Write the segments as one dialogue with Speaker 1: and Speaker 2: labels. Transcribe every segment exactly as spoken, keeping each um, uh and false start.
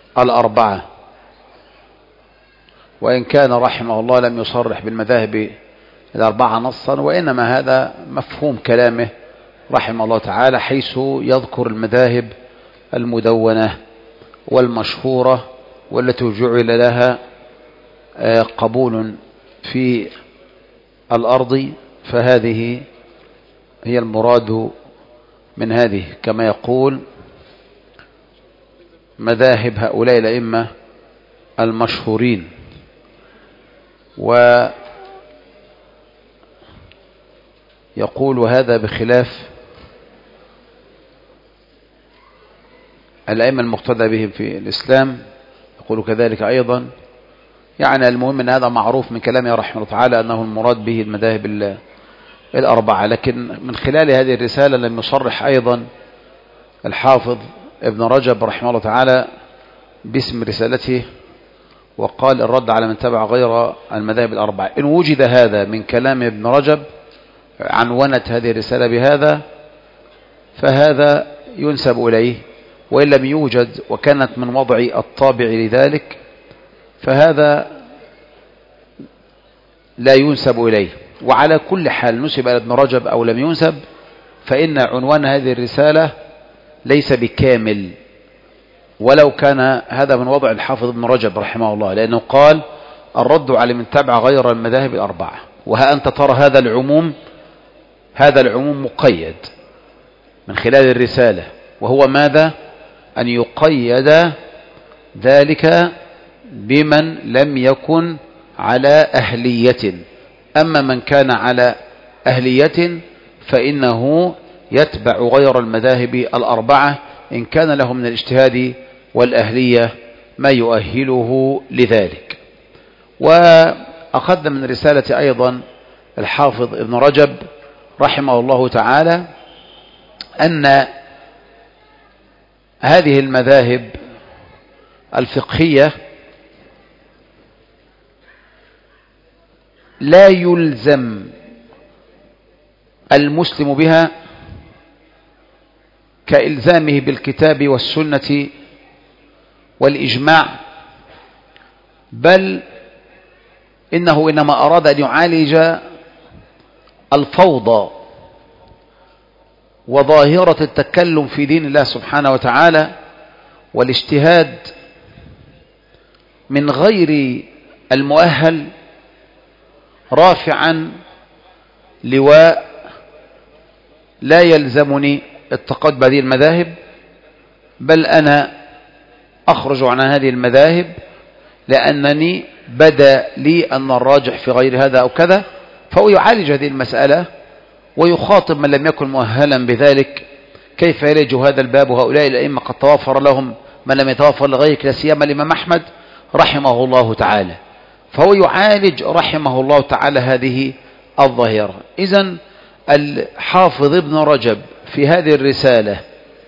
Speaker 1: الأربعة، وإن كان رحمه الله لم يصرح بالمذاهب الأربعة نصا، وإنما هذا مفهوم كلامه رحمه الله تعالى، حيث يذكر المذاهب المدونة والمشهورة والتي جعل لها قبول في الأرض، فهذه هي المراد من هذه، كما يقول مذاهب هؤلاء الأئمة المشهورين. ويقول هذا بخلاف الأئمة المقتدى بهم في الإسلام، يقول كذلك أيضا. يعني المهم أن هذا معروف من كلامه رحمه الله تعالى أنه المراد به المذاهب الأربعة، لكن من خلال هذه الرسالة لم يصرح أيضا الحافظ ابن رجب رحمه الله تعالى باسم رسالته، وقال الرد على من تبع غير المذاهب الأربعة. إن وجد هذا من كلام ابن رجب عنونت هذه الرسالة بهذا فهذا ينسب إليه، وإن لم يوجد وكانت من وضع الطابع لذلك فهذا لا ينسب إليه. وعلى كل حال نسب إلى ابن رجب أو لم ينسب، فإن عنوان هذه الرسالة ليس بكامل ولو كان هذا من وضع الحافظ ابن رجب رحمه الله، لأنه قال الرد على من تبع غير المذاهب الأربعة. وها أنت ترى هذا العموم هذا العموم مقيد من خلال الرسالة، وهو ماذا؟ أن يقيد ذلك بمن لم يكن على أهلية. أما من كان على أهلية فإنه يتبع غير المذاهب الأربعة إن كان له من الاجتهاد والأهلية ما يؤهله لذلك. وأخذنا من رسالة أيضا الحافظ ابن رجب رحمه الله تعالى أن هذه المذاهب الفقهية لا يلزم المسلم بها كإلزامه بالكتاب والسنة والإجماع، بل إنه إنما أراد أن يعالج الفوضى وظاهرة التكلم في دين الله سبحانه وتعالى والاجتهاد من غير المؤهل، رافعا لواء لا يلزمني التقيد بهذه المذاهب، بل أنا أخرج عن هذه المذاهب لأنني بدا لي أن الراجح في غير هذا أو كذا. فهو يعالج هذه المسألة ويخاطب من لم يكن مؤهلا بذلك كيف يلج هذا الباب، وهؤلاء الأئمة قد توفر لهم ما لم يتوفر لغيرك، لا سيما الإمام أحمد رحمه الله تعالى. فهو يعالج رحمه الله تعالى هذه الظاهرة. إذن الحافظ ابن رجب في هذه الرسالة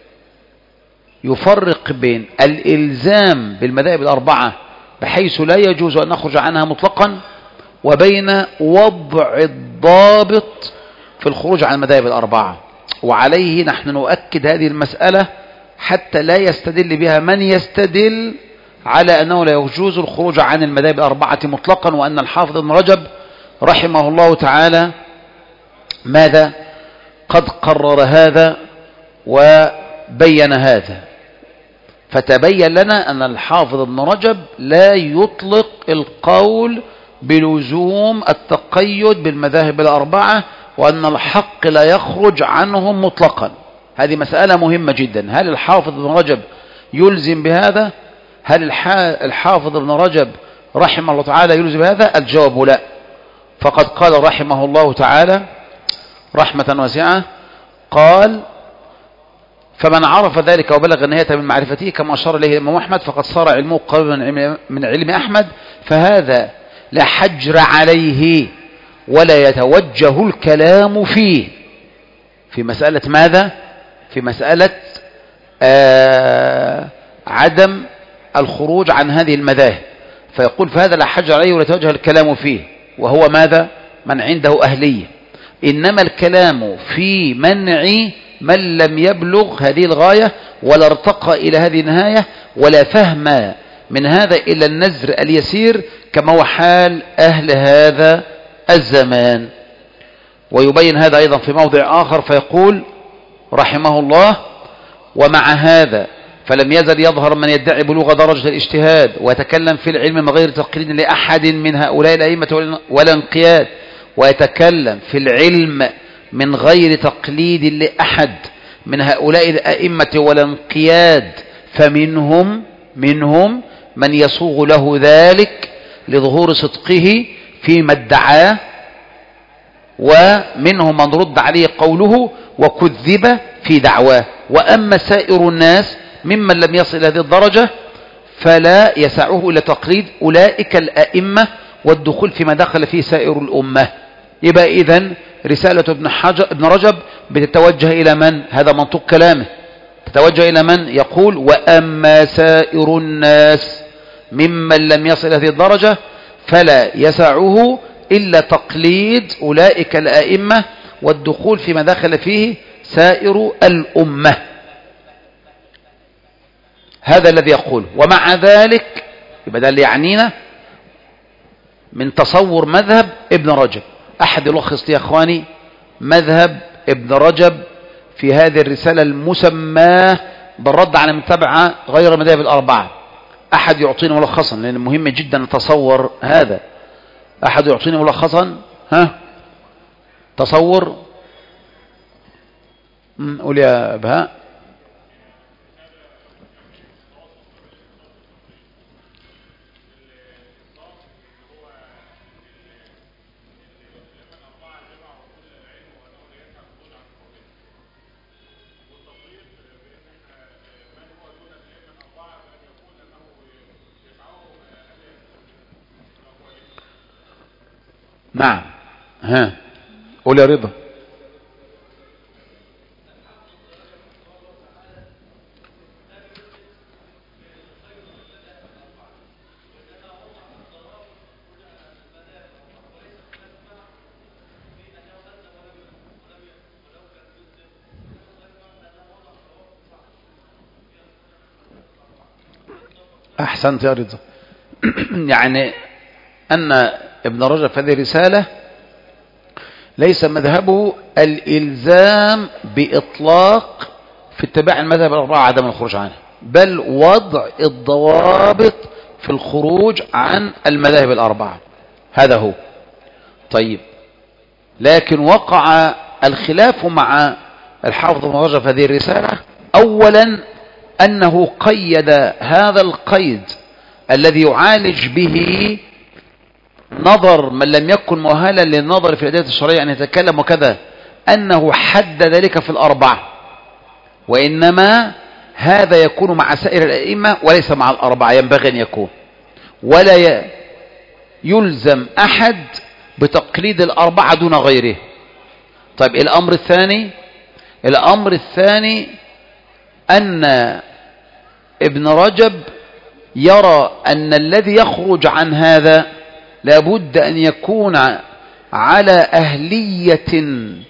Speaker 1: يفرق بين الإلزام بالمذاهب الأربعة بحيث لا يجوز أن نخرج عنها مطلقا، وبين وضع الضابط في الخروج عن المذاهب الأربعة. وعليه نحن نؤكد هذه المسألة حتى لا يستدل بها من يستدل على أنه لا يجوز الخروج عن المذاهب الأربعة مطلقا، وأن الحافظ ابن رجب رحمه الله تعالى ماذا؟ قد قرر هذا وبين هذا. فتبين لنا أن الحافظ ابن رجب لا يطلق القول بلزوم التقيد بالمذاهب الأربعة، وأن الحق لا يخرج عنهم مطلقا. هذه مسألة مهمة جدا. هل الحافظ ابن رجب يلزم بهذا؟ هل الحافظ ابن رجب رحمه الله تعالى يلزم بهذا؟ الجواب لا. فقد قال رحمه الله تعالى رحمة واسعة، قال فمن عرف ذلك وبلغ النهاية من معرفته كما أشار إليه الإمام أحمد فقد صار علمه قريبا من علم أحمد، فهذا لا حجر عليه ولا يتوجه الكلام فيه. في مسألة ماذا؟ في مسألة آه عدم الخروج عن هذه المذاهب. فيقول فهذا لا حجر عليه ولا يتوجه الكلام فيه، وهو ماذا؟ من عنده أهلية. إنما الكلام في منع من لم يبلغ هذه الغاية ولا ارتقى إلى هذه النهاية ولا فهم من هذا إلا النزر اليسير كما هو حال أهل هذا الزمان. ويبين هذا أيضا في موضع آخر فيقول رحمه الله: ومع هذا فلم يزل يظهر من يدعي بلوغ درجة الاجتهاد ويتكلم في العلم من غير تقليد لأحد من هؤلاء الأئمة ولا انقياد، ويتكلم في العلم من غير تقليد لأحد من هؤلاء الأئمة ولا انقياد، فمنهم منهم من يصوغ له ذلك لظهور صدقه فيما ادعاه، ومنهم من رد عليه قوله وكذب في دعواه. وأما سائر الناس ممن لم يصل إلى هذه الدرجة فلا يسعه إلى تقليد أولئك الأئمة والدخول فيما دخل فيه سائر الأمة. يبقى إذن رسالة ابن, ابن رجب بتتوجه إلى من؟ هذا منطق كلامه، تتوجه إلى من؟ يقول: وأما سائر الناس ممن لم يصل إلى هذه الدرجة فلا يسعه إلا تقليد أولئك الأئمة والدخول فيما دخل فيه سائر الأمة. هذا الذي يقول. ومع ذلك يبقى ده اللي يعنينا من تصور مذهب ابن رجب. أحد يلخص لي يا أخواني مذهب ابن رجب في هذه الرسالة المسماة بالرد على من تبع غير المذاهب الأربعة. أحد يعطينا ملخصا، لأن مهم جدا نتصور هذا. أحد يعطيني ملخصا؟ ها تصور. قول يا بهاء. نعم. ها قول يا رضا. أحسنت يا رضا. يعني أن ابن رجب في هذه الرسالة ليس مذهبه الإلزام بإطلاق في اتباع المذهب الأربعة عدم الخروج عنه، بل وضع الضوابط في الخروج عن المذاهب الأربعة. هذا هو. طيب، لكن وقع الخلاف مع الحافظ ابن رجب في هذه الرسالة. أولا أنه قيد هذا القيد الذي يعالج به نظر من لم يكن مؤهلا للنظر في الأدلة الشرعية أن يتكلم وكذا، أنه حد ذلك في الأربعة، وإنما هذا يكون مع سائر الأئمة وليس مع الأربعة، ينبغي أن يكون. ولا يلزم أحد بتقليد الأربعة دون غيره. طيب، الأمر الثاني الأمر الثاني أن ابن رجب يرى أن الذي يخرج عن هذا لابد أن يكون على أهلية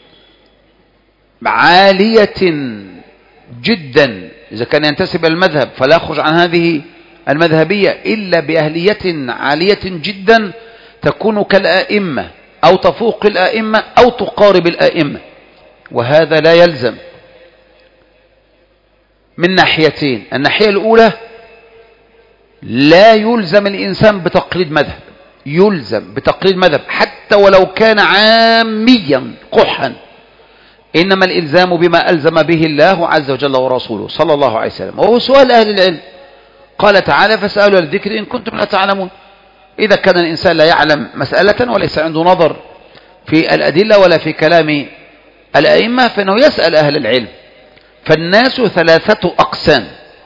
Speaker 1: عالية جدا. إذا كان ينتسب المذهب فلا يخرج عن هذه المذهبية إلا بأهلية عالية جدا تكون كالآئمة أو تفوق الآئمة أو تقارب الآئمة، وهذا لا يلزم من ناحيتين. الناحية الأولى لا يلزم الإنسان بتقليد مذهب، يلزم بتقليد مذهب حتى ولو كان عاميا قحا، إنما الإلزام بما ألزم به الله عز وجل ورسوله صلى الله عليه وسلم، وهو سؤال أهل العلم. قال تعالى: فاسألوا الذكر إن كنتم لا تعلمون. إذا كان الإنسان لا يعلم مسألة وليس عنده نظر في الأدلة ولا في كلام الأئمة فإنه يسأل أهل العلم. فالناس ثلاثة أقسام: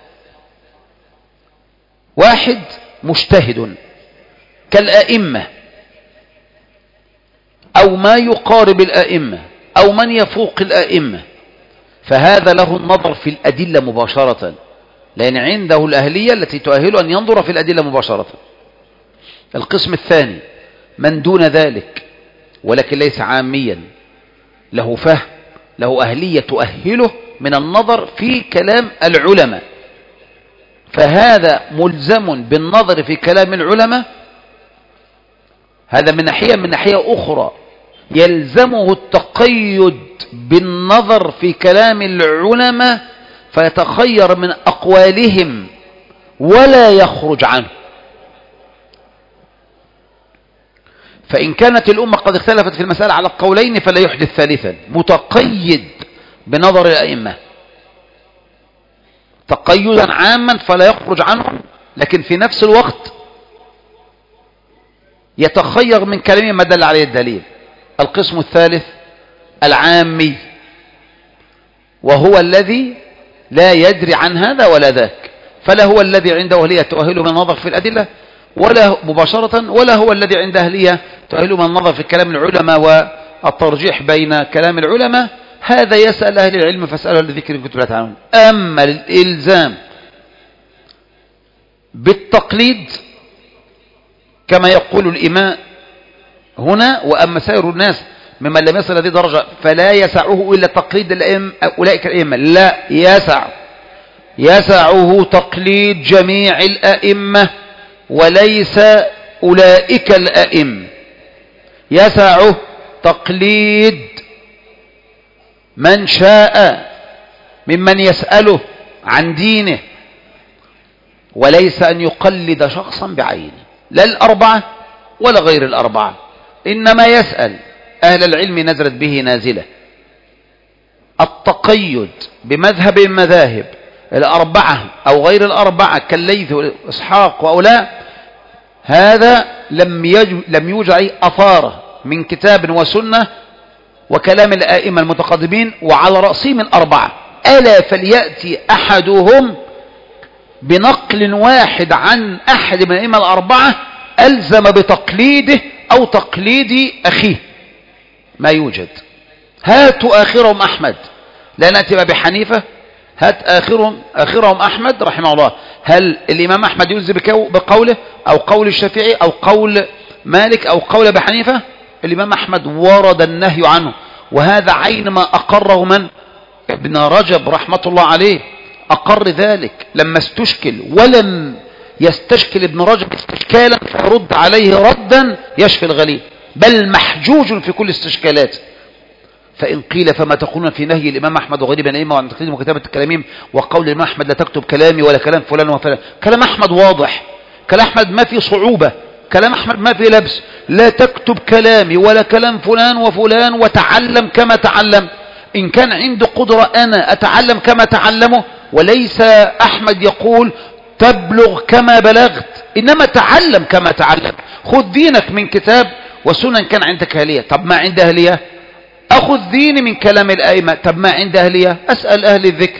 Speaker 1: واحد مجتهد كالآئمة أو ما يقارب الآئمة أو من يفوق الآئمة، فهذا له النظر في الأدلة مباشرة، لأن عنده الأهلية التي تؤهله أن ينظر في الأدلة مباشرة. القسم الثاني من دون ذلك ولكن ليس عاميا، له فهم، له أهلية تؤهله من النظر في كلام العلماء، فهذا ملزم بالنظر في كلام العلماء. هذا من ناحية. من ناحية أخرى يلزمه التقيد بالنظر في كلام العلماء فيتخير من أقوالهم ولا يخرج عنه. فإن كانت الأمة قد اختلفت في المسألة على القولين فلا يحدث ثالثا، متقيد بنظر الأئمة تقيدا عاما فلا يخرج عنه، لكن في نفس الوقت يتخير من كلامه ما دل عليه الدليل. القسم الثالث العامي، وهو الذي لا يدري عن هذا ولا ذاك، فلا هو الذي عنده أهلية تؤهله من النظر في الأدلة ولا مباشرة، ولا هو الذي عنده أهلية تؤهله من النظر في كلام العلماء والترجيح بين كلام العلماء. هذا يسأل أهل العلم فاسألوا لذكر إن كنتم لا تعلمون. أما الإلزام بالتقليد كما يقول الإمام هنا، وأما سائر الناس ممن لم يصل هذه الدرجة فلا يسعه إلا تقليد الأئمة أولئك الأئمة، لا يسع يسعه تقليد جميع الأئمة وليس أولئك الأئمة، يسعه تقليد من شاء ممن يسأله عن دينه، وليس أن يقلد شخصا بعينه، لا الأربعة ولا غير الأربعة، إنما يسأل أهل العلم نزلت به نازلة. التقيد بمذهب المذاهب الأربعة أو غير الأربعة كالليث وإسحاق وأولاء، هذا لم لم يوجد أثاره من كتاب وسنة وكلام الآئمة المتقدمين، وعلى رأسهم الأربعة. ألا فليأتي أحدهم بنقل واحد عن أحد من الأئمة الأربعة ألزم بتقليده أو تقليد أخيه، ما يوجد. هاتوا آخرهم أحمد، لا نأتي بأبي حنيفة، هات آخرهم آخرهم أحمد رحمه الله. هل الإمام أحمد يلزم بقوله أو قول الشافعي أو قول مالك أو قول أبي حنيفة؟ الإمام أحمد ورد النهي عنه، وهذا عين ما أقره من؟ ابن رجب رحمة الله عليه أقر ذلك لما استشكل، ولم يستشكل ابن رجب استشكالا فيرد عليه ردا يشفي الغليل، بل محجوج في كل استشكالات. فإن قيل فما تقولون في نهي الإمام أحمد وغيره من الأئمة وعن تقليد وكتابة الكلامين وقول الإمام أحمد لا تكتب كلامي ولا كلام فلان وفلان؟ كلام أحمد واضح، كلام أحمد ما في صعوبة، كلام أحمد ما في لبس، لا تكتب كلامي ولا كلام فلان وفلان وتعلم كما تعلم. إن كان عنده قدرة أنا أتعلم كما تعلمه، وليس أحمد يقول تبلغ كما بلغت، إنما تعلم كما تعلم. خذ دينك من كتاب وسنن كان عندك أهلية، طب ما عند أهلية أخذ ديني من كلام الأئمة، طب ما عند أهلية أسأل أهل الذكر.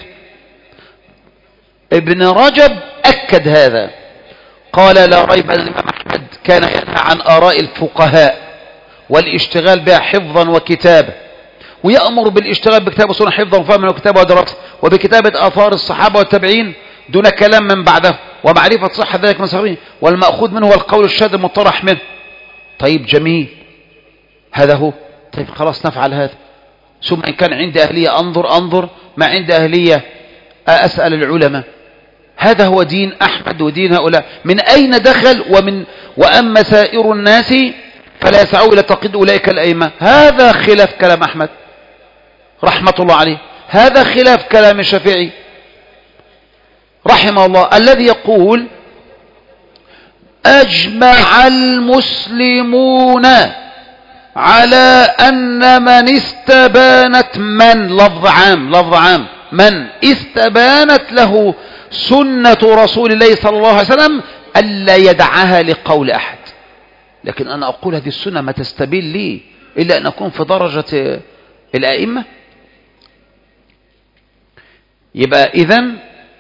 Speaker 1: ابن رجب أكد هذا، قال لا ريب أن الإمام أحمد كان ينهى عن آراء الفقهاء والاشتغال بها حفظا وكتابة، ويأمر بالاشتغال بكتاب وسنة حفظا وفهما وكتابة ودراسة، وبكتابة آثار الصحابة والتابعين دون كلام من بعده، ومعرفة صحة ذلك من صحابين، والمأخوذ منه هو القول الشاذ المطرح منه. طيب جميل، هذا هو. طيب خلاص نفعل هذا. ثم إن كان عندي أهلية أنظر أنظر، ما عندي أهلية أسأل العلماء. هذا هو دين أحمد ودين هؤلاء. من أين دخل؟ ومن وأما سائر الناس فلا يسعوا إلى تقليد أولئك الأئمة. هذا خلاف كلام أحمد رحمة الله عليه، هذا خلاف كلام الشافعي رحمه الله الذي يقول أجمع المسلمون على أن من استبانت من لفظ عام لفظ عام من استبانت له سنة رسول الله صلى الله عليه وسلم ألا يدعها لقول أحد. لكن أنا أقول هذه السنة ما تستبين لي إلا أن أكون في درجة الأئمة. يبقى إذن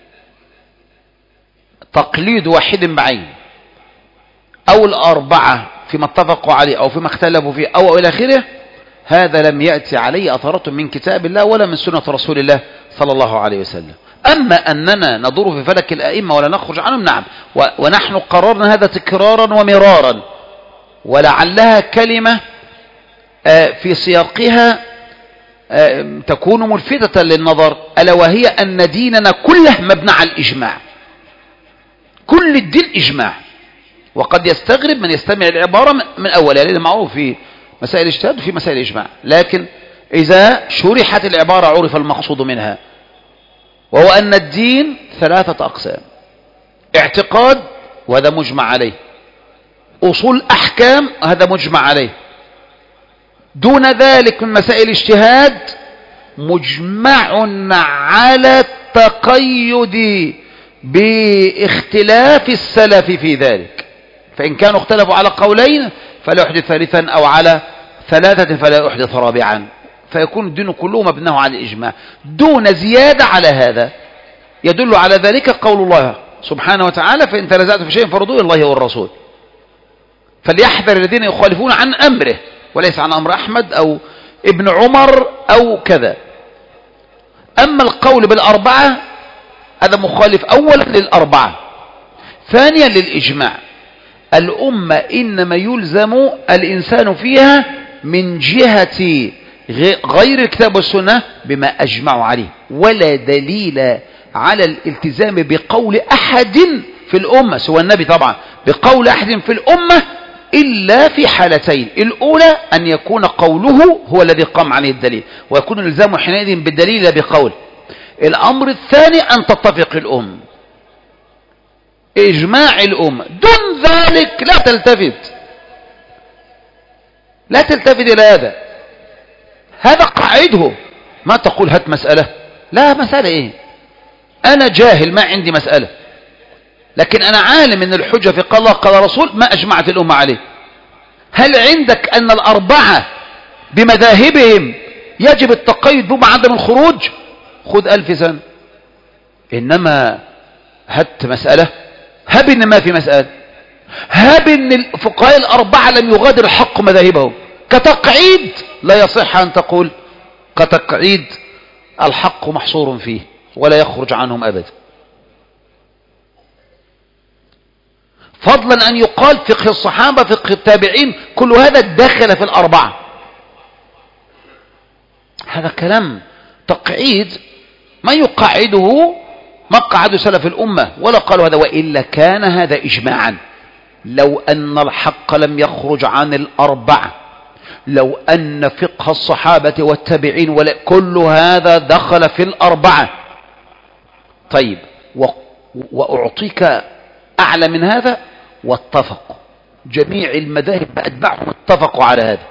Speaker 1: تقليد واحد بعين أو الأربعة فيما اتفقوا عليه أو فيما اختلفوا فيه أو إلى آخره، هذا لم يأتي عليه أثرة من كتاب الله ولا من سنة رسول الله صلى الله عليه وسلم. أما أننا ندور في فلك الأئمة ولا نخرج عنهم، نعم، ونحن قررنا هذا تكرارا ومرارا، ولعلها كلمة في سياقها تكون ملفتة للنظر، ألا وهي أن ديننا كله مبنى على الإجماع. كل الدين إجماع. وقد يستغرب من يستمع العبارة من أولها، لأنه معروف في مسائل اجتهاد وفي مسائل إجماع، لكن إذا شرحت العبارة عرف المقصود منها، وهو أن الدين ثلاثة أقسام: اعتقاد وهذا مجمع عليه، أصول أحكام هذا مجمع عليه، دون ذلك من مسائل اجتهاد مجمع على التقيد باختلاف السلف في ذلك، فإن كانوا اختلفوا على قولين فلا يحدث ثالثا، أو على ثلاثة فلا يحدث رابعا، فيكون الدين كله مبناه على الإجماع دون زيادة على هذا. يدل على ذلك قول الله سبحانه وتعالى: فإن تنازعتم في شيء فردوه إلى الله والرسول. فليحذر الذين يخالفون عن أمره، وليس عن أمر أحمد أو ابن عمر أو كذا. أما القول بالأربعة هذا مخالف أولا للأربعة، ثانيا للإجماع. الأمة إنما يلزم الإنسان فيها من جهة غير الكتاب والسنة بما أجمعوا عليه، ولا دليل على الالتزام بقول أحد في الأمة سوى النبي طبعا، بقول أحد في الأمة إلا في حالتين: الأولى أن يكون قوله هو الذي قام عليه الدليل ويكون الالزام حينئذ بالدليل لا بقول. الأمر الثاني أن تتفق الأمة، إجماع الأمة، دون ذلك لا تلتفت لا تلتفت إلى هذا. هذا قاعده، ما تقول هات مسألة، لا مسألة إيه، أنا جاهل ما عندي مسألة، لكن أنا عالم أن الحجة في قال الله قال رسول ما أجمعت الأمة عليه. هل عندك أن الأربعة بمذاهبهم يجب التقيد بما عدم الخروج؟ خذ ألف سنة. إنما هات مسألة، هب إن ما في مسألة، هب إن الفقهاء الأربعة لم يغادر الحق مذاهبهم، كتقعيد لا يصح أن تقول كتقعيد الحق محصور فيه ولا يخرج عنهم أبدا، فضلا أن يقال فقه الصحابة فقه التابعين كل هذا دخل في الأربعة. هذا كلام تقعيد ما يقعده ما قعدوا سلف الأمة ولا قالوا هذا، وإلا كان هذا إجماعا. لو أن الحق لم يخرج عن الأربعة، لو أن فقه الصحابة والتابعين ولا كل هذا دخل في الأربعة. طيب، وأعطيك أعلى من هذا، واتفقوا جميع المذاهب أتباعهم اتفقوا على هذا.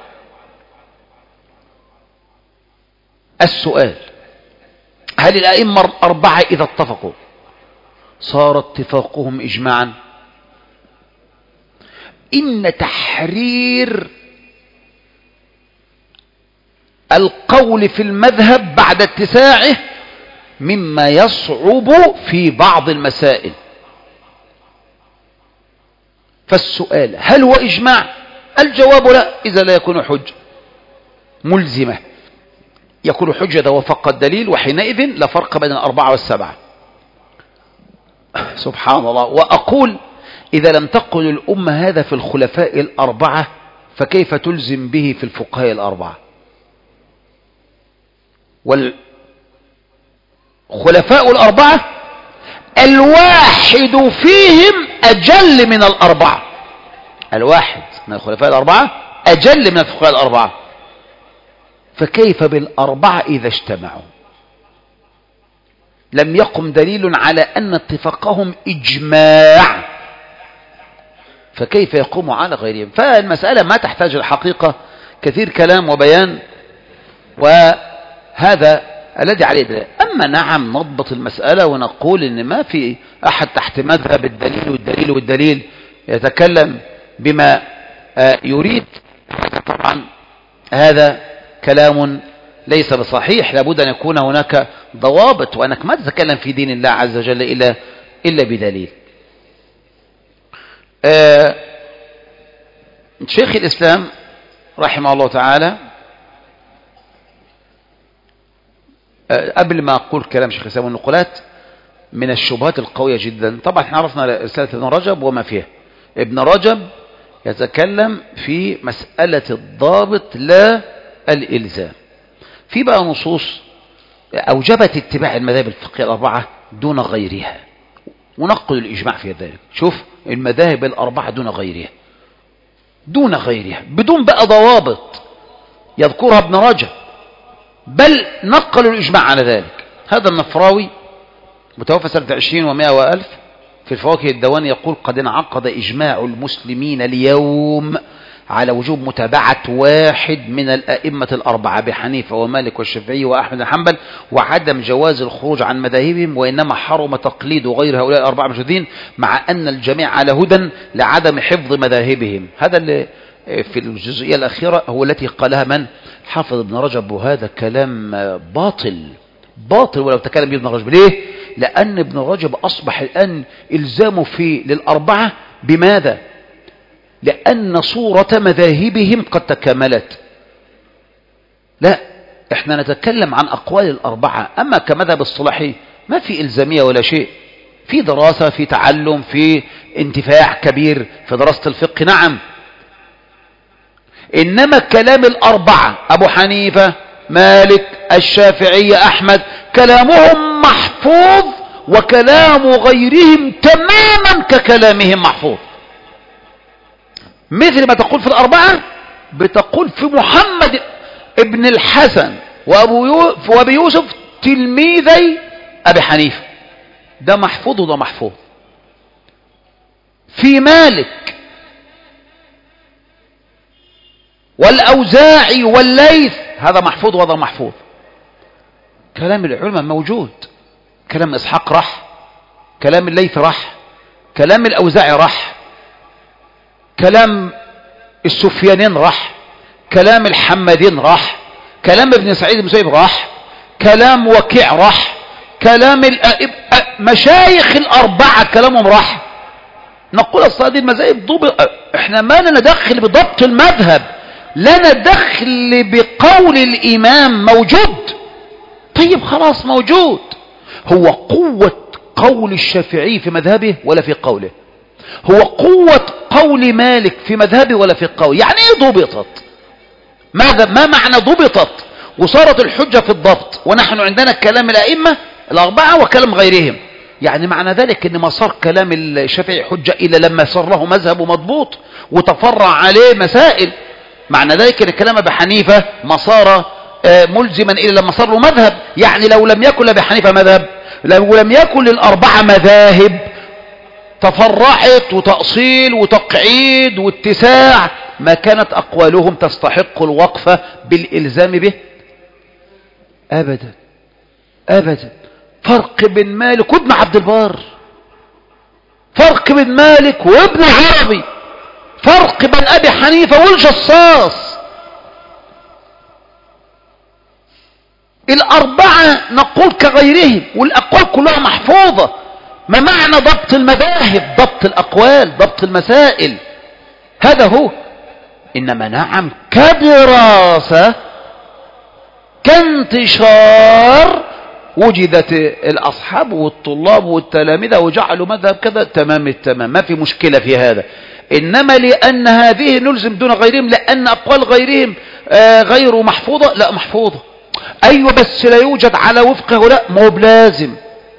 Speaker 1: السؤال: هل الأئمة الأربعة إذا اتفقوا صار اتفاقهم إجماعا؟ إن تحرير القول في المذهب بعد اتساعه مما يصعب في بعض المسائل. فالسؤال: هل هو إجماع؟ الجواب لا، إذا لا يكون حجة ملزمة، يكون حجة وفق الدليل، وحينئذ لا فرق بين الأربعة والسبعة. سبحان الله. وأقول إذا لم تقل الأمة هذا في الخلفاء الأربعة فكيف تلزم به في الفقهاء الأربعة؟ والخلفاء الأربعة الواحد فيهم أجل من الأربعة، الواحد من الخلفاء الأربعة أجل من الفقهاء الأربعة، فكيف بالأربعة إذا اجتمعوا؟ لم يقم دليل على أن اتفاقهم إجماع، فكيف يقوم على غيرهم؟ فالمسألة ما تحتاج الحقيقة كثير كلام وبيان، وهذا الذي عليه دليل. أما نعم نضبط المسألة ونقول إن ما في أحد تحت مذهب الدليل والدليل والدليل يتكلم بما يريد، طبعا هذا كلام ليس بصحيح. لابد أن يكون هناك ضوابط، وأنك ما تتكلم في دين الله عز وجل إلا, إلا بدليل. آه شيخ الإسلام رحمه الله تعالى، آه قبل ما أقول كلام شيخ الإسلام والنقولات، من الشبهات القوية جدا، طبعا احنا عرفنا رسالة ابن رجب وما فيها. ابن رجب يتكلم في مسألة الضابط لا الإلزام، في بقى نصوص أوجبت اتباع المذاهب الفقهية الأربعة دون غيرها، ونقل الإجماع في ذلك. شوف المذاهب الأربعة دون غيرها، دون غيرها بدون بقى ضوابط يذكرها ابن رجب، بل نقلوا الإجماع على ذلك. هذا النفراوي متوفى سنة عشرين ومائة وألف في الفواكه الدواني يقول: قد انعقد إجماع المسلمين اليوم على وجوب متابعة واحد من الأئمة الأربعة أبي حنيفة ومالك والشافعي وأحمد بن حنبل، وعدم جواز الخروج عن مذاهبهم، وإنما حرم تقليد غير هؤلاء الأربعة المشهودين، مع أن الجميع على هدى لعدم حفظ مذاهبهم. هذا اللي في الجزئية الأخيرة هو التي قالها من؟ حافظ ابن رجب. وهذا كلام باطل باطل ولو تكلم ابن رجب. ليه؟ لأن ابن رجب أصبح الآن إلزامه في للأربعة بماذا؟ لأن صورة مذاهبهم قد تكاملت. لا، احنا نتكلم عن أقوال الأربعة، أما كمذهب الصلاحي ما في إلزامية ولا شيء، في دراسة، في تعلم، في انتفاع كبير في دراسة الفقه، نعم. إنما كلام الأربعة أبو حنيفة مالك الشافعي أحمد كلامهم محفوظ، وكلام غيرهم تماما ككلامهم محفوظ. مثل ما تقول في الأربعة بتقول في محمد ابن الحسن وأبو يوسف وأبي يوسف تلميذي أبي حنيفة، ده محفوظ وده محفوظ. في مالك والأوزاعي والليث هذا محفوظ وهذا محفوظ. كلام العلماء موجود، كلام إسحاق رح، كلام الليث رح، كلام الأوزاعي رح، كلام السفيانين رح، كلام الحمادين رح، كلام ابن سعيد المسيب رح، كلام وكيع رح، كلام مشايخ الأربعة كلامهم رح. نقول أصلا هذه المذاهب ضبط، احنا ما لنا دخل بضبط المذهب، لنا دخل بقول الإمام موجود. طيب خلاص موجود. هو قوة قول الشافعي في مذهبه ولا في قوله؟ هو قوة قول مالك في مذهبه ولا في قوله؟ يعني ايه ضبطت؟ ماذا ما معنى ضبطت وصارت الحجة في الضبط، ونحن عندنا كلام الأئمة الأربعة وكلام غيرهم؟ يعني معنى ذلك ان ما صار كلام الشافعي حجة إلا لما صار له مذهب مضبوط وتفرع عليه مسائل. معنى ذلك ان كلام ابي حنيفة ما صار ملزما إلا لما صار له مذهب. يعني لو لم يكن لابي حنيفة مذهب، لو لم يكن للأربعة مذاهب تفرعت وتأصيل وتقعيد واتساع، ما كانت أقوالهم تستحق الوقفة بالإلزام به أبدا أبدا. فرق بين مالك وابن عبد البر، فرق بين مالك وابن عربي، فرق بين أبي حنيفة والجصاص. الأربعة نقول كغيرهم، والأقوال كلها محفوظة. ما معنى ضبط المذاهب؟ ضبط الأقوال، ضبط المسائل، هذا هو. إنما نعم كدراسة كانتشار وجدت الأصحاب والطلاب والتلامذة وجعلوا مذهب كذا، تمام التمام، ما في مشكلة في هذا. إنما لأن هذه نلزم دون غيرهم، لأن أقوال غيرهم آه غير محفوظة، لا محفوظة. أيوة بس لا يوجد على وفقه، لا ما هو بلازم،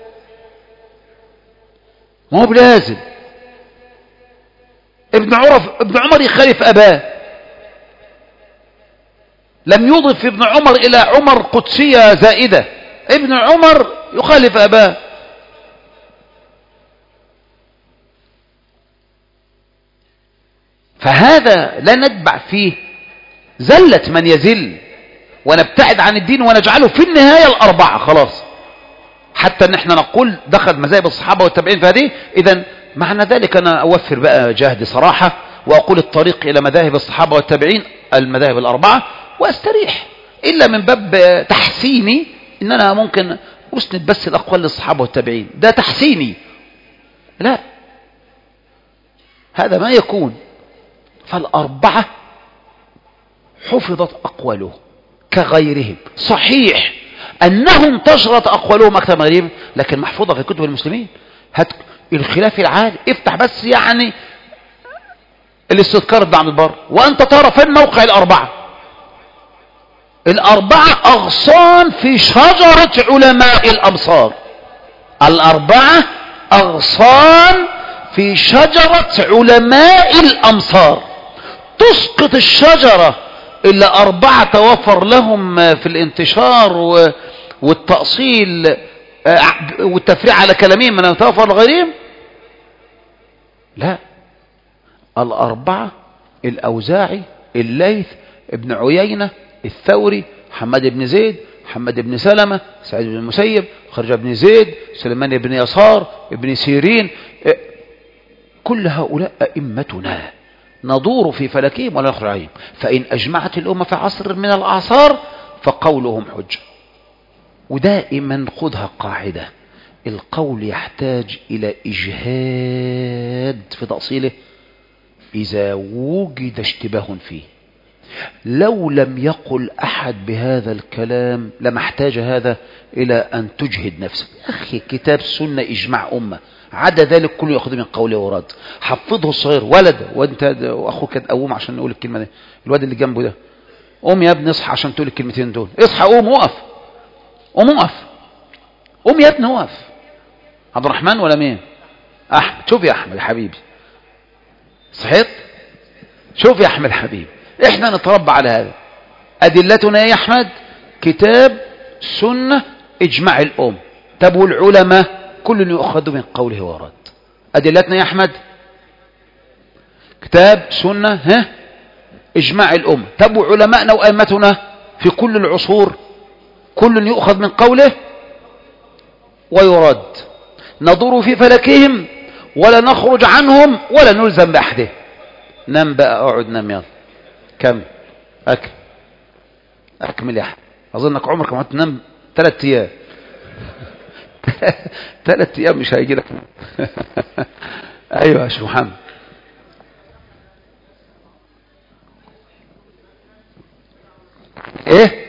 Speaker 1: ما هو بلازم. ابن عرف ابن عمر يخالف أباه، لم يضف ابن عمر إلى عمر قدسية زائدة، ابن عمر يخالف أباه. فهذا لا نتبع فيه زلة من يزل، ونبتعد عن الدين ونجعله في النهاية الأربعة خلاص، حتى ان احنا نقول دخل مذاهب الصحابة والتابعين في هذه. إذن معنى ذلك أنا أوفر بقى جهدي صراحة وأقول الطريق إلى مذاهب الصحابة والتابعين المذاهب الأربعة، وأستريح إلا من باب تحسيني إن أنا ممكن أسند بس الأقوال للصحابة والتابعين، ده تحسيني، لا هذا ما يكون. فالأربعة حفظت أقواله كغيرهم، صحيح أنهم انتشرت أقوالهم أكثر من غيرهم، لكن محفوظة في كتب المسلمين. هات الخلاف العالي، افتح بس يعني الاستذكار ابن عبد البر وأنت ترى فين موقع الأربعة. الأربعة أغصان في شجرة علماء الأمصار. الأربعة أغصان في شجرة علماء الأمصار. تسقط الشجرة إلا أربعة توفر لهم في الانتشار والتأصيل والتفريع على كلامهم من يتوفر لغيرهم؟ لا، الأربعة الأوزاعي، الليث، ابن عيينة، الثوري، حماد بن زيد، محمد بن سلمة، سعيد بن المسيب، خرج بن زيد، سليمان بن يسار، ابن سيرين، كل هؤلاء أئمتنا ندور في فلكهم ولا نخرج عليهم. فإن أجمعت الأمة في عصر من الأعصار فقولهم حجة. ودائما خذها قاعدة: القول يحتاج إلى إجهاد في تأصيله إذا وجد اشتباه فيه. لو لم يقل أحد بهذا الكلام لما احتاج هذا إلى أن تجهد نفسك. أخي كتاب سنة إجماع أمة، عدا ذلك كله يأخذ من قوله ورد. حفظه الصغير ولد، وانت واخوك كده قوم عشان نقول الكلمة دي، الواد اللي جنبه ده قوم يا ابني اصحى عشان تقول الكلمتين دول. اصحى، قوم، وقف، قوم وقف، قوم يا ابني وقف. عبد الرحمن ولا مين؟ أحمد. شوف يا أحمد يا حبيبي، صحيت؟ شوف يا أحمد حبيبي، احنا نتربى على هذا. أدلتنا يا أحمد كتاب سنة إجماع الأم. طب والعلماء كل يؤخذ من قوله ورد. أدلتنا يا أحمد كتاب سنة ها إجماع الأم. طب وعلماءنا وأئمتنا في كل العصور كل يؤخذ من قوله ويرد. ندور في فلكهم ولا نخرج عنهم ولا نلزم بأحده. نام بقى، اقعد نام، يلا كم أكل أكمل يا أحمد. أظنك عمرك ما تنام ثلاث أيام ثلاث أيام مش هيجي لك. أيوة يا شيخ محمد. إيه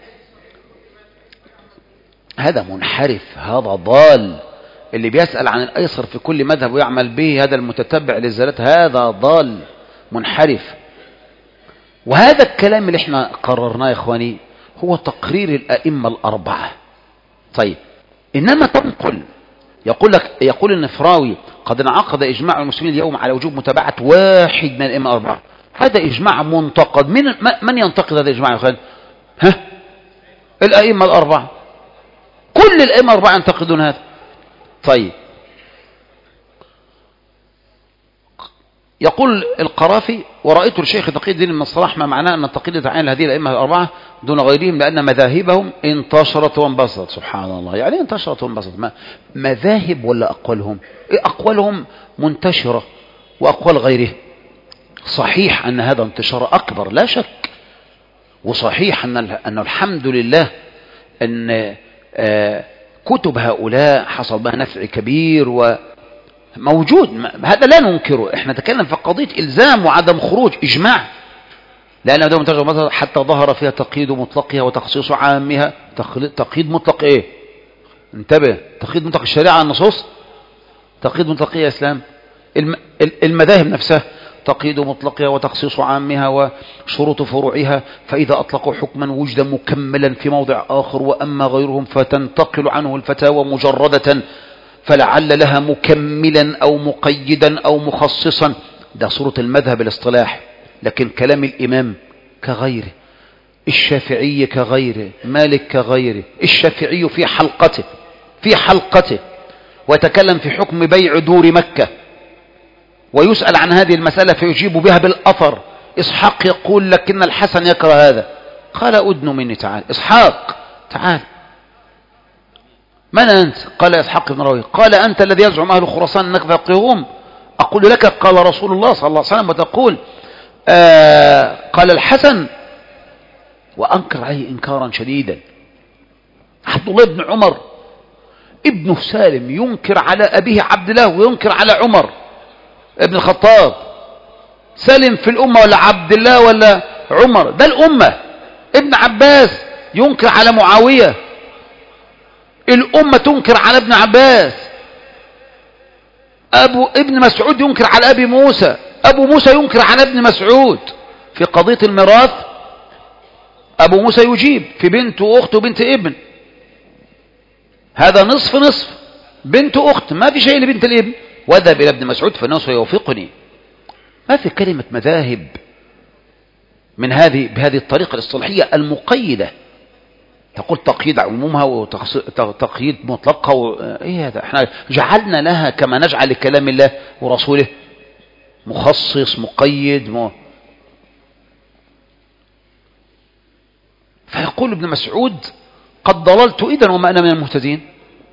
Speaker 1: هذا منحرف، هذا ضال. اللي بيسأل عن الأيسر في كل مذهب ويعمل به، هذا المتتبع للزلات، هذا ضال منحرف. وهذا الكلام اللي احنا قررناه يا اخواني هو تقرير الأئمة الأربعة. طيب، إنما تنقل يقول لك، يقول النفراوي قد انعقد إجماع المسلمين اليوم على وجوب متابعة واحد من الأئمة الأربعة. هذا إجماع منتقد. من من ينتقد هذا الإجماع يا اخواني؟ ها الأئمة الأربعة. كل الأئمة الأربعة ينتقدون هذا. طيب، يقول القرافي: ورأيت الشيخ تقي الدين من الصلاح ما معناه أن التقييد يتعين هذه الأئمة الأربعة دون غيرهم لأن مذاهبهم انتشرت وانبسطت. سبحان الله، يعني انتشرت وانبسطت. ما مذاهب ولا أقوالهم؟ إيه أقوالهم منتشرة وأقوال غيره. صحيح أن هذا انتشار أكبر لا شك، وصحيح أن أن الحمد لله أن آه كتب هؤلاء حصل بها نفع كبير وموجود، هذا لا ننكره. احنا نتكلم في قضية إلزام وعدم خروج إجماع، لأن هذا منتشر حتى ظهر فيها تقييد مطلقها وتخصيص عامها. تقييد مطلق ايه؟ انتبه، تقييد مطلق الشريعة على النصوص، تقييد مطلق يا إسلام المذاهب نفسها، تقييد مطلقها وتخصيص عامها وشروط فروعها، فإذا أطلقوا حكما وجد مكملا في موضع آخر، وأما غيرهم فتنتقل عنه الفتاوى مجردة فلعل لها مكملا أو مقيدا أو مخصصا. ده صورة المذهب الاصطلاح. لكن كلام الإمام كغيره، الشافعي كغيره، مالك كغيره. الشافعي في حلقته في حلقته ويتكلم في حكم بيع دور مكة ويسأل عن هذه المسألة فيجيب بها بالأثر. إسحاق يقول لكن الحسن يكره هذا. قال أدن مني، تعال إسحاق تعال. من أنت؟ قال إسحاق بن راهويه. قال أنت الذي يزعم أهل خراسان أنك فقيههم. أقول لك قال رسول الله صلى الله عليه وسلم وتقول آه قال الحسن، وأنكر عليه إنكارا شديدا. عبد الله بن عمر ابن سالم ينكر على أبيه عبد الله وينكر على عمر ابن الخطاب. سالم في الأمة ولا عبد الله ولا عمر؟ ده الأمة. ابن عباس ينكر على معاوية، الأمة تنكر على ابن عباس. أبو ابن مسعود ينكر على أبي موسى، أبو موسى ينكر على ابن مسعود. في قضية الميراث أبو موسى يجيب في بنت وأخت وبنت ابن، هذا نصف نصف، بنت أخت ما في شيء لبنت الابن. واذهب إلى ابن مسعود فإنه سيوافقني. ما في كلمة مذاهب من هذه بهذه الطريقة الاصطلاحية المقيدة، تقول تقييد عمومها وتقييد مطلقها و... ايه هذا؟ احنا جعلنا لها كما نجعل لكلام الله ورسوله مخصص مقيد م... فيقول ابن مسعود قد ضللت إذن وما أنا من المهتدين،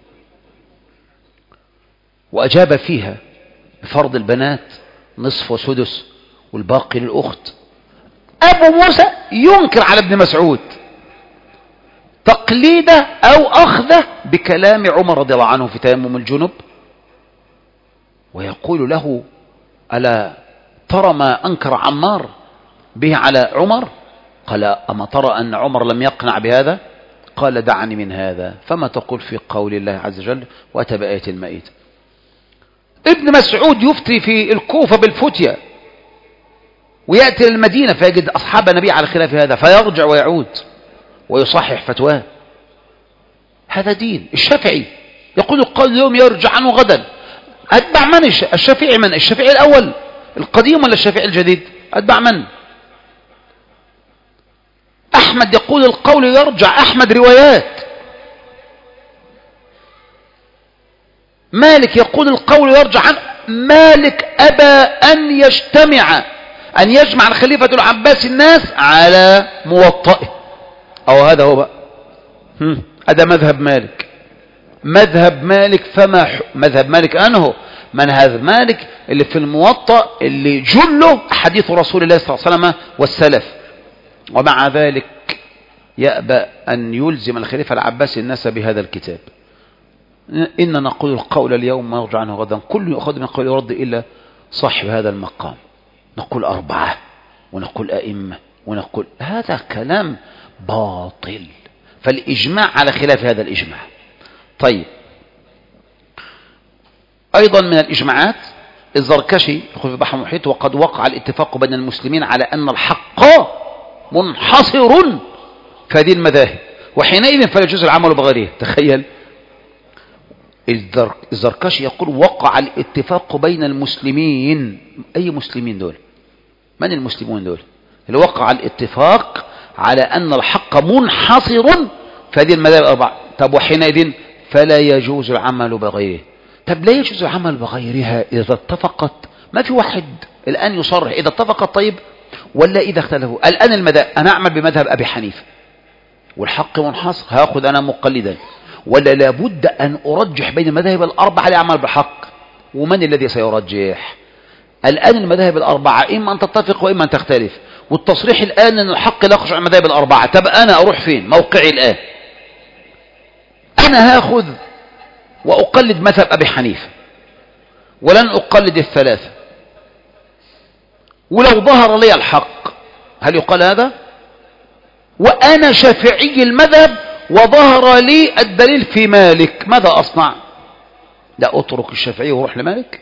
Speaker 1: وأجاب فيها بفرض البنات نصف وسدس والباقي للأخت. أبو موسى ينكر على ابن مسعود تقليده أو أخذه بكلام عمر رضي الله عنه في تيمم الجنب، ويقول له ألا ترى ما أنكر عمار به على عمر؟ قال أما ترى أن عمر لم يقنع بهذا؟ قال دعني من هذا، فما تقول في قول الله عز وجل وأتى بآية المائدة. ابن مسعود يفتي في الكوفة بالفتية ويأتي للمدينة فيجد أصحاب النبي على خلاف هذا، فيرجع ويعود ويصحح فتواه. هذا دين. الشافعي يقول القول اليوم يرجع عنه غدا. أتبع من الشافعي؟ من الشافعي الأول القديم ولا الشافعي الجديد؟ أتبع من؟ أحمد يقول القول يرجع، أحمد روايات. مالك يقول القول يرجع عنه، مالك أبى أن يجتمع أن يجمع الخليفة العباس الناس على موطئه، أو هذا هو بقى هذا مذهب مالك. مذهب مالك فما ح... مذهب مالك أنه منهج مالك اللي في الموطأ اللي جله حديث رسول الله صلى الله عليه وسلم والسلف، ومع ذلك يأبى أن يلزم الخليفة العباسي الناس بهذا الكتاب. إن نقول القول اليوم ما يرجع عنه غدا، كل يأخذ من قول يرد إلا صاحب هذا المقام. نقول أربعة ونقول أئمة ونقول هذا كلام باطل، فالإجماع على خلاف هذا الإجماع. طيب أيضا من الإجماعات الزركشي يقول في بحر المحيط وقد وقع الاتفاق بين المسلمين على أن الحق منحصر في هذه المذاهب وحينئذ فلا يجوز العمل بغيره. تخيل الزركشي يقول وقع الاتفاق بين المسلمين. أي مسلمين دول؟ من المسلمون دول اللي وقع الاتفاق على أن الحق منحصر في هذه المذاهب الأربعة؟ طب وحينئذ فلا يجوز العمل بغيره. طب لا يجوز العمل بغيرها إذا اتفقت؟ ما في واحد الآن يصرح إذا اتفقت طيب ولا إذا اختلفوا. الآن المذاهب أنا أعمل بمذهب أبي حنيفة والحق منحصر، هاخذ أنا مقلدا، ولا لابد أن أرجح بين المذاهب الأربعة لأعمل بحق؟ ومن الذي سيرجح؟ الآن المذاهب الأربعة إما أن تتفق وإما أن تختلف، والتصريح الآن أن الحق لا يخرج عن المذاهب الأربعة. طب أنا أروح فين؟ موقعي الآن أنا هاخذ وأقلد مذهب أبي حنيفة ولن أقلد الثلاثة، ولو ظهر لي الحق هل يقال هذا؟ وأنا شافعي المذهب وظهر لي الدليل في مالك، ماذا أصنع؟ لا أترك الشافعي وأروح لمالك؟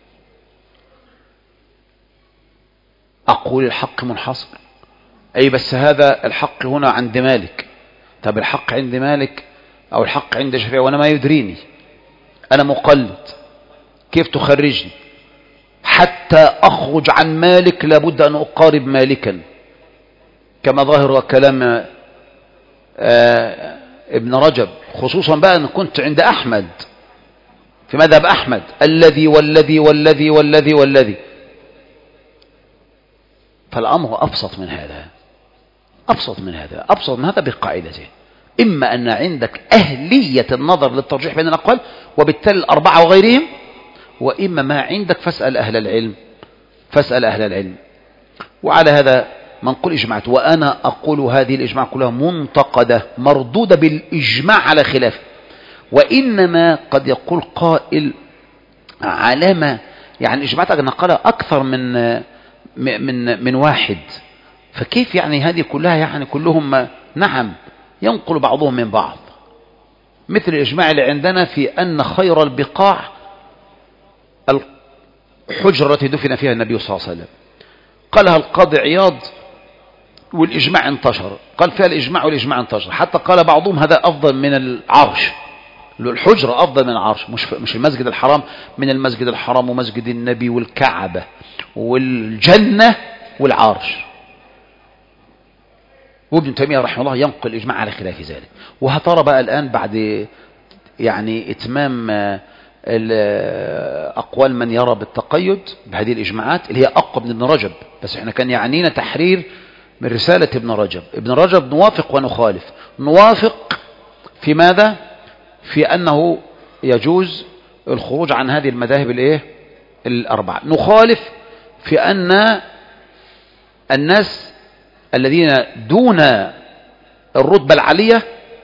Speaker 1: أقول الحق منحصر، أي بس هذا الحق هنا عند مالك. طب الحق عند مالك أو الحق عند الشافعي وأنا ما يدريني، أنا مقلد، كيف تخرجني؟ حتى أخرج عن مالك لابد أن أقارب مالكا، كما ظاهر كلام آه ابن رجب، خصوصا بقى أن كنت عند أحمد في مذهب أحمد الذي والذي والذي والذي والذي. فالأمر أبسط من هذا، أبسط من هذا، أبسط من هذا بقاعدته. إما أن عندك أهلية النظر للترجيح بين الأقوال وبالتالي الأربعة وغيرهم، وإما ما عندك فاسأل أهل العلم، فاسأل أهل العلم. وعلى هذا منقول إجماعات، وأنا أقول هذه الإجماع كلها منتقدة مردودة بالإجماع على خلافه. وإنما قد يقول قائل علامة يعني إجماعات نقلها أكثر من من من واحد، فكيف يعني هذه كلها يعني كلهم؟ نعم ينقل بعضهم من بعض، مثل الإجماع اللي عندنا في أن خير البقاع الحجرة التي دفن فيها النبي صلى الله عليه وسلم. قالها القاضي عياض والإجماع انتشر، قال فيها الإجماع والإجماع انتشر، حتى قال بعضهم هذا أفضل من العرش، الحجرة أفضل من العرش، مش مش المسجد الحرام، من المسجد الحرام ومسجد النبي والكعبة والجنة والعرش. وابن تيمية رحمه الله ينقل الإجماع على خلاف ذلك. وهترى بقى الآن بعد يعني إتمام أقوال من يرى بالتقيد بهذه الإجماعات اللي هي أقوى من ابن رجب، بس احنا كان يعنينا تحرير من رسالة ابن رجب. ابن رجب نوافق ونخالف. نوافق في ماذا؟ في أنه يجوز الخروج عن هذه المذاهب الايه الأربعة. نخالف في أن الناس الذين دون الرتبة العالية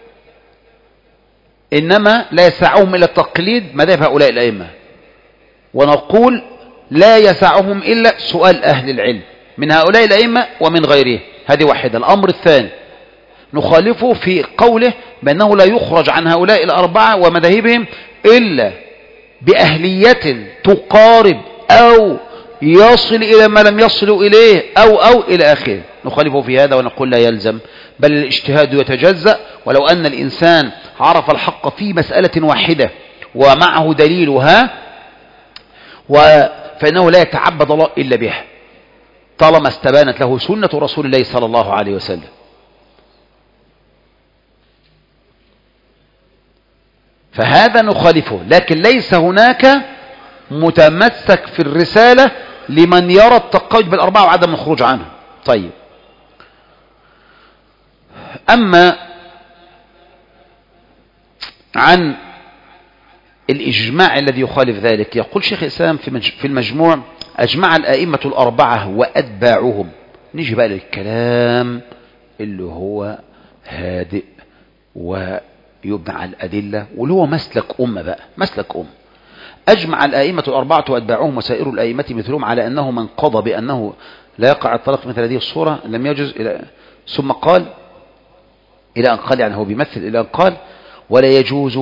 Speaker 1: إنما لا يسعهم إلا التقليد مذاهب هؤلاء الأئمة، ونقول لا يسعهم إلا سؤال أهل العلم من هؤلاء الأئمة ومن غيره. هذه واحدة. الأمر الثاني نخالفه في قوله بأنه لا يخرج عن هؤلاء الأربعة ومذاهبهم إلا بأهلية تقارب أو يصل إلى ما لم يصلوا إليه أو أو إلى آخره. نخالفه في هذا ونقول لا يلزم، بل الاجتهاد يتجزأ. ولو أن الإنسان عرف الحق في مسألة واحدة ومعه دليلها فإنه لا يتعبد الله إلا بها طالما استبانت له سنة رسول الله صلى الله عليه وسلم. فهذا نخالفه، لكن ليس هناك متمسك في الرسالة لمن يرى التقيد بالأربعة وعدم الخروج عنه. طيب، أما عن الإجماع الذي يخالف ذلك، يقول شيخ الإسلام في المجموع: أجمع الأئمة الأربعة وأتباعهم. نيجي بقى للكلام اللي هو هادئ ويبنى على الأدلة واللي هو مسلك أمة بقى، مسلك أمة. أجمع الأئمة الأربعة وأتباعهم وسائر الأئمة مثلهم على أنه من قضى بأنه لا يقع الطلاق مثل هذه الصورة لم يجوز إلى. ثم قال إلى أن قال، يعني هو بيمثل إلى أن قال: ولا يجوز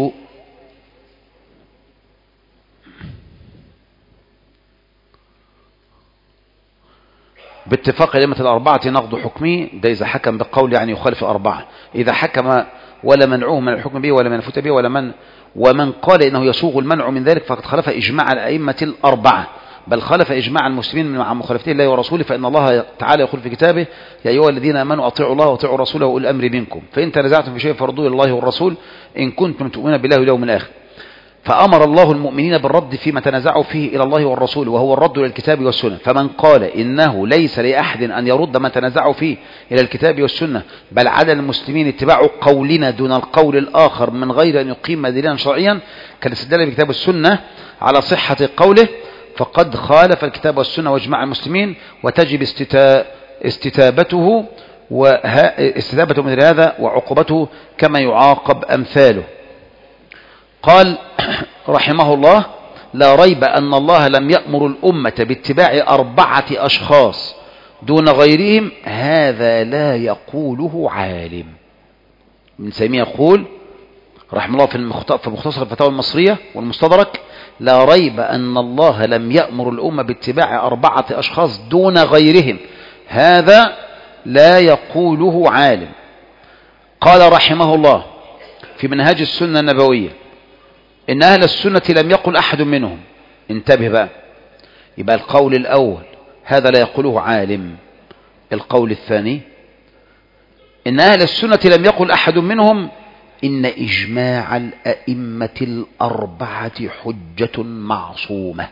Speaker 1: باتفاق الأئمة الأربعة نقض حكمه. ده إذا حكم بقول يعني يخالف الأربعة. إذا حكم ولا منعوه من الحكم به ولا من الفت به ولا من ومن قال إنه يسوغ المنع من ذلك فقد خالف إجماع الأئمة الأربعة، بل خالف إجماع المسلمين مع مخالفته الله ورسوله. فإن الله تعالى يقول في كتابه: يا أيها الذين آمنوا أطيعوا الله وأطيعوا رسوله وأولي الأمر منكم، فإن تنازعتم في شيء فردوه إلى الله والرسول إن كنتم تؤمنون بالله واليوم الآخر. فأمر الله المؤمنين بالرد فيما تنازعوا فيه إلى الله والرسول، وهو الرد إلى الكتاب والسنة. فمن قال إنه ليس لأحد أن يرد ما تنازعوا فيه إلى الكتاب والسنة، بل على المسلمين اتباع قولنا دون القول الآخر من غير أن يقيم دليلا شرعيا كالاستدلال بالكتاب والسنة على صحة قوله، فقد خالف الكتاب والسنة واجماع المسلمين، وتجب استتابته واستتابته مثل هذا وعقوبته كما يعاقب أمثاله. قال رحمه الله: لا ريب أن الله لم يأمر الأمة باتباع أربعة أشخاص دون غيرهم، هذا لا يقوله عالم. ابن تيمية يقول رحمه الله في مختصر الفتاوى المصرية والمستدرك: لا ريب أن الله لم يأمر الأمة باتباع أربعة أشخاص دون غيرهم، هذا لا يقوله عالم. قال رحمه الله في منهاج السنة النبوية: إن أهل السنة لم يقل أحد منهم. انتبه بقى، يبقى القول الأول هذا لا يقوله عالم. القول الثاني: إن أهل السنة لم يقل أحد منهم إن إجماع الأئمة الأربعة حجة معصومة.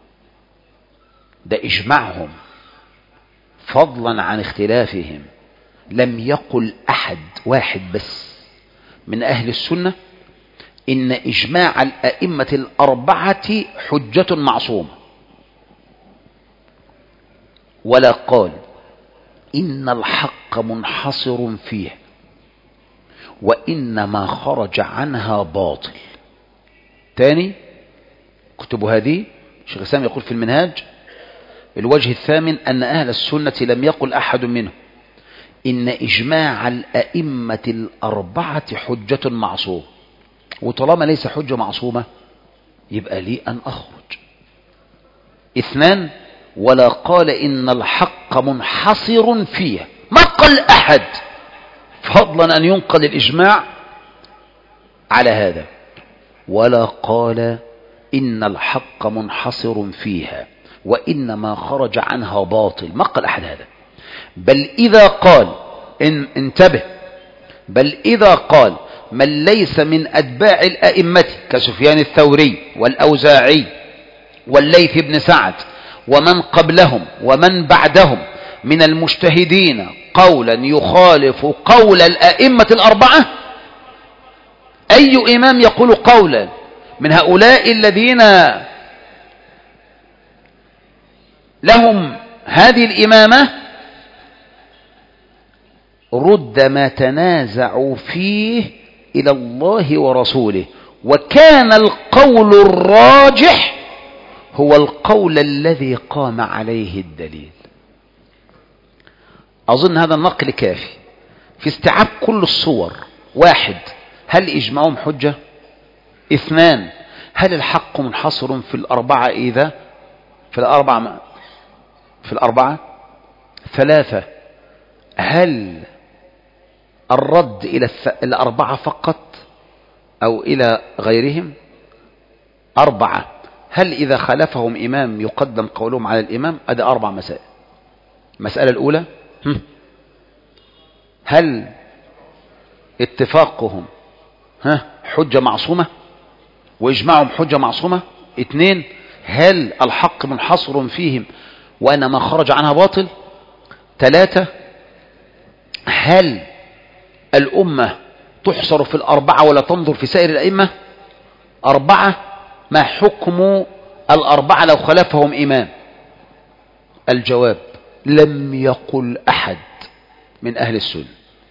Speaker 1: ده إجماعهم فضلا عن اختلافهم. لم يقل أحد واحد بس من أهل السنة إن إجماع الأئمة الأربعة حجة معصومة، ولا قال إن الحق منحصر فيه وإن ما خرج عنها باطل. تاني كتب هذه شيخ الإسلام يقول في المنهاج: الوجه الثامن أن أهل السنة لم يقل أحد منهم إن إجماع الأئمة الأربعة حجة معصومة. وطالما ليس حجة معصومة يبقى لي أن أخرج. اثنان: ولا قال إن الحق منحصر فيه. ما قال أحد، فضلا أن ينقل الإجماع على هذا. ولا قال إن الحق منحصر فيها وإنما خرج عنها باطل، ما قال أحد هذا. بل إذا قال إن انتبه بل إذا قال من ليس من أتباع الأئمة كسفيان الثوري والأوزاعي والليث بن سعد ومن قبلهم ومن بعدهم من المجتهدين قولا يخالف قول الأئمة الأربعة، أي إمام يقول قولا من هؤلاء الذين لهم هذه الإمامة رد ما تنازعوا فيه إلى الله ورسوله، وكان القول الراجح هو القول الذي قام عليه الدليل. أظن هذا النقل كافي في استيعاب كل الصور. واحد، هل إجماعهم حجة؟ اثنان، هل الحق منحصر في الأربعة إذا في الأربعة في الأربعة؟ ثلاثة، هل الرد إلى الأربعة فقط أو إلى غيرهم؟ أربعة، هل إذا خالفهم إمام يقدم قولهم على الإمام؟ هذا أربع مسائل. المسألة الأولى، هل اتفاقهم ها حجة معصومة وإجماعهم حجة معصومة؟ اثنين، هل الحق منحصر فيهم وأن ما خرج عنها باطل؟ ثلاثة، هل الأمة تحصر في الأربعة ولا تنظر في سائر الأئمة؟ أربعة، ما حكم الأربعة لو خلفهم إمام؟ الجواب، لم يقل أحد من أهل السنة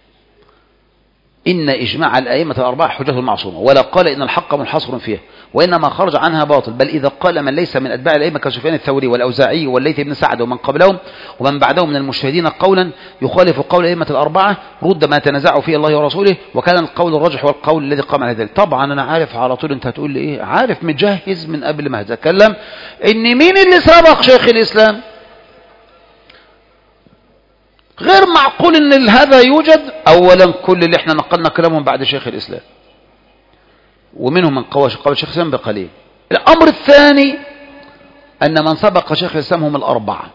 Speaker 1: إن إجماع الأئمة الأربعة حجة معصومة، ولا قال إن الحق منحصر فيها وإنما خرج عنها باطل. بل إذا قال من ليس من أتباع الأئمة كسفيان الثوري والأوزاعي والليث بن سعد ومن قبلهم ومن بعدهم من المجتهدين قولا يخالف قول الأئمة الأربعة رد ما تنازعوا فيه الله ورسوله، وكان القول الراجح والقول الذي قام على ذلك. طبعا أنا عارف على طول أنت هتقول لي إيه، عارف مجهز من قبل ما أتكلم إن مين اللي سبق شيخ الإسلام. غير معقول ان هذا يوجد. اولا كل اللي احنا نقلنا كلامهم بعد شيخ الاسلام، ومنهم من قوى قول شيخ الاسلام بقليل. الامر الثاني ان من سبق شيخ الاسلام هم الاربعه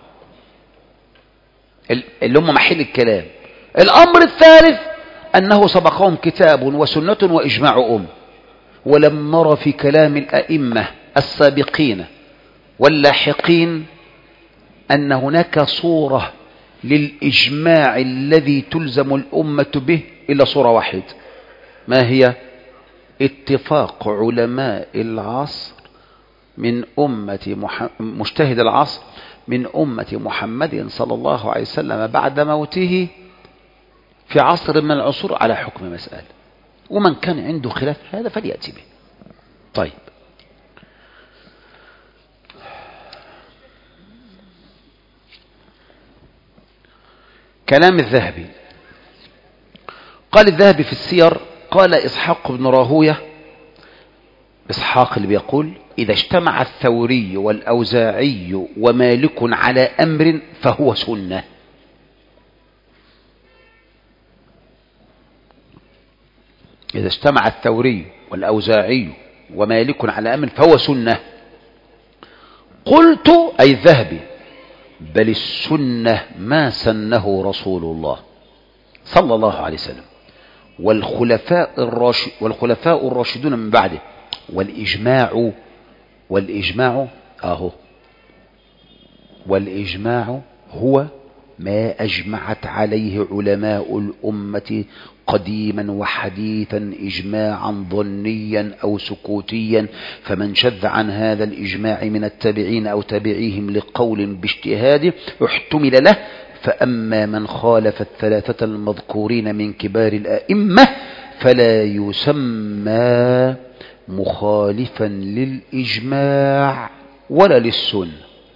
Speaker 1: اللي هم محل الكلام. الامر الثالث انه سبقهم كتاب وسنه واجماع ام، ولم نرى في كلام الائمه السابقين واللاحقين ان هناك صوره للإجماع الذي تلزم الأمة به إلا صورة واحدة، ما هي؟ اتفاق علماء العصر من أمة محمد مجتهد العصر من أمة محمد صلى الله عليه وسلم بعد موته في عصر من العصور على حكم مسألة، ومن كان عنده خلاف هذا فليأتي به. طيب، كلام الذهبي. قال الذهبي في السير، قال إسحاق بن راهوية، إسحاق اللي بيقول إذا اجتمع الثوري والأوزاعي ومالك على أمر فهو سنة. إذا اجتمع الثوري والأوزاعي ومالك على أمر فهو سنة. قلت أي الذهبي بل السنة ما سنه رسول الله صلى الله عليه وسلم والخلفاء الراشد والخلفاء الراشدون من بعده، والإجماع والإجماع أهو والإجماع هو ما أجمعت عليه علماء الأمة قديما وحديثا إجماعا ظنيا أو سكوتيا، فمن شذ عن هذا الإجماع من التابعين أو تابعيهم لقول باجتهاده احتمل له، فأما من خالف الثلاثة المذكورين من كبار الأئمة فلا يسمى مخالفا للإجماع ولا للسنة.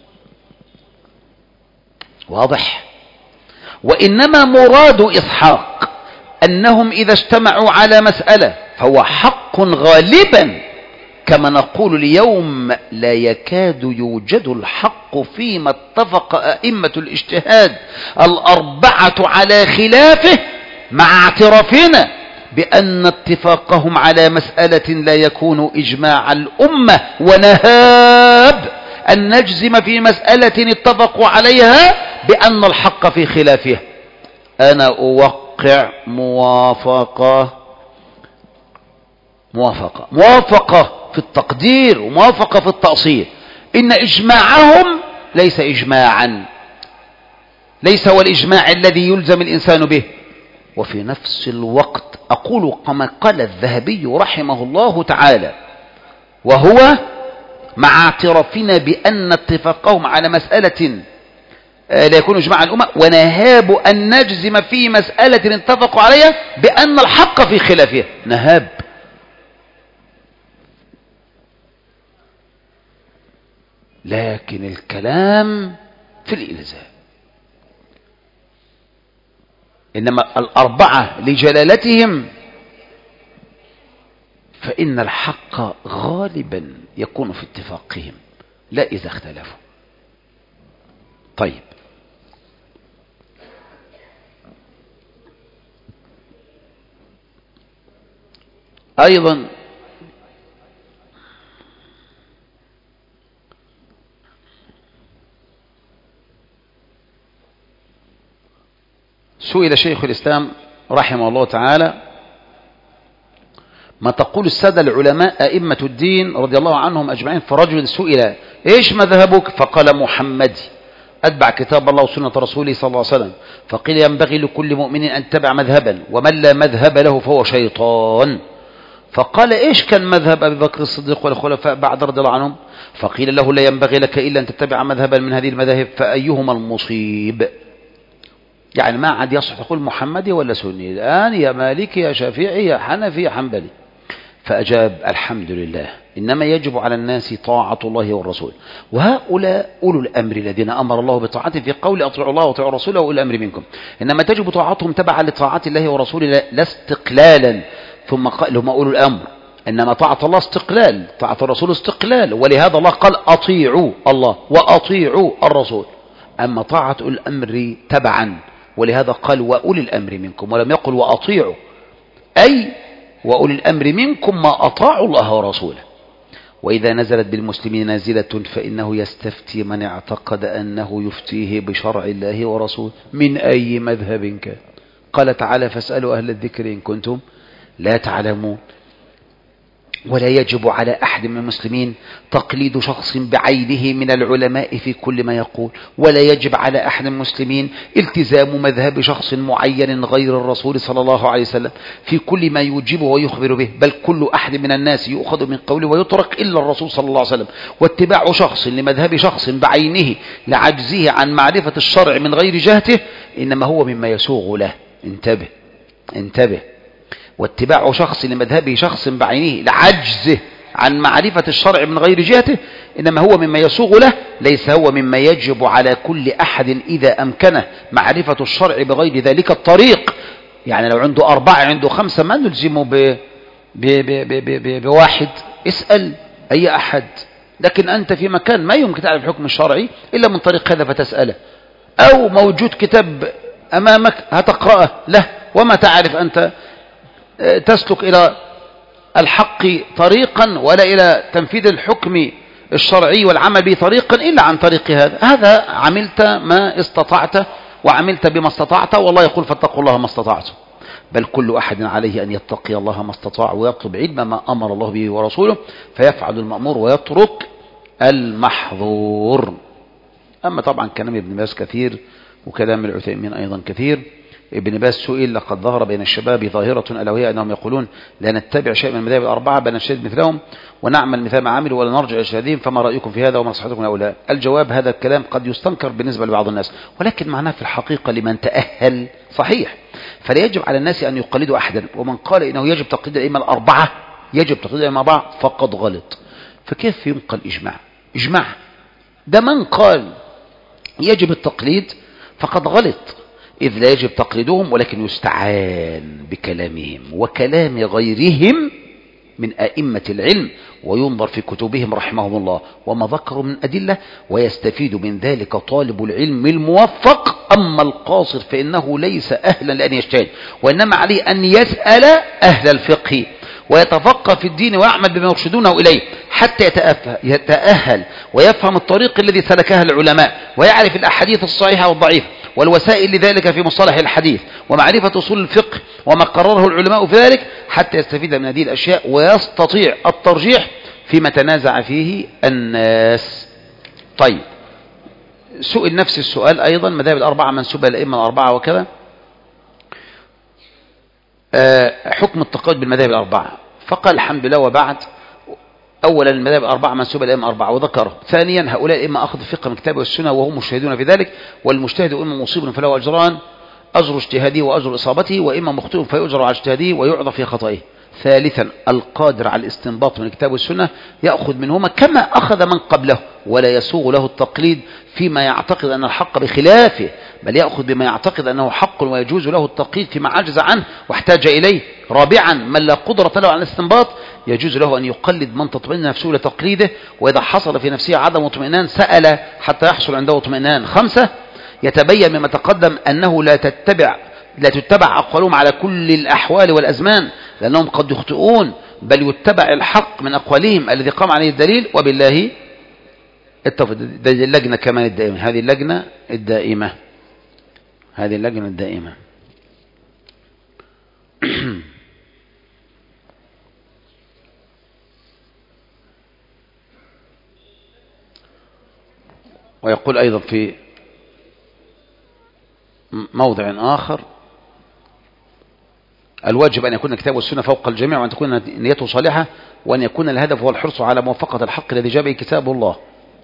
Speaker 1: واضح؟ وإنما مراد إسحاق أنهم إذا اجتمعوا على مسألة فهو حق غالبا كما نقول اليوم لا يكاد يوجد الحق فيما اتفق أئمة الاجتهاد الأربعة على خلافه، مع اعترافنا بأن اتفاقهم على مسألة لا يكون إجماع الأمة، ونهاب أن نجزم في مسألة اتفقوا عليها بأن الحق في خلافها. أنا أوقع موافقة موافقة موافقة في التقدير وموافقة في التأصيل، إن إجماعهم ليس إجماعا، ليس هو الإجماع الذي يلزم الإنسان به. وفي نفس الوقت أقول كما قال الذهبي رحمه الله تعالى، وهو مع اعترافنا بأن اتفاقهم على مسألة لا يكون إجماع الأمة، ونهاب أن نجزم في مسألة اتفقوا عليها بأن الحق في خلافها. نهاب. لكن الكلام في الإلزام، إنما الأربعة لجلالتهم فإن الحق غالبا يكون في اتفاقهم لا إذا اختلفوا. طيب، أيضا سئل شيخ الإسلام رحمه الله تعالى: ما تقول السادة العلماء أئمة الدين رضي الله عنهم أجمعين؟ فرجل سئل: إيش مذهبك؟ فقال: محمدي، أتبع كتاب الله وسنة رسوله صلى الله عليه وسلم. فقيل: ينبغي لكل مؤمن أن يتبع مذهبا، ومن لا مذهب له فهو شيطان. فقال: إيش كان مذهب أبي بكر الصديق والخلفاء بعد رضي الله عنهم؟ فقيل له: لا ينبغي لك إلا أن تتبع مذهبا من هذه المذاهب، فأيهما المصيب؟ يعني ما عاد يصح تقول محمدي ولا سني الآن، يا مالكي يا شافعي يا حنفي يا حنبلي. فأجاب: الحمد لله، إنما يجب على الناس طاعة الله والرسول، وهؤلاء أولو الأمر الذين أمر الله بطاعته في قول: أطيعوا الله وأطيعوا الرسول وأولي الأمر منكم. إنما تجب طاعتهم تبعا لطاعة الله ورسوله لا استقلالا. ثم قال: هم أولو الأمر، إنما طاعة الله استقلال، طاعة الرسول استقلال، ولهذا الله قال: أطيعوا الله وأطيعوا الرسول. أما طاعة الأمر تبعا، ولهذا قال: وأولي الأمر منكم، ولم يقل وأطيعوا، أي وأولي الأمر منكم ما أطاعوا الله ورسوله. وإذا نزلت بالمسلمين نازلة فإنه يستفتي من اعتقد أنه يفتيه بشرع الله ورسوله من أي مذهب كان. قال تعالى: فاسألوا أهل الذكر إن كنتم لا تعلمون. ولا يجب على أحد من المسلمين تقليد شخص بعينه من العلماء في كل ما يقول، ولا يجب على أحد من المسلمين التزام مذهب شخص معين غير الرسول صلى الله عليه وسلم في كل ما يوجبه ويخبر به، بل كل أحد من الناس يؤخذ من قوله ويترك إلا الرسول صلى الله عليه وسلم. واتباع شخص لمذهب شخص بعينه لعجزه عن معرفة الشرع من غير جهته إنما هو مما يسوغ له. انتبه انتبه واتباع شخص لمذهبه شخص بعينه لعجزه عن معرفة الشرع من غير جهته إنما هو مما يسوغ له، ليس هو مما يجب على كل أحد إذا أمكنه معرفة الشرع بغير ذلك الطريق. يعني لو عنده أربعة عنده خمسة ما نلزمه ب... ب... ب... ب... ب... بواحد، اسأل أي أحد. لكن أنت في مكان ما يمكن تعرف الحكم الشرعي إلا من طريق هذا فتسأله، أو موجود كتاب أمامك هتقرأه له، وما تعرف أنت تسلك إلى الحق طريقا ولا إلى تنفيذ الحكم الشرعي والعمل به طريقا إلا عن طريق هذا. هذا عملت ما استطعت وعملت بما استطعت، والله يقول: فاتقوا الله ما استطعتم. بل كل أحد عليه أن يتقي الله ما استطاع ويطلب علم ما أمر الله به ورسوله، فيفعل المأمور ويترك المحظور. أما طبعا كلام ابن باز كثير وكلام العثيمين أيضا كثير. ابن باز سئل: لقد ظهر بين الشباب ظاهرة ألا وهي أنهم يقولون لا نتبع شيء من المذاهب الأربعة بل نجتهد مثلهم ونعمل مثل ما عملوا ولا نرجع إلى اجتهادهم، فما رأيكم في هذا وما نصيحتكم لهؤلاء؟ الجواب: هذا الكلام قد يستنكر بالنسبة لبعض الناس، ولكن معناه في الحقيقة لمن تأهل صحيح. فلا يجب على الناس أن يقلدوا أحدا، ومن قال إنه يجب تقليد الأئمة الأربعة يجب تقليد الأئمة الأربعة فقد غلط. فكيف ينقل إجماع؟ إجماع ده من قال يجب التقليد فقد غلط، إذ لا يجب تقليدهم ولكن يستعان بكلامهم وكلام غيرهم من أئمة العلم وينظر في كتبهم رحمهم الله وما ذكروا من أدلة، ويستفيد من ذلك طالب العلم الموفق. أما القاصر فإنه ليس أهلا لأن يجتهد، وإنما عليه أن يسأل أهل الفقه ويتفقه في الدين ويعمل بما يرشدونه إليه حتى يتأهل ويفهم الطريق الذي سلكها العلماء، ويعرف الأحاديث الصحيحة والضعيفة والوسائل لذلك في مصطلح الحديث ومعرفة أصول الفقه وما قرره العلماء في ذلك، حتى يستفيد من هذه الأشياء ويستطيع الترجيح فيما تنازع فيه الناس. طيب، سئل نفس السؤال أيضا: مذاهب الأربعة منسوبة للأئمة الأربعة وكذا، حكم التقيد بالمذاهب الأربعة. فقال: الحمد لله وبعد. أولا، المذاهب الأربعة منسوبة للأئمة الأربعة وذكره. ثانيا، هؤلاء الأئمة أخذ الفقه من الكتاب والسنة وهم مجتهدون في ذلك، والمجتهد إما مصيب فله أجران: أجر اجتهاده وأجر إصابته، وإما مخطئ فيؤجر على اجتهاده ويعظى في خطئه. ثالثا، القادر على الاستنباط من الكتاب والسنة يأخذ منهما كما أخذ من قبله، ولا يسوغ له التقليد فيما يعتقد أن الحق بخلافه، بل يأخذ بما يعتقد أنه حق ويجوز له التقليد فيما عجز عنه واحتاج إليه. رابعا، من لا قدرة له على الاستنباط يجوز له أن يقلد من تطمئن نفسه لتقليده، وإذا حصل في نفسه عدم اطمئنان سأل حتى يحصل عنده اطمئنان. خمسة، يتبين مما تقدم أنه لا تتبع لا تتبع أقوالهم على كل الأحوال والأزمان، لأنهم قد يخطئون، بل يتبع الحق من أقوالهم الذي قام عليه الدليل. وبالله التوفيق. هذه اللجنة كمان الدائمة هذه اللجنة الدائمة هذه اللجنة الدائمة ويقول أيضا في موضع آخر: الواجب أن يكون الكتاب والسنة فوق الجميع، وأن تكون نيته صالحة، وأن يكون الهدف هو الحرص على موافقة الحق الذي جاء به كتاب الله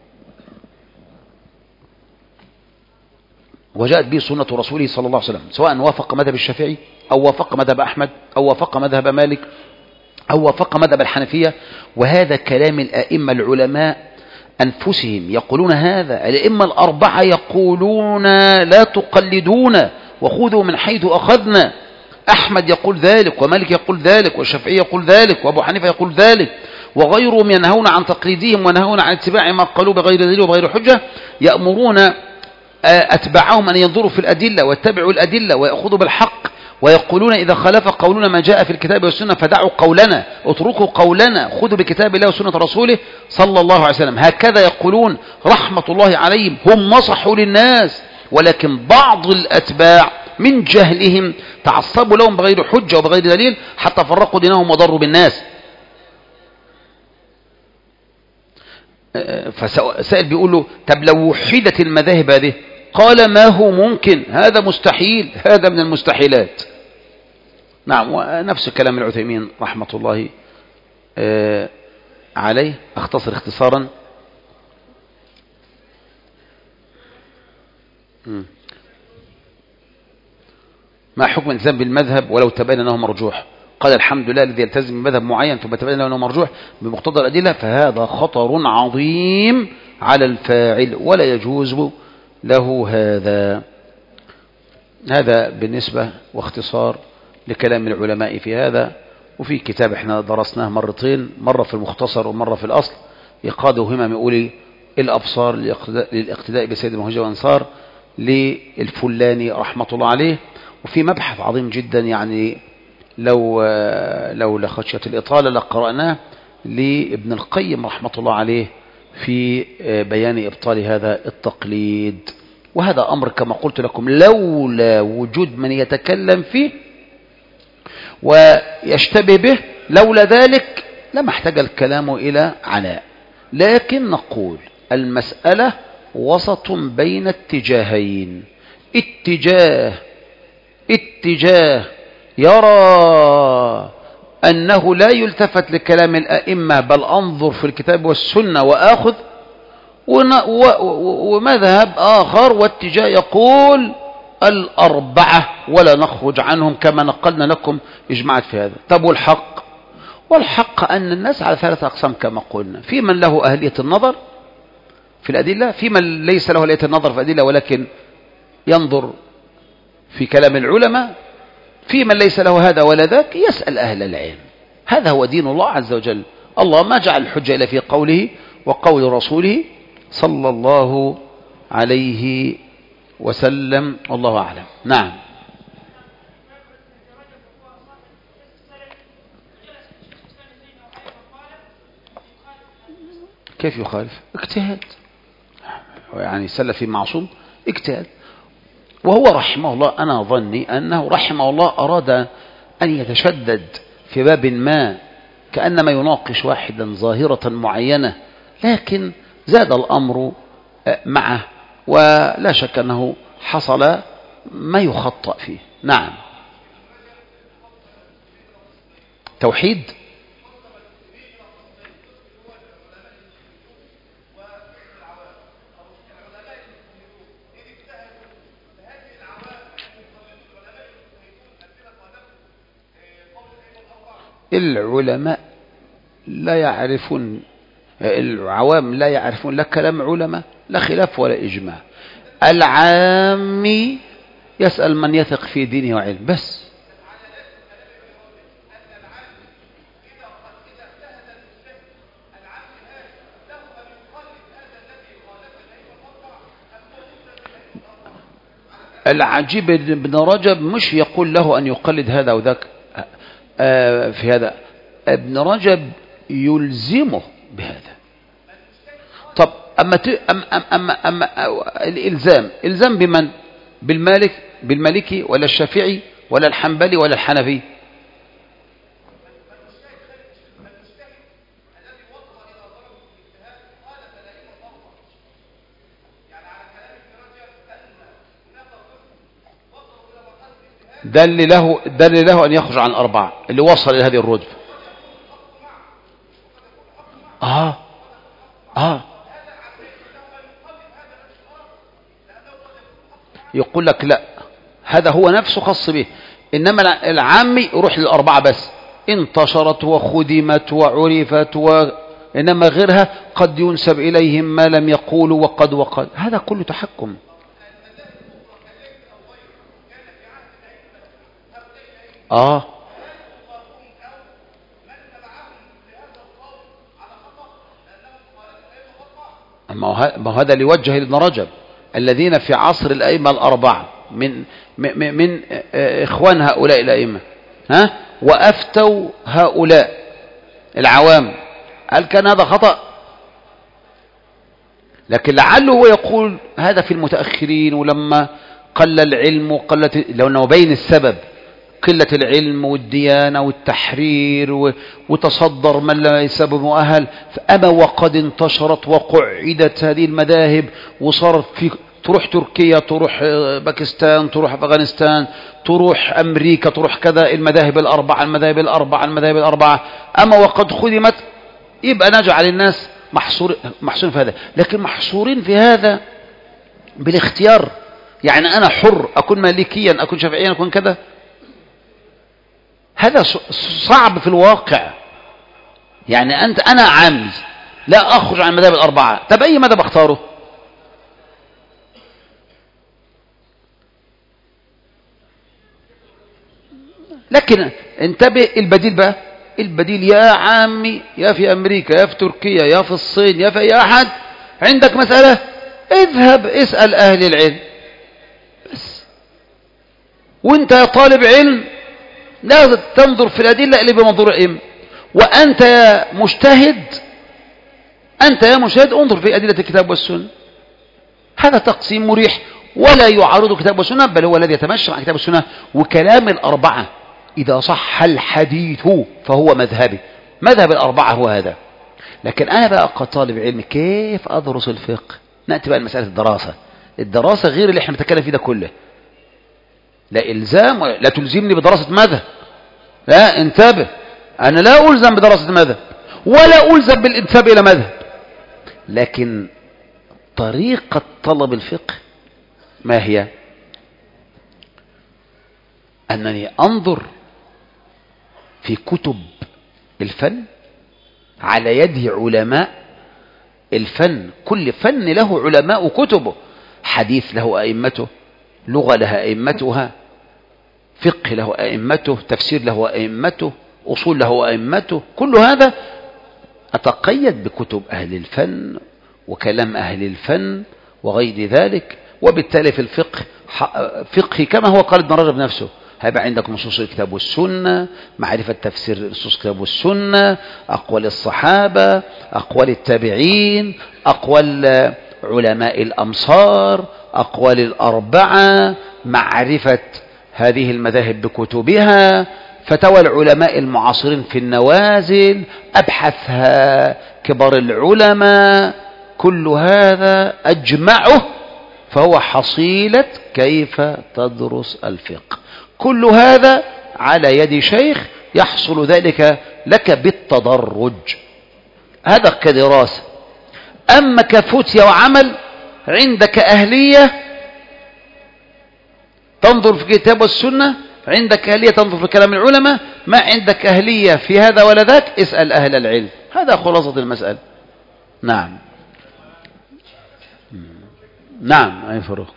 Speaker 1: وجاءت به سنة رسوله صلى الله عليه وسلم، سواء وافق مذهب الشافعي أو وافق مذهب أحمد أو وافق مذهب مالك أو وافق مذهب الحنفية. وهذا كلام الأئمة العلماء أنفسهم يقولون هذا. الأئمة الأربعة يقولون: لا تقلدون وخذوا من حيث أخذنا. أحمد يقول ذلك، ومالك يقول ذلك، والشافعي يقول ذلك، وأبو حنيفة يقول ذلك، وغيرهم ينهون عن تقليدهم ونهون عن اتباع ما قالوا بغير دليل وبغير حجة. يأمرون أتباعهم أن ينظروا في الأدلة ويتبعوا الأدلة ويأخذوا بالحق، ويقولون: إذا خالف قولنا ما جاء في الكتاب والسنة فدعوا قولنا، اتركوا قولنا، خذوا بكتاب الله وسنة رسوله صلى الله عليه وسلم. هكذا يقولون رحمة الله عليهم. هم نصحوا للناس، ولكن بعض الأتباع من جهلهم تعصبوا لهم بغير حجة وبغير دليل حتى فرقوا دينهم وضروا بالناس. فسائل بيقول له: طب لو وحدت المذاهب هذه؟ قال: ما هو ممكن، هذا مستحيل، هذا من المستحيلات. نعم، ونفس كلام العثيمين رحمة الله عليه. اختصر اختصارا: ما حكم الالتزام بالمذهب ولو تبين انه مرجوح؟ قال: الحمد لله الذي يلتزم بمذهب معين ثم تبين انه مرجوح بمقتضى الادله، فهذا خطر عظيم على الفاعل ولا يجوز له هذا. هذا بالنسبة واختصار لكلام العلماء في هذا. وفي كتاب احنا درسناه مرتين، مرة في المختصر ومرة في الأصل، إيقاظ همم أولي الأبصار للاقتداء بسيد المهاجر والأنصار للفلاني رحمة الله عليه. وفي مبحث عظيم جدا، يعني لو لو لخشية الإطالة لقرأناه لابن القيم رحمة الله عليه في بيان إبطال هذا التقليد. وهذا أمر كما قلت لكم لولا وجود من يتكلم فيه ويشتبه به، لولا ذلك لما احتاج الكلام إلى عناء. لكن نقول المسألة وسط بين اتجاهين. اتجاه اتجاه يرى أنه لا يلتفت لكلام الأئمة بل أنظر في الكتاب والسنة وآخذ، ومذهب آخر واتجاه يقول الأربعة ولا نخرج عنهم كما نقلنا لكم إجماعات في هذا. طب والحق؟ والحق أن الناس على ثلاثة أقسام كما قلنا: في من له أهلية النظر في الأدلة، في من ليس له أهلية النظر في الأدلة ولكن ينظر في كلام العلماء، في من ليس له هذا ولا ذاك يسأل أهل العلم. هذا هو دين الله عز وجل. الله ما جعل الحجة إلا في قوله وقول رسوله صلى الله عليه وسلم، والله أعلم. نعم. كيف يخالف؟ اجتهاد، يعني سلفي معصوم اجتهاد. وهو رحمه الله، أنا ظني أنه رحمه الله أراد أن يتشدد في باب ما، كأنما يناقش واحدا ظاهرة معينة، لكن زاد الأمر معه، ولا شك أنه حصل ما يخطأ فيه. نعم. توحيد. العلماء لا يعرفون، العوام لا يعرفون لا كلام علماء لا خلاف ولا إجماع. العامي يسأل من يثق في دينه وعلم بس. العجيب ابن رجب مش يقول له أن يقلد هذا وذاك في هذا، ابن رجب يلزمه بهذا. طب أما, أما, أما, أما الإلزام، إلزام بمن؟ بالمالك بالمالكي ولا الشافعي ولا الحنبلي ولا الحنفي؟ دل له دل له أن يخرج عن أربعة، اللي وصل إلى هذه الرتبة. آه آه يقول لك لا، هذا هو نفسه خاص به، إنما العامي يروح للأربعة بس، انتشرت وخدمت وعرفت و... إنما غيرها قد ينسب إليهم ما لم يقولوا وقد وقد، هذا كله تحكم. آه ما هذا اللي وجه ابن رجب، الذين في عصر الأئمة الأربعة من من, من إخوان هؤلاء الأئمة، ها، وأفتوا هؤلاء العوام، هل كان هذا خطأ؟ لكن لعله هو يقول هذا في المتأخرين، ولما قل العلم وقلت، لو أنه بين السبب قلة العلم والديانة والتحرير وتصدر من لا يسبب مؤهل، فأما وقد انتشرت وقعدت هذه المذاهب وصارت في، تروح تركيا، تروح باكستان، تروح أفغانستان، تروح أمريكا، تروح كذا، المذاهب الأربعة المذاهب الأربعة المذاهب الأربعة، أما وقد خدمت، يبقى نجعل الناس محصور محصورين في هذا. لكن محصورين في هذا بالاختيار، يعني أنا حر أكون مالكيا أكون شافعيا أكون كذا، هذا صعب في الواقع. يعني أنت أنا عامي لا أخرج عن المذاهب الأربعة، طب أي مذهب أختاره؟ لكن انتبه، البديل بقى، البديل يا عامي، يا في أمريكا يا في تركيا يا في الصين يا في أي أحد، عندك مسألة اذهب اسأل أهل العلم بس. وانت يا طالب علم لا تنظر في الأدلة اللي بمنظور العلم، وأنت يا مجتهد أنت يا مجتهد انظر في أدلة الكتاب والسنة. هذا تقسيم مريح ولا يعارض الكتاب والسنة، بل هو الذي يتمشى مع الكتاب والسنة. وكلام الأربعة إذا صح الحديث فهو مذهبي، مذهب الأربعة هو هذا. لكن أنا بقى كطالب علم كيف أدرس الفقه؟ نأتي بقى لمسألة الدراسة. الدراسة غير اللي احنا بنتكلم فيه ده كله، لا إلزام، لا تلزمني بدراسة مذهب، لا انتبه، أنا لا ألزم بدراسة مذهب ولا ألزم بالانتساب إلى مذهب، لكن طريقة طلب الفقه ما هي؟ أنني أنظر في كتب الفن على يد علماء الفن، كل فن له علماء كتبه، حديث له أئمته، لغة لها أئمتها، فقه له أئمته، تفسير له أئمته، أصول له وأئمته، كل هذا أتقيد بكتب أهل الفن وكلام أهل الفن وغير ذلك. وبالتالي في الفقه فقهي كما هو قال ابن رجب نفسه، هيبقى عندك نصوص الكتاب والسنة، معرفة تفسير نصوص الكتاب والسنة، أقوال الصحابة، أقوال التابعين، أقوال علماء الأمصار، أقوال الأربعة، معرفة هذه المذاهب بكتبها، فتوى العلماء المعاصرين في النوازل، أبحثها كبار العلماء، كل هذا أجمعه فهو حصيلة كيف تدرس الفقه. كل هذا على يد شيخ يحصل ذلك لك بالتدرج، هذا كدراسة. أما كفتية وعمل، عندك أهلية تنظر في كتاب والسنة، عندك أهلية تنظر في كلام العلماء، ما عندك أهلية في هذا ولا ذاك اسأل أهل العلم. هذا خلاصة المسألة. نعم نعم أي فروق.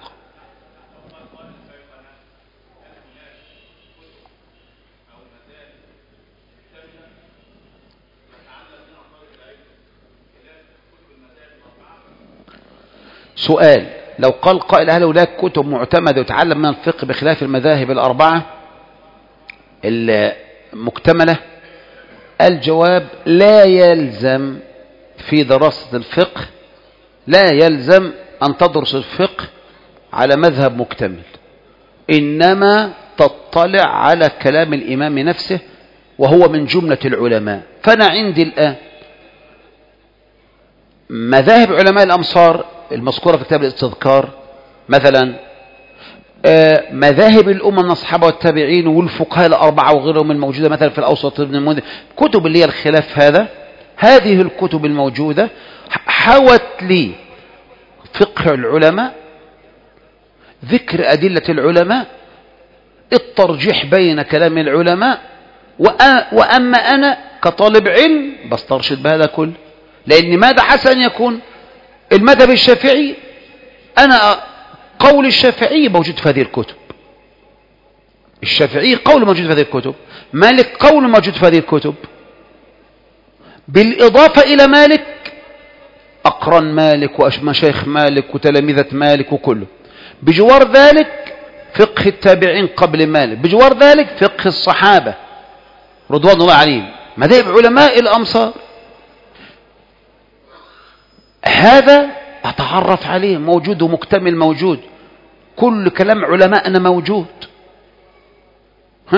Speaker 1: سؤال: لو قال قائل هل هناك كتب معتمدة يتعلم من الفقه بخلاف المذاهب الأربعة المكتملة؟ الجواب: لا يلزم في دراسة الفقه، لا يلزم أن تدرس الفقه على مذهب مكتمل، إنما تطلع على كلام الإمام نفسه وهو من جملة العلماء. فأنا عندي الآن مذاهب علماء الأمصار المذكورة في كتاب الاستذكار مثلا، مذاهب الأمة من الصحابة والتابعين والفقهاء الأربعة وغيرهم الموجودة مثلا في الأوسط ابن المنذر، كتب اللي هي الخلاف هذا، هذه الكتب الموجودة حوت لي فقه العلماء، ذكر أدلة العلماء، الترجيح بين كلام العلماء، وأما أنا كطالب علم بسترشد بهذا كله. لأن ماذا حسن أن يكون المذهب الشافعي، أنا قول الشافعي موجود في هذه الكتب، الشافعي قول موجود في هذه الكتب، مالك قول موجود في هذه الكتب، بالإضافة إلى مالك أقران مالك ومشايخ مالك وتلامذة مالك وكله، بجوار ذلك فقه التابعين قبل مالك، بجوار ذلك فقه الصحابة رضوان الله عليهم، مذاهب علماء الأمصار، هذا أتعرف عليه موجود ومكتمل موجود، كل كلام علماءنا موجود. ها؟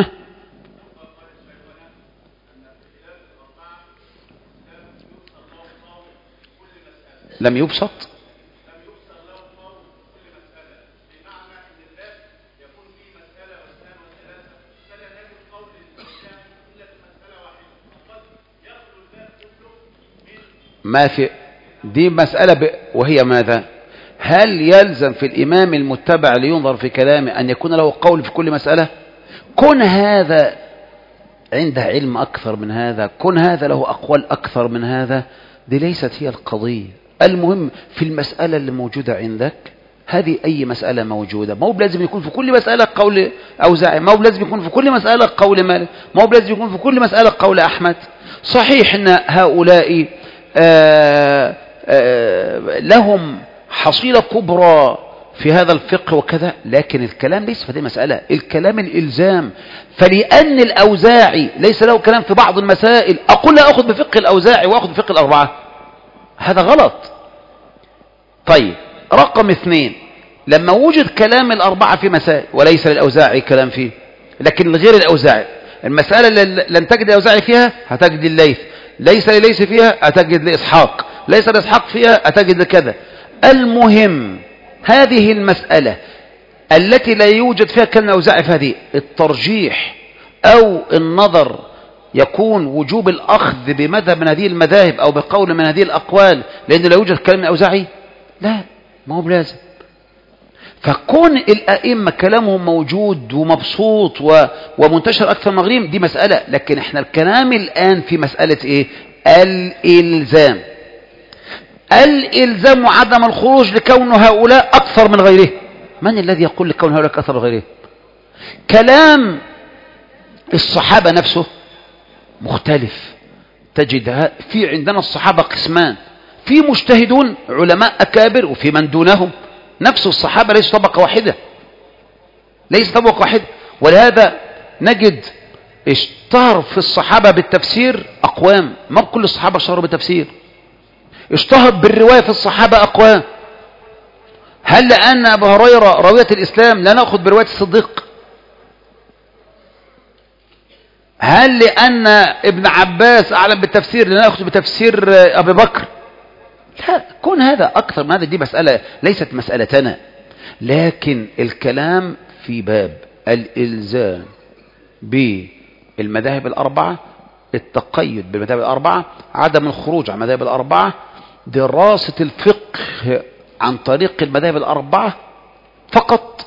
Speaker 1: لم يبسط ما في دي مسألة ب... وهي ماذا؟ هل يلزم في الإمام المتبع لينظر في كلامه أن يكون له قول في كل مسألة؟ كن هذا عنده علم أكثر من هذا، كن هذا له أقوال أكثر من هذا، دي ليست هي القضية. المهم في المسألة اللي موجودة عندك، هذه أي مسألة موجودة، ما هو لازم يكون في كل مسألة قول أوزاعي، ما هو لازم يكون في كل مسألة قول مالك، ما هو لازم يكون في كل مسألة قول أحمد. صحيح أن هؤلاء آآ آآ لهم حصيلة كبرى في هذا الفقه وكذا، لكن الكلام ليس في هذه المسألة، الكلام الإلزام. فلأن الأوزاعي ليس له كلام في بعض المسائل أقول لا أخذ بفقه الأوزاعي وأخذ بفقه الأربعة، هذا غلط. طيب رقم اثنين، لما وجد كلام الأربعة في مسائل وليس للأوزاعي كلام فيه، لكن لغير الأوزاعي المسألة اللي لن تجد الأوزاعي فيها هتجد الليث، ليس لليث فيها هتجد لإسحاق، ليس لإسحاق فيها هتجد لكذا. المهم هذه المسألة التي لا يوجد فيها كلمة أوزاعي في هذه، الترجيح أو النظر يكون وجوب الأخذ بمذهب من هذه المذاهب أو بقول من هذه الأقوال لأن لا يوجد كلمة أوزاعي، لا، ما هو بلازم. فكون الأئمة كلامهم موجود ومبسوط و... ومنتشر أكثر مغريم دي مسألة، لكن احنا الكلام الآن في مسألة إيه؟ الإلزام. الإلزام وعدم الخروج لكون هؤلاء أكثر من غيره. من الذي يقول لكون هؤلاء أكثر من غيره؟ كلام الصحابة نفسه مختلف. تجد في عندنا الصحابة قسمان، في مجتهدون علماء أكابر وفي من دونهم. نفس الصحابة ليس طبقة واحدة، ليس طبقة واحدة. ولهذا نجد اشتهر في الصحابة بالتفسير أقوام، ما كل الصحابة اشتهروا بالتفسير. اشتهر بالرواية في الصحابة أقوام. هل لأن أبا هريرة راوية الإسلام لا نأخذ برواية الصديق؟ هل لأن ابن عباس أعلم بالتفسير لا نأخذ بتفسير أبي بكر؟ لا، كون هذا أكثر من هذا دي مسألة ليست مسألتنا. لكن الكلام في باب الإلزام بالمذاهب الأربعة، التقيد بالمذاهب الأربعة، عدم الخروج عن المذاهب الأربعة، دراسة الفقه عن طريق المذاهب الأربعة فقط،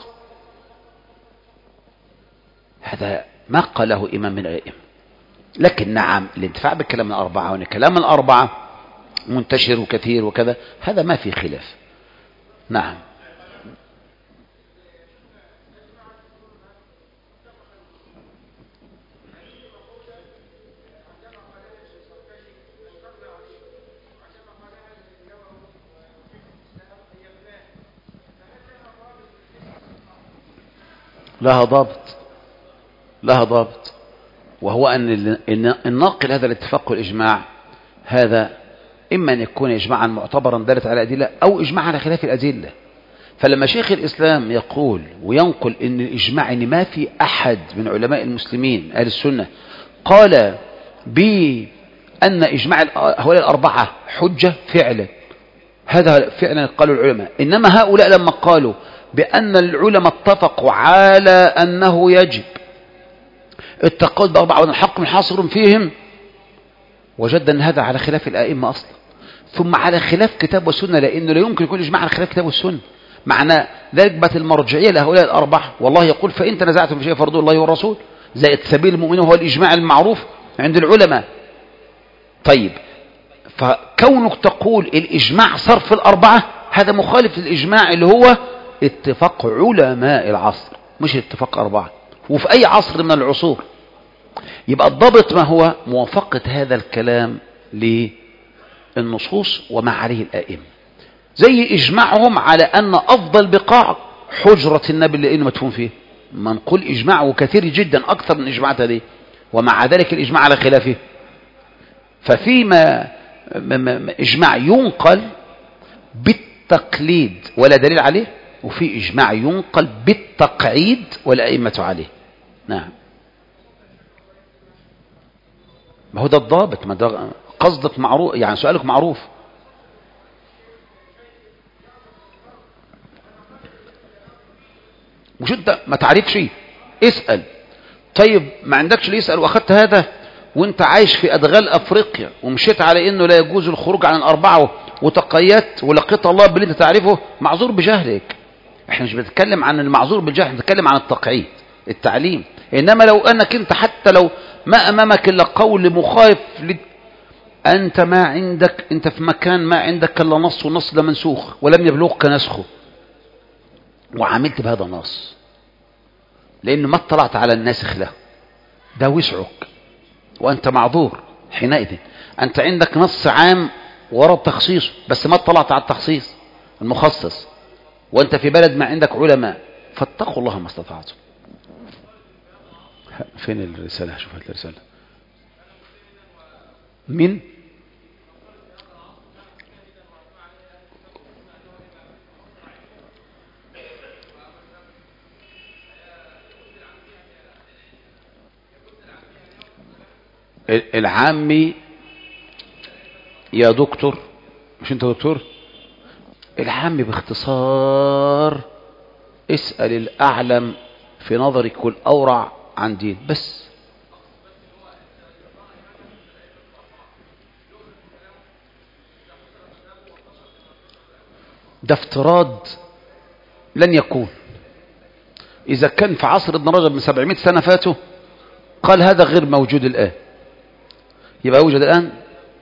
Speaker 1: هذا ما قاله إمام من الأئمة. لكن نعم الانتفاع بالكلام الأربعة، وأن كلام الأربعة منتشر وكثير وكذا، هذا ما في خلاف. نعم. لها ضابط، لها ضابط، وهو أن الناقل هذا الاتفاق والإجماع هذا إما أن يكون إجماعا معتبرا دالت على أدلة، أو إجماع على خلاف الأدلة. فلما شيخ الإسلام يقول وينقل أن الإجماع أن ما في أحد من علماء المسلمين أهل السنة قال بأن إجماع هؤلاء الأربعة حجة فعلا، هذا فعلا قالوا العلماء. إنما هؤلاء لما قالوا بأن العلماء اتفقوا على أنه يجب التقيد بأربعة وأن الحق حاصر فيهم، وجد أن هذا على خلاف الآئمة أصلا، ثم على خلاف كتاب والسنة، لأنه لا يمكن يكون إجماع على خلاف كتاب والسنة. معنى ذلك بات المرجعية لهؤلاء الأربعة، والله يقول فإن تنازعتم في شيء فردوه الله والرسول، زائد سبيل المؤمنين هو الإجماع المعروف عند العلماء. طيب، فكونك تقول الإجماع صرف الأربعة، هذا مخالف للإجماع اللي هو اتفاق علماء العصر، مش اتفاق أربعة، وفي أي عصر من العصور. يبقى الضابط ما هو موافقة هذا الكلام للنصوص وما عليه الآئمة، زي إجماعهم على أن أفضل بقاع حجرة النبي اللي إنه مدفون فيه، منقول إجماعه كثير جدا أكثر من إجماعات هذه، ومع ذلك الإجماع على خلافه. ففيما إجماع ينقل بالتقليد ولا دليل عليه، وفي إجماع ينقل بالتقعيد والأئمة عليه. نعم، ما هو ده الضابط، ما ده قصدك معروف، يعني سؤالك معروف. مش انت ما تعرفش اسأل. طيب ما عندكش اللي يسأل واخدت هذا وانت عايش في أدغال أفريقيا ومشيت على انه لا يجوز الخروج عن الأربعة وتقيدت ولقيت الله باللي انت تعرفه، معذور بجهلك. احنا مش بنتكلم عن المعذور بالجهل، بنتكلم عن التقعيد التعليم. انما لو انك انت حتى لو ما امامك الا قول مخالف ل... انت ما عندك، انت في مكان ما عندك الا نص، والنص ده منسوخ ولم يبلغك نسخه، وعملت بهذا النص لأنه ما اطلعت على الناسخ له، ده وسعك وأنت معذور حينئذ. أنت عندك نص عام ورد تخصيصه بس ما اطلعت على التخصيص المخصص، وأنت في بلد ما عندك علماء، فاتقوا الله ما استطعتم. فين الرسالة؟ شوف هات الرسالة. مين؟ العامي يا دكتور، مش انت دكتور؟ العامي باختصار اسأل الأعلم في نظرك والأورع عن دين بس. ده افتراض لن يكون. إذا كان في عصر ابن رجب من سبعمائة سنة فاتوا قال هذا غير موجود الآن، يبقى يوجد الآن.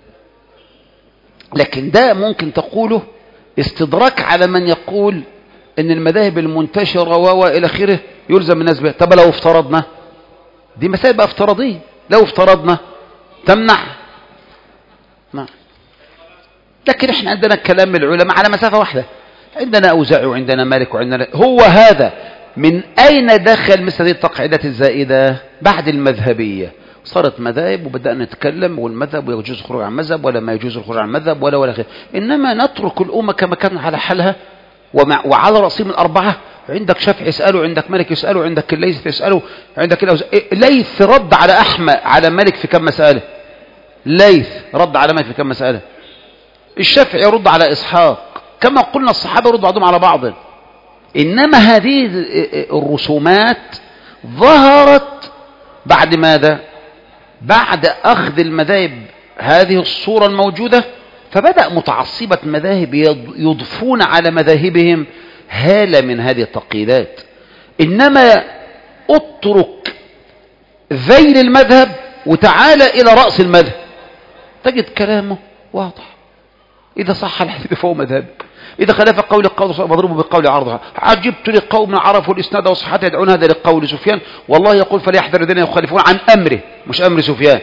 Speaker 1: لكن ده ممكن تقوله استدراك على من يقول ان المذاهب المنتشرة و الى اخره يلزم الناس بها. طب لو افترضنا دي مسائل بقى افتراضية، لو افترضنا تمنع؟ ما. لكن احنا عندنا كلام العلماء على مسافة واحدة، عندنا أوزاعي وعندنا مالك وعندنا هو هذا. من أين دخل مثل هذه التقعيدات الزائدة؟ بعد المذهبية صارت مذاهب وبدأنا نتكلم، والمذهب ويجوز الخروج عن مذهب ولا ما يجوز الخروج عن مذهب ولا ولا خير. إنما نترك الأمة كما كان على حالها ومع وعلى رأسهم الأربعة. عندك شافعي يسأله، عندك مالك يسأله، عندك الليث يسأله، عندك الليث رد على أحمد على مالك في كم مسألة. ليث رد على مالك في كم مسألة. الشافعي يرد على إسحاق، كما قلنا الصحابة يرد بعضهم على بعض. إنما هذه الرسومات ظهرت بعد ماذا؟ بعد أخذ المذاهب هذه الصورة الموجودة، فبدأ متعصبة مذاهب يضفون على مذاهبهم هالة من هذه التقييدات. إنما اترك ذيل المذهب وتعالى إلى رأس المذهب تجد كلامه واضح. إذا صح الحديث فهو مذهب، إذا خلاف قول القول مضروب بقول عرضها. عجبت لقوم عرفوا الإسناد وصحته يدعون هذا لقول سفيان، والله يقول فليحذر الذين يخالفون عن أمره، مش أمر سفيان.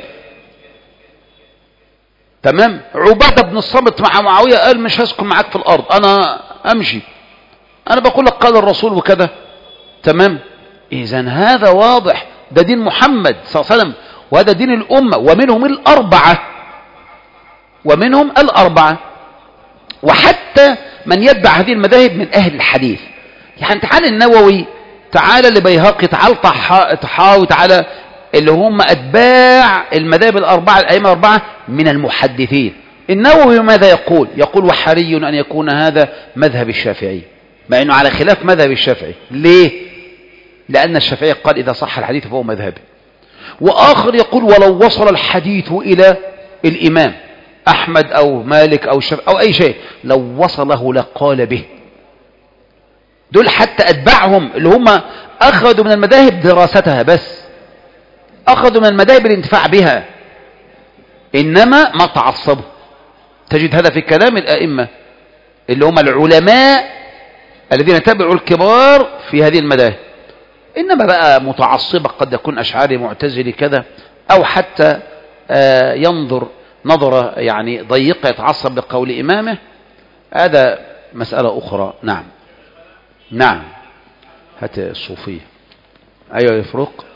Speaker 1: تمام. عبادة بن الصامت مع معاوية قال مش هسكن معاك في الأرض، أنا أمشي، أنا بقول لك قال الرسول وكذا. تمام. إذن هذا واضح، ده دين محمد صلى الله عليه وسلم، وهذا دين الأمة، ومنهم الأربعة ومنهم الأربعة وحتى من يتبع هذه المذاهب من أهل الحديث. يعني تعال النووي، تعال لبيهقي، تعال طحاوي، تعال اللي هم أتباع المذاهب الأربعة الأئمة الأربعة من المحدثين. النووي ماذا يقول؟ يقول وحري أن يكون هذا مذهب الشافعي، مع أنه على خلاف مذهب الشافعي. ليه؟ لأن الشافعي قال إذا صح الحديث فهو مذهبي. وآخر يقول ولو وصل الحديث إلى الإمام أحمد أو مالك أو الشافعي أو أي شيء، لو وصله لقال به. دول حتى أتباعهم اللي هم أخذوا من المذاهب دراستها بس، أخذوا من المذاهب الانتفاع بها، إنما ما تعصبوا. تجد هذا في كلام الأئمة اللي هم العلماء الذين تبعوا الكبار في هذه المذاهب. إنما بقى متعصبة قد يكون أشعاري معتزلي كذا، أو حتى آه ينظر نظرة يعني ضيقة يتعصب لقول إمامه، هذا مسألة أخرى. نعم نعم. هات الصوفية. أيها يفرق.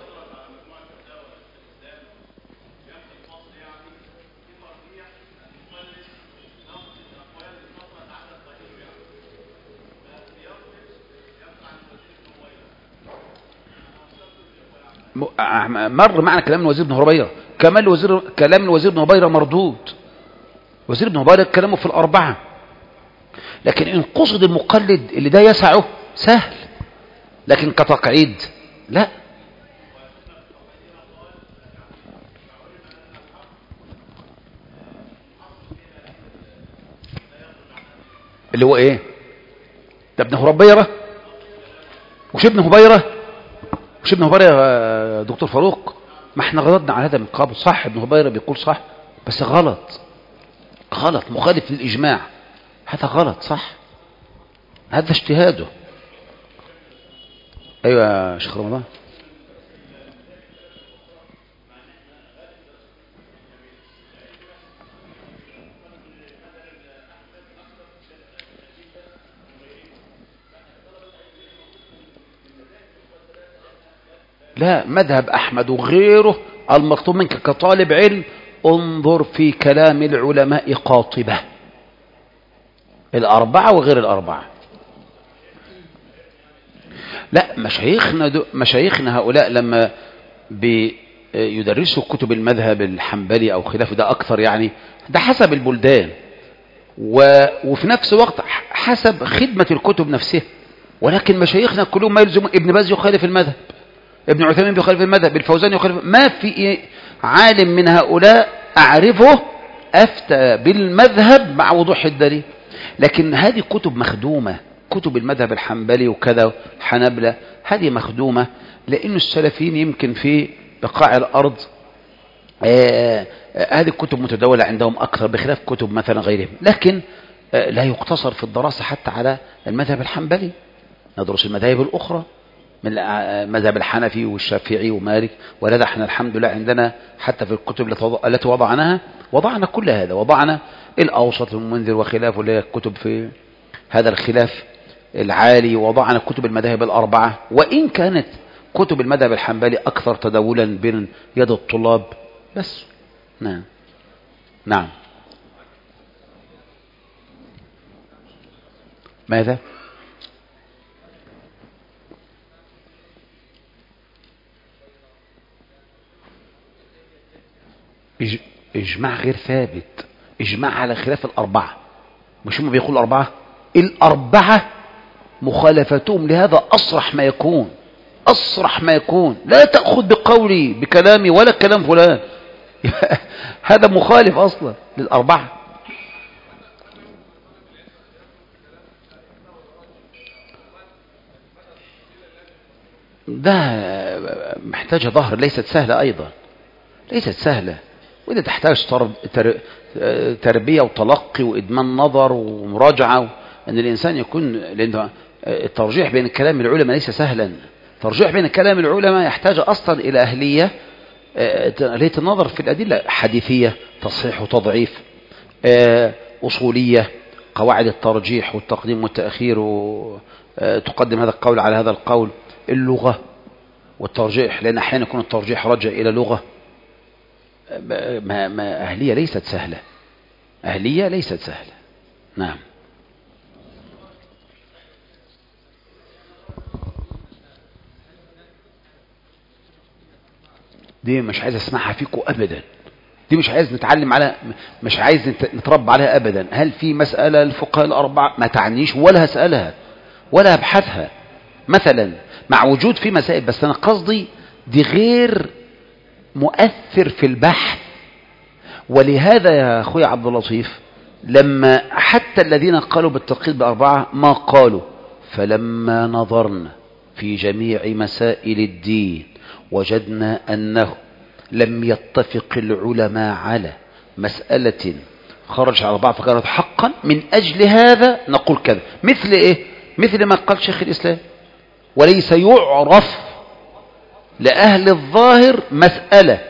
Speaker 1: مر معنا كلام الوزير بن هريرة، كمان الوزير كلام الوزير بن هريرة مردود. وزير بن هريرة كلامه في الأربعة، لكن إن قصد المقلد اللي ده يسعه سهل، لكن كتقعيد لا. اللي هو ايه ده؟ ابن هريرة. وش ابن هريرة؟ مش ابن هريرة دكتور فاروق؟ ما احنا غلطنا على هذا من قبل. صح ابن هريرة بيقول صح، بس غلط غلط مخالف للإجماع. هذا غلط صح، هذا اجتهاده. ايوه يا شيخ رمضان. لا، مذهب أحمد وغيره المطلوب منك كطالب علم انظر في كلام العلماء قاطبة، الأربعة وغير الأربعة. لا، مشايخنا مشايخنا هؤلاء لما بيدرسوا كتب المذهب الحنبلي أو خلافه، ده أكثر يعني، ده حسب البلدان و... وفي نفس الوقت حسب خدمة الكتب نفسها. ولكن مشايخنا كلهم ما يلزم. ابن باز يخالف المذهب، ابن عثيمين يخالف المذهب، الفوزان يخالف. ما في عالم من هؤلاء أعرفه أفتى بالمذهب مع وضوح الدليل. لكن هذه كتب مخدومة، كتب المذهب الحنبلي وكذا حنبلة، هذه مخدومة لأن السلفيين يمكن في بقاع الأرض آه هذه الكتب متداولة عندهم أكثر بخلاف كتب مثلا غيرهم. لكن آه لا يقتصر في الدراسة حتى على المذهب الحنبلي، ندرس المذاهب الأخرى. من مذهب الحنفي والشافعي ومالك، ولذا احنا الحمد لله عندنا حتى في الكتب التي وضعناها وضعنا كل هذا، وضعنا الأوسط المنذر وخلافه اللي هي الكتب في هذا الخلاف العالي، وضعنا كتب المذاهب الأربعة، وإن كانت كتب المذهب الحنبلي أكثر تداولا بين يد الطلاب بس. نعم نعم. ماذا؟ إجماع غير ثابت، إجماع على خلاف الأربعة، مش هم بيقولوا الأربعة؟ الأربعة مخالفتهم لهذا أصرح ما يكون، أصرح ما يكون، لا تأخذ بقولي بكلامي ولا كلام فلان هذا مخالف أصلا للأربعة. ده محتاجة ظهر، ليست سهلة أيضا، ليست سهلة، وإذا تحتاج تربية وتلقي وإدمان نظر ومراجعة، أن الإنسان يكون، لأن الترجيح بين الكلام العلماء ليس سهلا، الترجيح بين الكلام العلماء يحتاج أصلا إلى أهلية، أهلية النظر في الأدلة، حديثية، تصحيح وتضعيف، أصولية، قواعد الترجيح والتقديم والتأخير، تقدم هذا القول على هذا القول، اللغة والترجيح، لأن أحيانا يكون الترجيح رجع إلى لغة، ما ما أهلية ليست سهلة، أهلية ليست سهلة. نعم. دي مش عايز اسمعها فيكم أبدا، دي مش عايز نتعلم على، مش عايز نتربى عليها أبدا. هل في مسألة الفقهاء الأربعة ما تعنيش ولا هسألها ولا هبحثها مثلا، مع وجود في مسائل، بس أنا قصدي دي غير مؤثر في البحث. ولهذا يا أخوي عبد اللطيف، لما حتى الذين قالوا بالتقييد بأربعة ما قالوا، فلما نظرنا في جميع مسائل الدين وجدنا أنه لم يتفق العلماء على مسألة خرج على بعض فكانت حقا، من أجل هذا نقول كذا. مثل إيه؟ مثل ما قال شيخ الإسلام، وليس يعرف لأهل الظاهر مسألة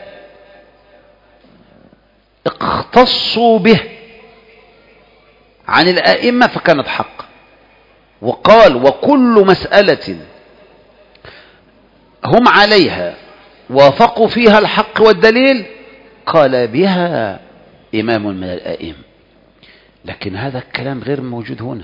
Speaker 1: اختصوا به عن الآئمة فكانت حق. وقال وكل مسألة هم عليها وافقوا فيها الحق والدليل قال بها إمام من الآئمة. لكن هذا الكلام غير موجود هنا.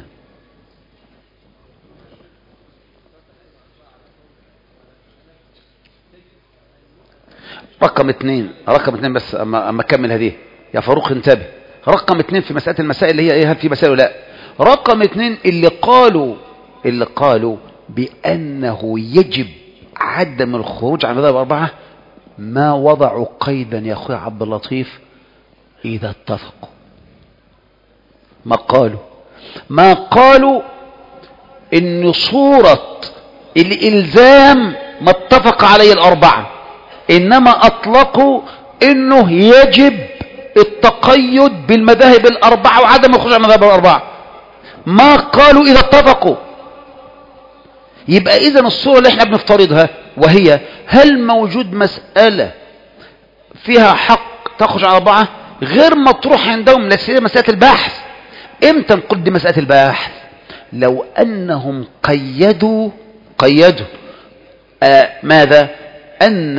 Speaker 1: رقم اثنين، رقم اثنين بس أما, أما أكمل هذه يا فاروق انتبه. رقم اثنين في مسألة المسائل اللي هي ايه، هل في مسائل لا. رقم اثنين اللي قالوا اللي قالوا بأنه يجب عدم الخروج عن مذهب الأربعة، ما وضعوا قيدا يا أخوي عبد اللطيف إذا اتفقوا. ما قالوا ما قالوا إن صورة الإلزام ما اتفق عليه الأربعة، إنما أطلقوا إنه يجب التقيد بالمذاهب الأربعة وعدم الخروج عن مذاهب الأربعة. ما قالوا إذا اتفقوا. يبقى إذن الصورة اللي احنا بنفترضها وهي هل موجود مسألة فيها حق تخرج على أربعة غير مطروح عندهم، لسه مسألة البحث. امتى نقول دي مسألة البحث؟ لو أنهم قيدوا قيدوا آه ماذا؟ أن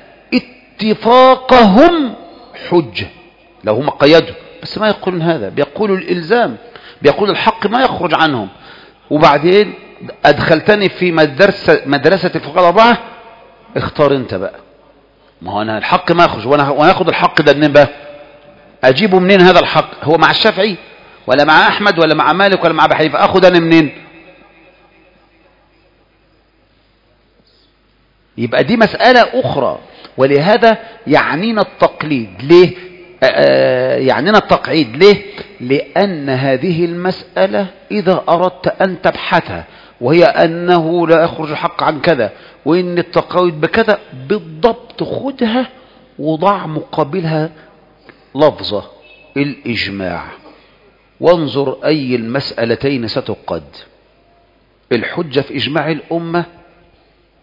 Speaker 1: اتفاقهم حجة. لو هم قيدوا، بس ما يقولون هذا، بيقولوا الإلزام، بيقولوا الحق ما يخرج عنهم. وبعدين أدخلتني في مدرسة مدرسة الفقهاء الأربعة، اختار انت بقى. ما هو أنا الحق ما يخرج، وأنا وناخد الحق ده منين بقى؟ أجيبه منين هذا الحق؟ هو مع الشافعي ولا مع أحمد ولا مع مالك ولا مع أبي حنيفة؟ أخذ أنا منين؟ يبقى دي مسألة أخرى. ولهذا يعنينا التقليد. ليه؟ آه يعنينا التقعيد. ليه؟ لأن هذه المسألة إذا أردت أن تبحثها وهي أنه لا يخرج الحق عن كذا وإن التقيد بكذا بالضبط، خدها وضع مقابلها لفظة الإجماع، وانظر أي المسألتين ستقد. الحجة في إجماع الأمة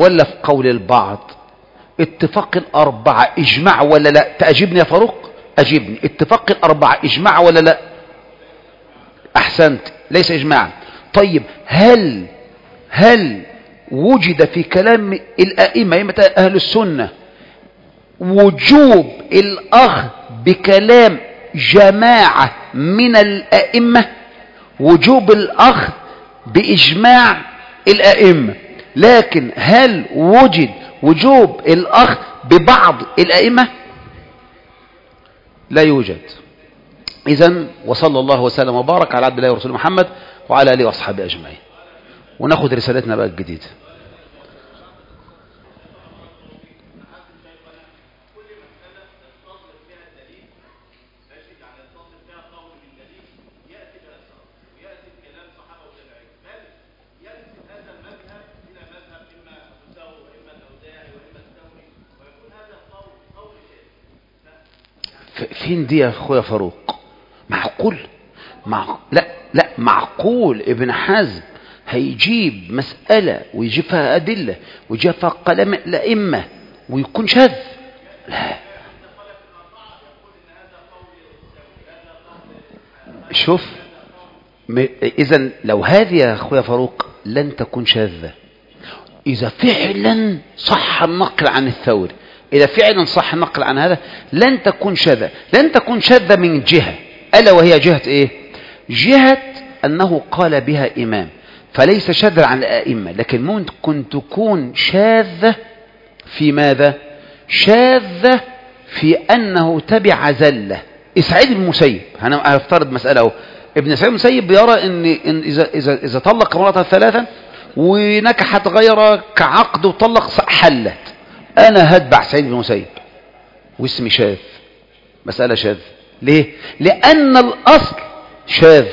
Speaker 1: ولا في قول البعض؟ اتفاق الأربعة إجماع ولا لا؟ تأجبني يا فاروق، أجبني. اتفاق الأربعة إجماع ولا لا؟ أحسنت، ليس إجماعا. طيب هل هل وجد في كلام الأئمة أئمة أهل السنة وجوب الأخذ بكلام جماعة من الأئمة؟ وجوب الأخذ بإجماع الأئمة، لكن هل وجد وجوب الأخذ ببعض الأئمة؟ لا يوجد. إذن وصلى الله وسلم وبارك على عبد الله ورسوله محمد وعلى آله وأصحابه أجمعين. وناخد رسالتنا بقى الجديدة. فين دي يا اخويا فاروق؟ معقول؟ مع... لا لا معقول ابن حزم هيجيب مسألة ويجيب فيها أدلة ويجيب فيها كلام الأئمة ويكون شاذ؟ لا. شوف م... إذا لو هذه يا اخويا فاروق لن تكون شاذة إذا فعلا صح النقل عن الثوري، إذا فعلا صح النقل عن هذا لن تكون شاذة. لن تكون شاذة من جهة، ألا وهي جهة إيه؟ جهة أنه قال بها إمام، فليس شاذة عن الأئمة، لكن ممكن تكون شاذة في ماذا؟ شاذة في أنه تبع زلة. سعيد بن المسيب، أنا هفترض مسألة أهو، ابن سعيد المسيب بيرى إن, إن إذا, إذا, إذا طلق امرأة ثلاثة ونكحت غير كعقد وطلق حلت، أنا هتبع سعيد بن المسيب واسمي شاذ، مسألة شاذ. ليه؟ لأن الأصل شاذ،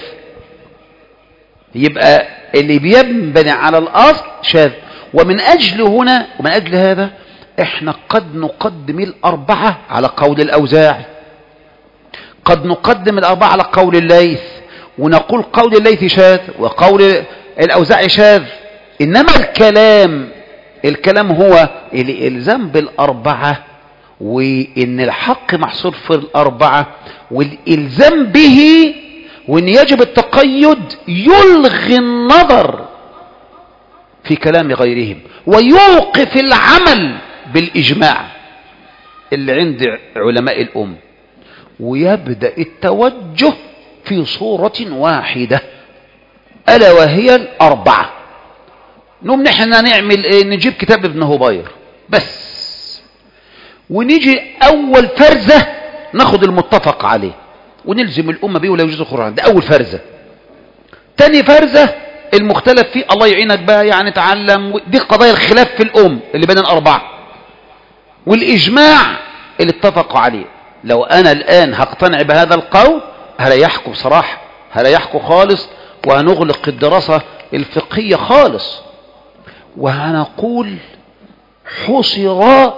Speaker 1: يبقى اللي بينبني على الأصل شاذ. ومن أجل هنا ومن أجل هذا إحنا قد نقدم الأربعة على قول الأوزاعي، قد نقدم الأربعة على قول الليث، ونقول قول الليث شاذ وقول الأوزاعي شاذ. إنما الكلام الكلام هو الإلزام بالأربعة، وإن الحق محصور في الأربعة، والإلزام به، وإن يجب التقيد يلغي النظر في كلام غيرهم ويوقف العمل بالإجماع اللي عند علماء الأم، ويبدأ التوجه في صورة واحدة ألا وهي الأربعة. نقوم نحن نعمل ايه؟ نجيب كتاب ابن هبير بس، ونيجي اول فرزة ناخد المتفق عليه ونلزم الامة بيه ولا يجوز الخروج عنه، ده اول فرزة. تاني فرزة المختلف فيه، الله يعينك بقى يعني تعلم، دي قضايا الخلاف في الام اللي بين الاربعة، والاجماع اللي اتفقوا عليه. لو انا الان هقتنع بهذا القول هريحكم بصراحة، هريحكم خالص، وهنغلق الدراسة الفقهية خالص، وهنقول حصر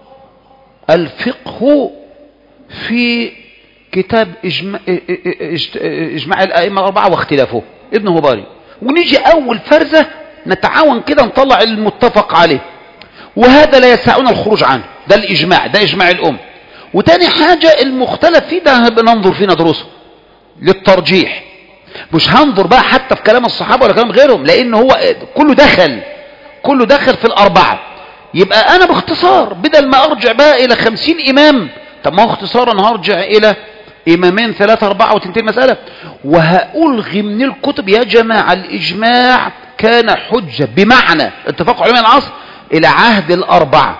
Speaker 1: الفقه في كتاب إجماع, إجماع الأئمة الأربعة واختلافه ابن هباري، ونيجي أول فرزة نتعاون كده نطلع المتفق عليه، وهذا لا يسعنا الخروج عنه، ده الإجماع، ده إجماع الأم. وتاني حاجة المختلف فيه ده بننظر فيه ندرسه للترجيح، مش هنظر بقى حتى في كلام الصحابة ولا كلام غيرهم، لأن هو كله دخل كله دخل في الأربعة. يبقى أنا باختصار بدل ما أرجع بقى إلى خمسين إمام، طب ما هو اختصار أنا هرجع إلى إمامين ثلاثة أربعة وتنتهي المسألة، وهألغي من الكتب يا جماعة الإجماع كان حجة بمعنى اتفاق علماء العصر إلى عهد الأربعة.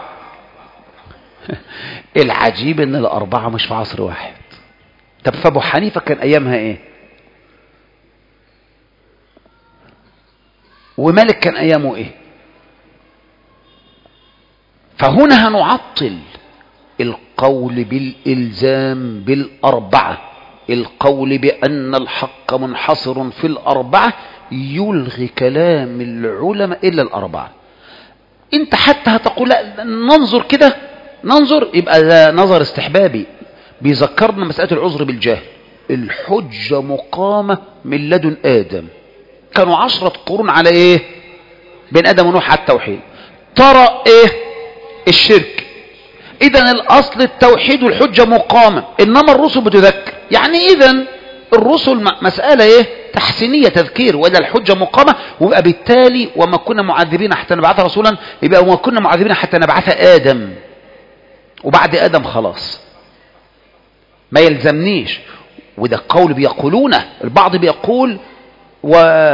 Speaker 1: العجيب إن الأربعة مش في عصر واحد. طب فأبو حنيفة كان أيامها إيه؟ ومالك كان أيامه إيه؟ فهنا هنعطل القول بالإلزام بالأربعة، القول بأن الحق منحصر في الأربعة يلغي كلام العلماء إلا الأربعة. انت حتى هتقول لا ننظر كده، ننظر، يبقى ده نظر استحبابي، بيذكرنا مسألة العذر بالجهل. الحجة مقامة من لدن آدم، كانوا عشرة قرون على ايه؟ بين آدم ونوح على التوحيد. طرأ ايه الشرك. اذا الاصل التوحيد والحجة مقامة، انما الرسل بتذكر. يعني اذا الرسل مسألة ايه تحسينية تذكير، وإذا الحجة مقامة. ويبقى بالتالي وما كنا معذبين حتى نبعث رسولا، يبقى وما كنا معذبين حتى نبعث آدم، وبعد آدم خلاص ما يلزمنيش. وده قول بيقولونه، البعض بيقول و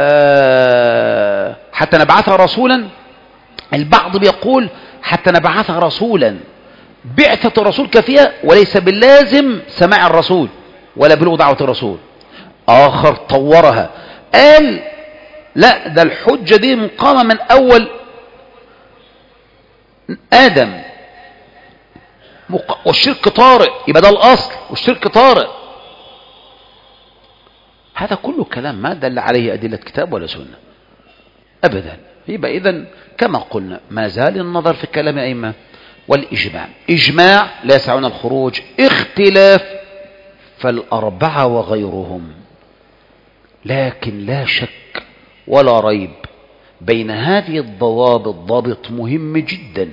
Speaker 1: حتى نبعث رسولا، البعض بيقول حتى نبعث رسولا. بعثة الرسول كافية، وليس باللازم سماع الرسول ولا بلغ دعوة الرسول. آخر طورها قال لا، ده الحجة دي مقامة من أول آدم، والشرك طارئ، يبقى ده الأصل والشرك طارئ. هذا كله كلام ما دل عليه أدلة كتاب ولا سنة أبدا. يبقى إذن كما قلنا ما زال النظر في كلام أئمة والإجماع. إجماع لا يسعون الخروج، اختلاف فالأربعة وغيرهم. لكن لا شك ولا ريب بين هذه الضوابط ضابط مهم جدا،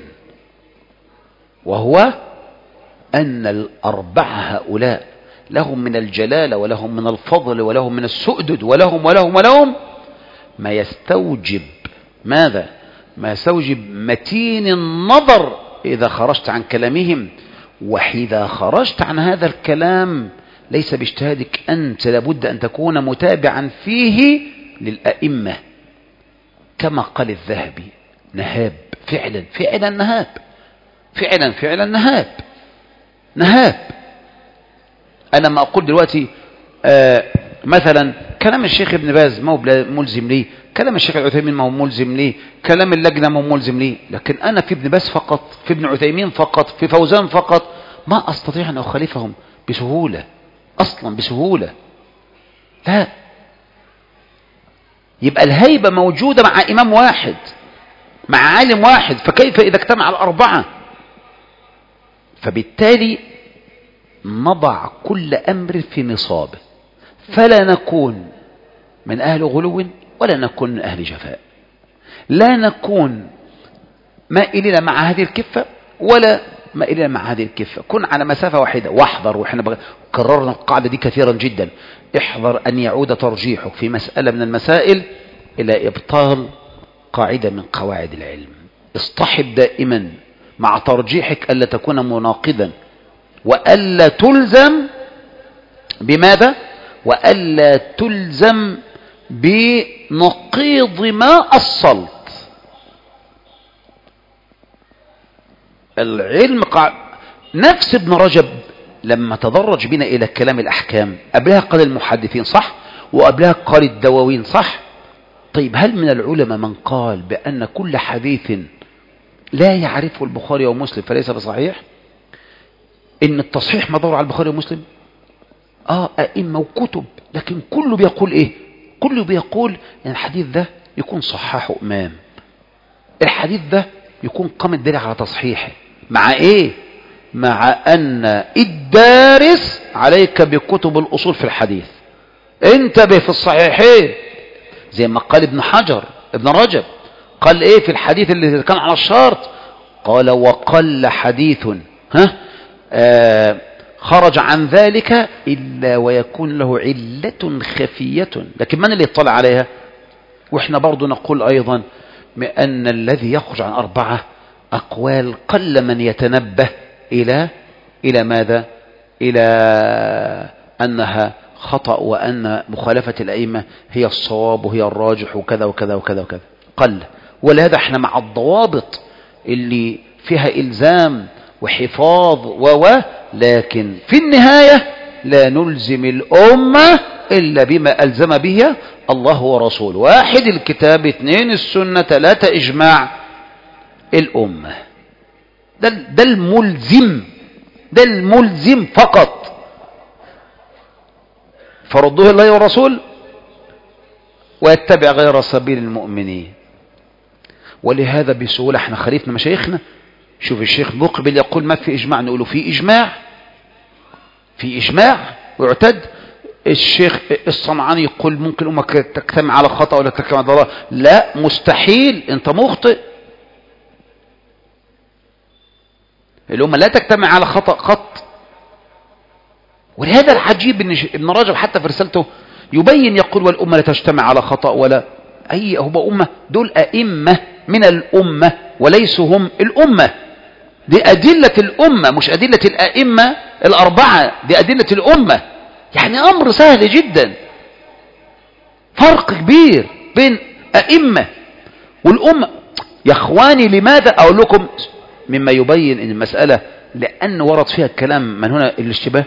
Speaker 1: وهو أن الأربعة هؤلاء لهم من الجلالة ولهم من الفضل ولهم من السؤدد ولهم ولهم ولهم ما يستوجب ماذا؟ ما يستوجب متين النظر إذا خرجت عن كلامهم. وإذا خرجت عن هذا الكلام ليس باجتهادك أنت، لابد أن تكون متابعا فيه للأئمة. كما قال الذهبي نهاب، فعلا فعلا نهاب، فعلا فعلا نهاب نهاب. أنا ما أقول دلوقتي آه مثلا كلام الشيخ ابن باز ما هو ملزم ليه، كلام الشيخ العثيمين ما هو ملزم ليه، كلام اللجنة ما هو ملزم ليه. لكن أنا في ابن باز فقط، في ابن عثيمين فقط، في فوزان فقط ما أستطيع أن أخالفهم بسهولة، أصلا بسهولة لا. يبقى الهيبة موجودة مع إمام واحد، مع عالم واحد، فكيف إذا اجتمع الأربعة؟ فبالتالي نضع كل أمر في نصابه، فلا نكون من أهل غلو ولا نكون من أهل جفاء، لا نكون مائلين مع هذه الكفة ولا مائلين مع هذه الكفة، كن على مسافة واحدة. واحذر، وإحنا بغ... كررنا القاعدة دي كثيرا جدا، احذر أن يعود ترجيحك في مسألة من المسائل إلى إبطال قاعدة من قواعد العلم. اصطحب دائما مع ترجيحك ألا تكون مناقضا، وألا تلزم بماذا؟ وألا تلزم بنقيض ما أصلت. العلم قاعد. نفس ابن رجب لما تدرج بنا إلى كلام الأحكام، قبلها قال المحدثين صح، وقبلها قال الدواوين صح. طيب هل من العلماء من قال بأن كل حديث لا يعرفه البخاري ومسلم فليس بصحيح؟ إن التصحيح مدور على البخاري ومسلم؟ آه أئمة وكتب، لكن كله بيقول إيه؟ كله بيقول إن الحديث ده يكون صححه إمام، الحديث ده يكون قام الدليل على تصحيحه. مع إيه؟ مع أن الدارس عليك بكتب الأصول في الحديث، انتبه في الصحيحين، زي ما قال ابن حجر ابن رجب قال إيه في الحديث اللي كان على الشرط؟ قال وقل حديث ها آه خرج عن ذلك إلا ويكون له علة خفية، لكن من اللي يطلع عليها؟ وإحنا برضو نقول أيضا بأن الذي يخرج عن أربعة أقوال قل من يتنبه إلى إلى ماذا؟ إلى أنها خطأ، وأن مخالفة الأئمة هي الصواب وهي الراجح وكذا وكذا وكذا وكذا، قل. ولهذا احنا مع الضوابط اللي فيها إلزام وحفاظ و لكن في النهاية لا نلزم الأمة إلا بما ألزم به الله ورسوله. واحد الكتاب، اثنين السنة، ثلاثة إجماع الأمة. ده, ده الملزم، ده الملزم فقط. فردوه الله والرسول ويتبع غير سبيل المؤمنين. ولهذا بسهولة احنا خليفنا مشايخنا. شوف الشيخ مقبل يقول ما في إجماع، نقوله في إجماع، في إجماع ويعتد. الشيخ الصنعاني يقول ممكن أمك تجتمع على خطأ ولا تجتمع على ضلال، لا مستحيل، أنت مخطئ. الأمة لا تجتمع على خطأ قط. ولهذا العجيب ان ابن رجب حتى في رسالته يبين يقول والأمة لا تجتمع على خطأ ولا أي هو أمة، دول أئمة من الأمة وليسوا هم الأمة. دي أدلة الأمة مش أدلة الأئمة الأربعة، دي أدلة الأمة. يعني أمر سهل جدا، فرق كبير بين أئمة والأمة. يا أخواني لماذا أقول لكم مما يبين أن المسألة لأن ورد فيها الكلام من هنا الاشتباه.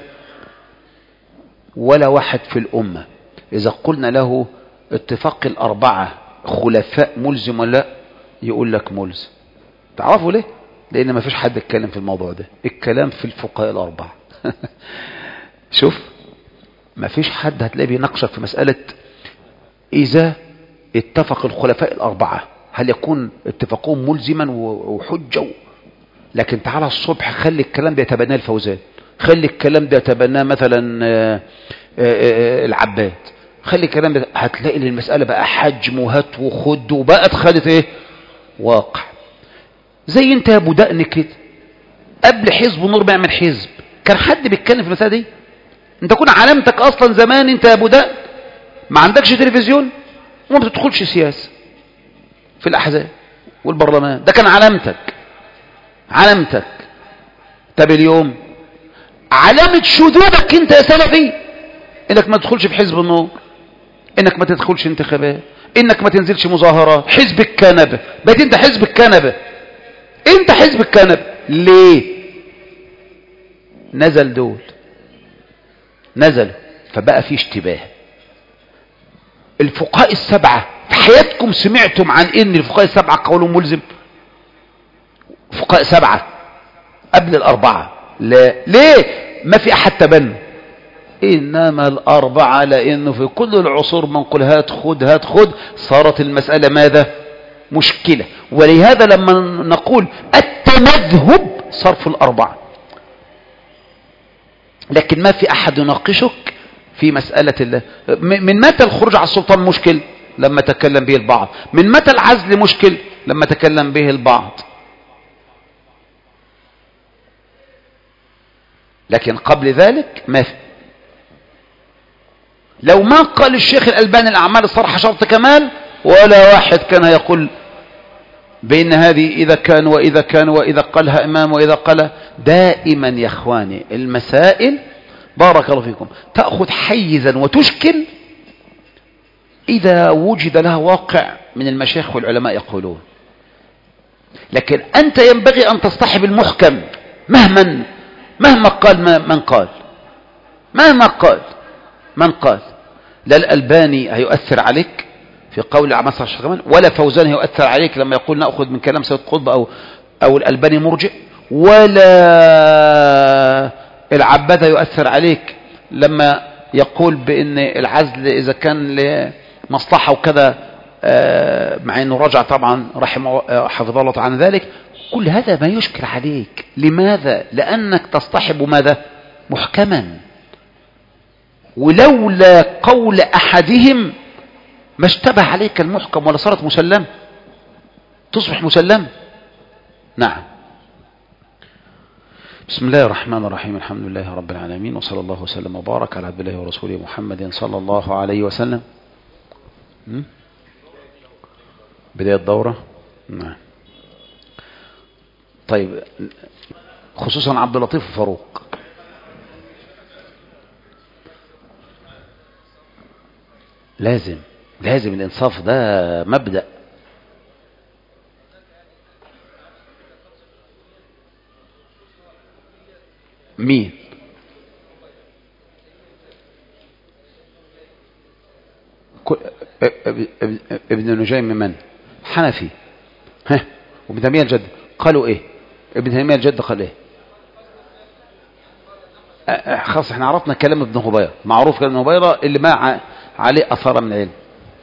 Speaker 1: ولا واحد في الأمة إذا قلنا له اتفاق الأربعة خلفاء ملزم ولا لا يقول لك ملزم. تعرفوا ليه؟ لأن ما فيش حد اتكلم في الموضوع ده، الكلام في الفقهاء الأربعة. شوف ما فيش حد هتلاقيه بيناقشك في مسألة إذا اتفق الخلفاء الأربعة هل يكون اتفاقهم ملزما وحجة. لكن تعالى الصبح خلي الكلام ده يتبناه الفوزان، خلي الكلام ده يتبناه مثلا العباد، خلي الكلام ده، هتلاقي المسألة بقى حجم وهات وخد وبقت خدت ايه واقع. زي انت يا ابو دقن كده قبل حزب النور بيعمل حزب كان حد بيتكلم في المسألة دي؟ انت كون علامتك اصلا زمان انت يا ابو دقن ما عندكش تلفزيون وما بتدخلش سياسة في الاحزاب والبرلمان، ده كان علامتك علامتك. طب اليوم علامة شذوذك انت يا سلفي انك ما تدخلش في حزب النور، انك ما تدخلش انتخابات، انك ما تنزلش مظاهرات، حزب الكنبة. بقيت انت حزب الكنبة، انت حزب الكنبة. ليه؟ نزل دول نزل فبقى في اشتباه. الفقهاء السبعة في حياتكم سمعتم عن ان الفقهاء السبعة قولهم ملزم؟ فقهاء سبعة قبل الأربعة لا. ليه؟ ما في أحد تبنى، إنما الأربعة لأنه في كل العصور منقول هات خد هات خد، صارت المسألة ماذا؟ مشكلة. ولهذا لما نقول التمذهب صرف الأربعة، لكن ما في أحد يناقشك في مسألة الله. من متى الخروج على السلطان مشكل؟ لما تكلم به البعض. من متى العزل مشكل؟ لما تكلم به البعض. لكن قبل ذلك ما في. لو ما قال الشيخ الألباني الأعمال الصالحة شرط كمال ولا واحد كان يقول بأن هذه إذا كان وإذا كان وإذا قالها إمام وإذا قال. دائما يا إخواني المسائل بارك الله فيكم تأخذ حيزا وتشكل إذا وجد لها واقع من المشايخ والعلماء يقولون. لكن أنت ينبغي أن تصطحب المحكم مهما مهما قال من قال مهما قال من قال. لا الألباني هيؤثر عليك في قول عماس الشيخ ولا فوزان هيؤثر عليك لما يقول نأخذ من كلام سيد قطب أو أو الألباني مرجئ، ولا العبادة يؤثر عليك لما يقول بأن العزل إذا كان لمصلحة وكذا، مع أنه رجع طبعا رحمه حفظه الله عن ذلك. كل هذا ما يشكل عليك. لماذا؟ لأنك تصطحب ماذا؟ محكما. ولولا قول أحدهم ما اشتبه عليك المحكم ولا صارت مسلم، تصبح مسلم. نعم. بسم الله الرحمن الرحيم، الحمد لله رب العالمين، وصلى الله وسلم وبارك على عبد الله ورسوله محمد صلى الله عليه وسلم. بداية الدورة. نعم. طيب خصوصا عبد اللطيف وفاروق. لازم لازم الانصاف ده مبدأ. مين؟ ابن نجيم من؟ حنفي. ها وابن تيمية الجد قالوا ايه؟ ابن تيمية الجد قال ايه؟ خلاص احنا عرفنا كلام ابن هبيرة، معروف كلام ابن هبيرة اللي ما عليه اثار من العلم.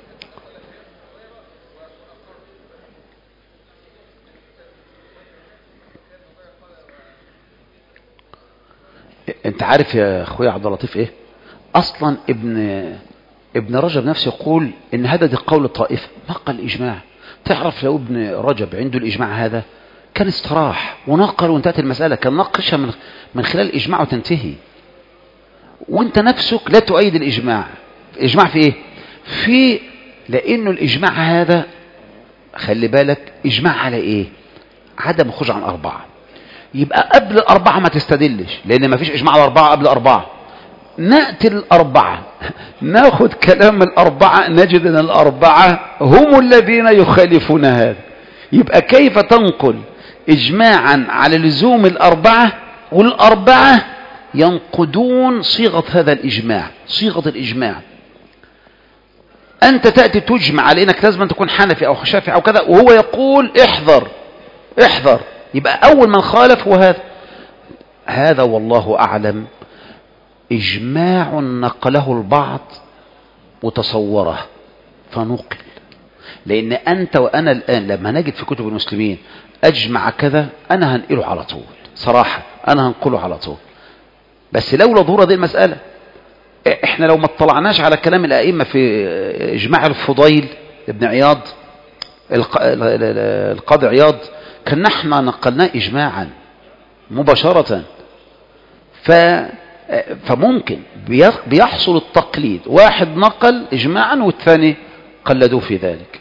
Speaker 1: انت عارف يا اخويا عبد اللطيف ايه اصلا؟ ابن ابن رجب نفسه يقول ان هذا دي قول الطائفة، ما قال الاجماع. تعرف لو ابن رجب عنده الاجماع هذا كان استراح ونقل وانتهت المسألة، كان ناقشها من من خلال الإجماع وتنتهي. وانت نفسك لا تؤيد الإجماع. إجماع في إيه؟ في لأنه الإجماع هذا خلي بالك إجماع على إيه؟ عدم الخروج عن أربعة. يبقى قبل الأربعة ما تستدلش، لأن ما فيش إجماع على أربعة قبل أربعة. نأتي الأربعة ناخد كلام الأربعة نجد أن الأربعة هم الذين يخالفون هذا. يبقى كيف تنقل إجماعا على لزوم الأربعة والأربعة ينقدون صيغة هذا الإجماع، صيغة الإجماع. أنت تأتي تجمع على أنك لازم تكون حنفي أو شافعي أو كذا، وهو يقول احذر احذر. يبقى أول من خالف هو هذا. هذا والله أعلم إجماع نقله البعض وتصوره فنقل. لأن أنت وأنا الآن لما نجد في كتب المسلمين أجمع كذا أنا هنقله على طول، صراحة أنا هنقله على طول. بس لولا ظهور هذه المسألة، إحنا لو ما اطلعناش على كلام الأئمة في إجماع الفضيل ابن عياض القاضي عياض، كان احنا نقلناه إجماعا مباشرة. ف فممكن بيحصل التقليد، واحد نقل إجماعا والثاني قلدوه في ذلك.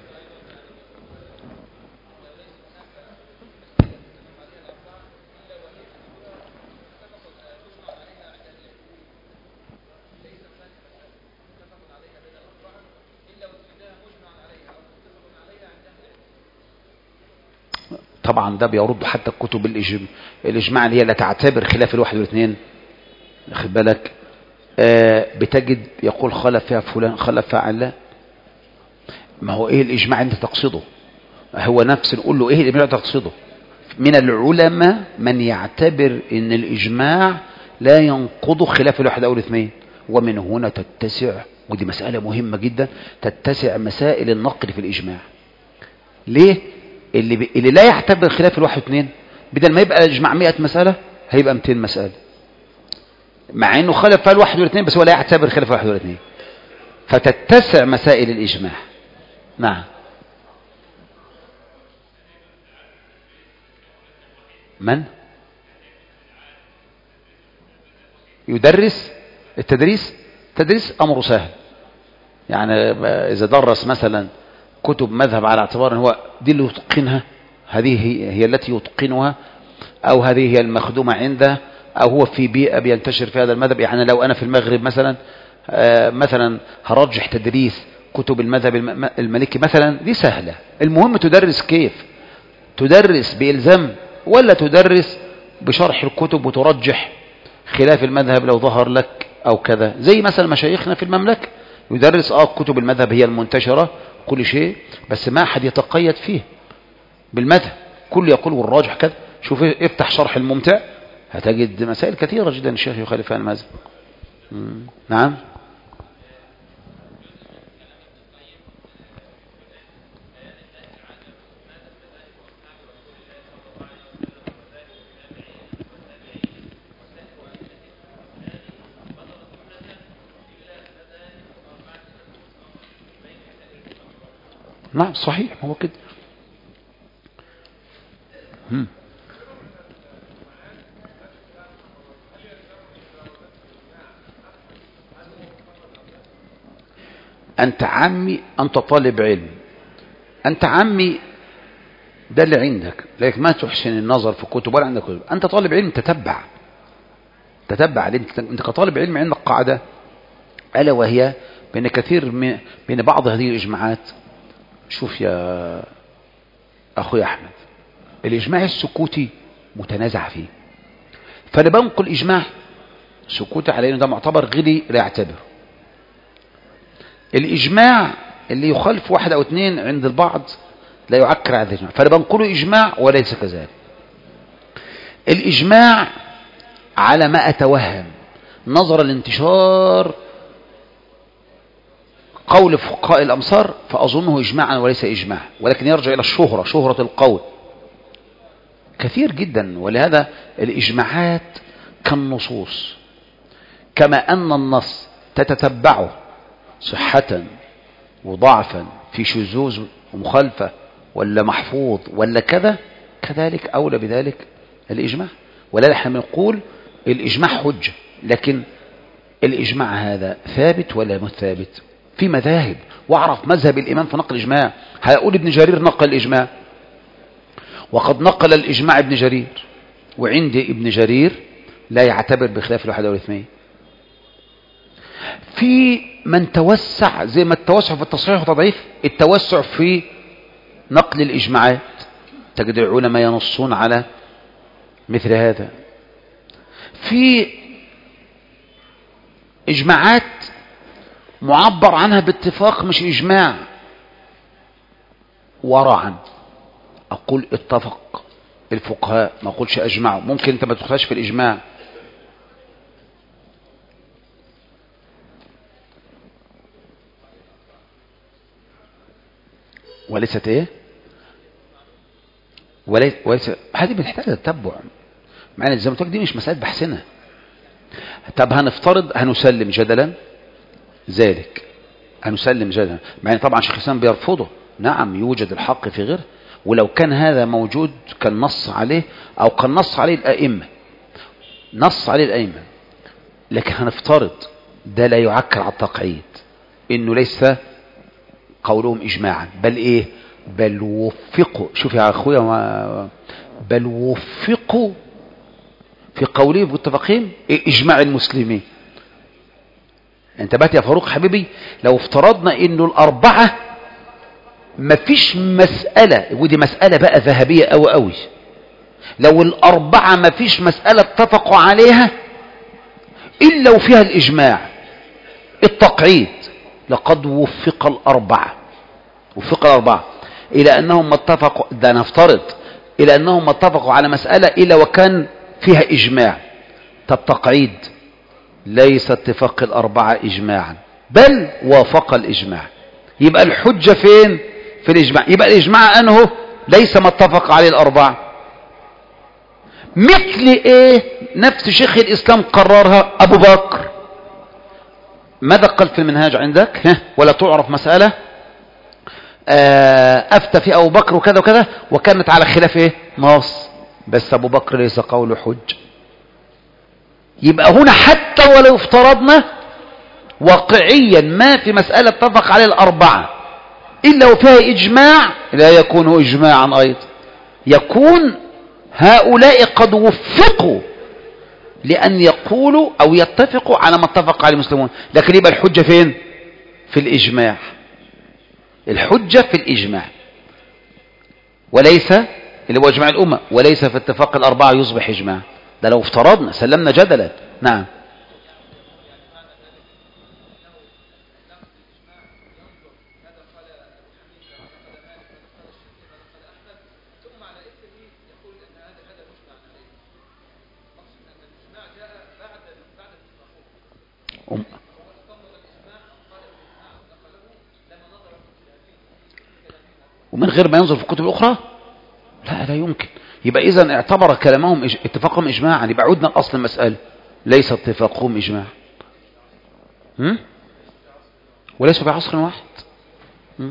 Speaker 1: طبعا ده بيرد حتى الكتب الإجماع اللي هي لا تعتبر خلاف الواحد والاثنين، خد بالك. آه بتجد يقول خلف فيها فلان خلف فيها عن لا. ما هو ايه الإجماع انت تقصده؟ هو نفس نقول له ايه الإجماع تقصده؟ من العلماء من يعتبر ان الإجماع لا ينقض خلاف الواحد او الاثنين. ومن هنا تتسع، ودي مسألة مهمة جدا، تتسع مسائل النقد في الإجماع. ليه؟ اللي, ب... اللي لا يعتبر خلاف الواحد واثنين بدل ما يبقى اجماع مئة مسألة هيبقى مئتين مسألة، مع انه خالف فيها الواحد والاثنين بس هو لا يعتبر خلاف الواحد والاثنين، فتتسع مسائل الإجماع. نعم. من يدرس التدريس؟ تدريس أمره سهل. يعني إذا درس مثلا كتب مذهب على اعتبار ان هو دي اللي يتقنها، هذه هي, هي التي يتقنها، او هذه هي المخدومة عنده، او هو في بيئة بينتشر في هذا المذهب. يعني لو انا في المغرب مثلا آه مثلا هرجح تدريس كتب المذهب المالكي مثلا، دي سهلة. المهم تدرس كيف، تدرس بإلزام ولا تدرس بشرح الكتب وترجح خلاف المذهب لو ظهر لك او كذا. زي مثلا مشايخنا في المملكة يدرس اه كتب المذهب هي المنتشرة كل شيء، بس ما أحد يتقيد فيه بالمذهب، كل يقول والراجح كذا. شوف افتح شرح الممتع هتجد مسائل كثيرة جدا الشيخ يخالف فيها المذهب. نعم. نعم صحيح، هو كده. هم. أنت عمي، أنت طالب علم، أنت عمي ده اللي عندك، لكن ما تحسن النظر في كتب ولا عندك كتب. أنت طالب علم، تتبع تتبع. أنت كطالب علم عندك قاعدة ألا وهي بين كثير من بين بعض هذه الإجماعات. شوف يا أخوي أحمد، الإجماع السكوتي متنازع فيه، فأنا بنقل إجماع سكوتي على أنه ده معتبر غيري لا يعتبر. الإجماع اللي يخالف واحد أو اثنين عند البعض لا يعكر على الإجماع، فأنا بنقله إجماع وليس كذلك. الإجماع على ما أتوهم نظر الانتشار قول فقهاء الأمصار فأظنه إجماعا وليس إجماع، ولكن يرجع إلى الشهرة، شهرة القول كثير جدا. ولهذا الإجماعات كالنصوص، كما أن النص تتتبعه صحة وضعفا في شذوذ ومخالفة ولا محفوظ ولا كذا، كذلك أولى بذلك الإجماع. ولا نحن نقول الإجماع حجة، لكن الإجماع هذا ثابت ولا مش ثابت؟ في مذاهب، واعرف مذهب الإمام في نقل الإجماع. هيقول ابن جرير نقل الإجماع، وقد نقل الإجماع ابن جرير، وعند ابن جرير لا يعتبر بخلاف الواحد والاثنين. في من توسع، زي ما التوسع في التصحيح والتضعيف، التوسع في نقل الإجماعات، تجد العلماء ينصون على مثل هذا. في إجماعات معبر عنها باتفاق مش إجماع، ورعا أقول اتفق الفقهاء، ما أقولش أجمعوا. ممكن أنت ما تدخلش في الإجماع، وليست إيه وليس, وليس هذه بتحتاج تتبع. معنى زي ما قلت دي مش مسألة بحثنا. طب هنفترض، هنسلم جدلا ذلك، هنسلم جدلا، مع طبعا شيخ الإسلام بيرفضه. نعم يوجد الحق في غيره، ولو كان هذا موجود كان نص عليه، أو كان نص عليه الأئمة، نص عليه الأئمة. لكن هنفترض ده لا يعكر على التقعيد، إنه ليس قولهم إجماعا، بل إيه بل وفقوا. شوف يا أخويا، بل وفقوا في قولهم متفقين إجماع المسلمين. انتبهت يا فاروق حبيبي؟ لو افترضنا إنه الأربعة مفيش مسألة، ودي مسألة بقى ذهبية أوي أوي، لو الأربعة مفيش مسألة اتفقوا عليها إلا وفيها الإجماع التقعيد، لقد وفق الأربعة، وفق الأربعة إلى أنهم اتفقوا، ده نفترض إلى أنهم اتفقوا على مسألة إلا وكان فيها إجماع. طب تقعيد ليس اتفاق الأربعة إجماعا، بل وافق الإجماع. يبقى الحجة فين؟ في الإجماع. يبقى الإجماع أنه ليس ما اتفق عليه الأربعة. مثل إيه؟ نفس شيخ الإسلام قررها أبو بكر. ماذا قال في المنهاج عندك؟ ولا تعرف مسألة أفتى في أبو بكر وكذا وكذا، وكانت على خلاف إيه؟ نص، بس أبو بكر ليس قوله حج. يبقى هنا حتى ولو افترضنا واقعيا ما في مسألة اتفق عليه الأربعة إلا وفيها إجماع، لا يكون إجماعا أيضا، يكون هؤلاء قد وفقوا لأن يقولوا أو يتفقوا على ما اتفق عليه المسلمون. لكن يبقى الحجة فين؟ في الإجماع. الحجة في الإجماع، وليس اللي هو إجماع الأمة، وليس في اتفاق الأربعة يصبح إجماع. ده لو افترضنا سلمنا جدلا. نعم. ومن غير ما ينظر في الكتب الأخرى؟ لا لا يمكن. يبقى إذن اعتبر كلامهم اتفاقهم إجماعا، يبقى عدنا لأصل المسألة، ليس اتفاقهم إجماع، وليس بعصر واحد. هم؟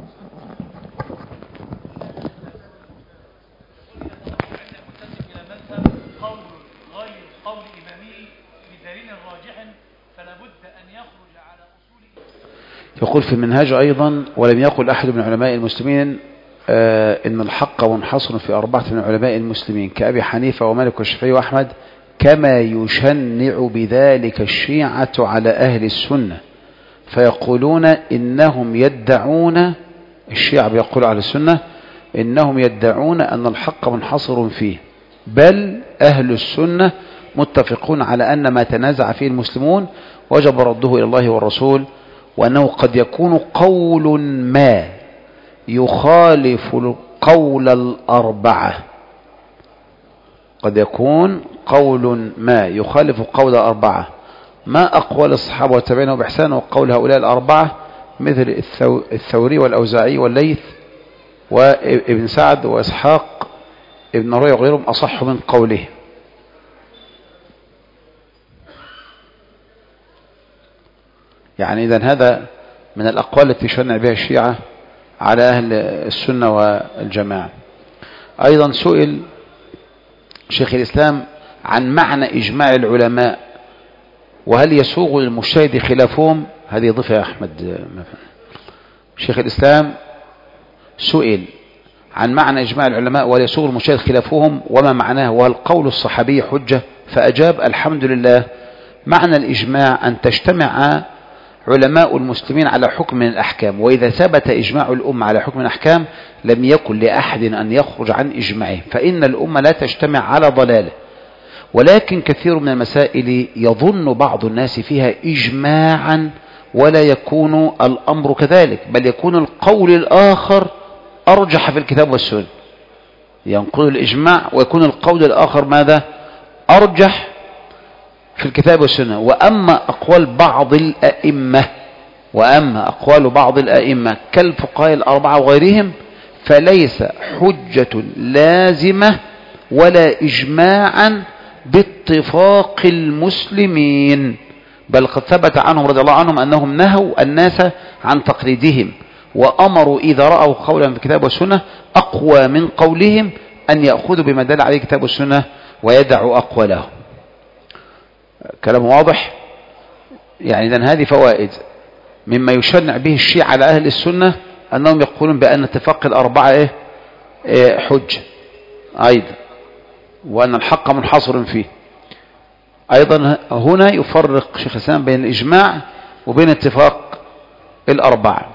Speaker 1: يقول في المنهاج أيضا: ولم يقل أحد من علماء المسلمين آه إن الحق منحصر في أربعة من علماء المسلمين كأبي حنيفة ومالك والشافعي وأحمد، كما يشنع بذلك الشيعة على أهل السنة، فيقولون إنهم يدعون، الشيعة بيقول على السنة إنهم يدعون أن الحق منحصر فيه، بل أهل السنة متفقون على أن ما تنازع فيه المسلمون وجب رده إلى الله والرسول، وأنه قد يكون قول ما يخالف قول الأربعة، قد يكون قول ما يخالف قول الأربعة، ما أقوال الصحابة والتابعين بإحسان وقول هؤلاء الأربعة مثل الثوري والأوزاعي والليث وابن سعد وإسحاق ابن ري وغيرهم أصح من قوله. يعني إذن هذا من الأقوال التي شنع بها الشيعة على أهل السنة والجماعة. أيضا سئل شيخ الإسلام عن معنى إجماع العلماء، وهل يسوغ للمجتهد خلافهم؟ هذه ضفة يا أحمد. شيخ الإسلام سئل عن معنى إجماع العلماء وهل يسوغ للمجتهد خلافهم وما معناه، وهل قول الصحابي حجة؟ فأجاب: الحمد لله، معنى الإجماع أن تجتمع علماء المسلمين على حكم من الأحكام، وإذا ثبت إجماع الأمة على حكم من الأحكام لم يكن لأحد أن يخرج عن إجماعه، فإن الأمة لا تجتمع على ضلاله. ولكن كثير من المسائل يظن بعض الناس فيها إجماعا ولا يكون الأمر كذلك، بل يكون القول الآخر أرجح في الكتاب والسنة، ينقل الإجماع ويكون القول الآخر ماذا؟ أرجح في الكتاب والسنة. وأما أقوال بعض الأئمة وأما أقوال بعض الأئمة كالفقهاء الأربعة وغيرهم فليس حجة لازمة ولا إجماعا باتفاق المسلمين، بل قد ثبت عنهم رضي الله عنهم أنهم نهوا الناس عن تقليدهم، وأمروا إذا رأوا قولا في الكتاب والسنة أقوى من قولهم أن يأخذوا بما دل عليه الكتاب والسنة ويدعوا أقوالهم. كلام واضح؟ يعني إذن هذه فوائد مما يشنع به الشيعة على أهل السنة، أنهم يقولون بأن اتفاق الأربعة إيه؟ إيه حجة أيضا، وأن الحق منحصر فيه. أيضا هنا يفرق شيخ الإسلام بين الإجماع وبين اتفاق الأربعة.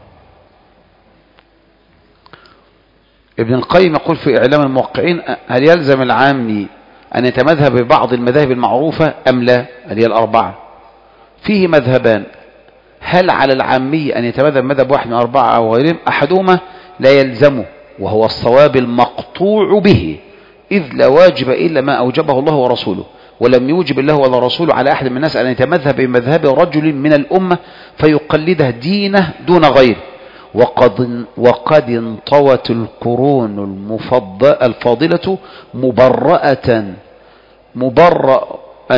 Speaker 1: ابن القيم يقول في إعلام الموقعين: هل يلزم العامي أن يتمذهب ببعض المذاهب المعروفة أم لا؟ هل هي الأربعة فيه مذهبان، هل على العامي أن يتمذهب مذهب واحد من أربعة أو غيرهم؟ أحدهما لا يلزمه وهو الصواب المقطوع به، إذ لا واجب إلا ما أوجبه الله ورسوله، ولم يوجب الله ولا رسوله على أحد من الناس أن يتمذهب بمذهب رجل من الأمة فيقلده دينه دون غيره. وقد, وقد انطوت القرون الفاضلة مبرأة مبرأ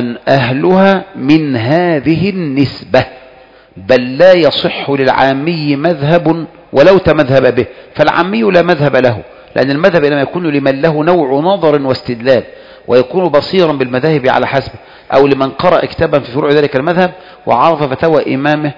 Speaker 1: أهلها من هذه النسبة، بل لا يصح للعامي مذهب ولو تمذهب به، فالعامي لا مذهب له، لأن المذهب إنما يكون لمن له نوع نظر واستدلال ويكون بصيرا بالمذاهب على حسبه، أو لمن قرأ كتابا في فروع ذلك المذهب وعرف فتوى إمامه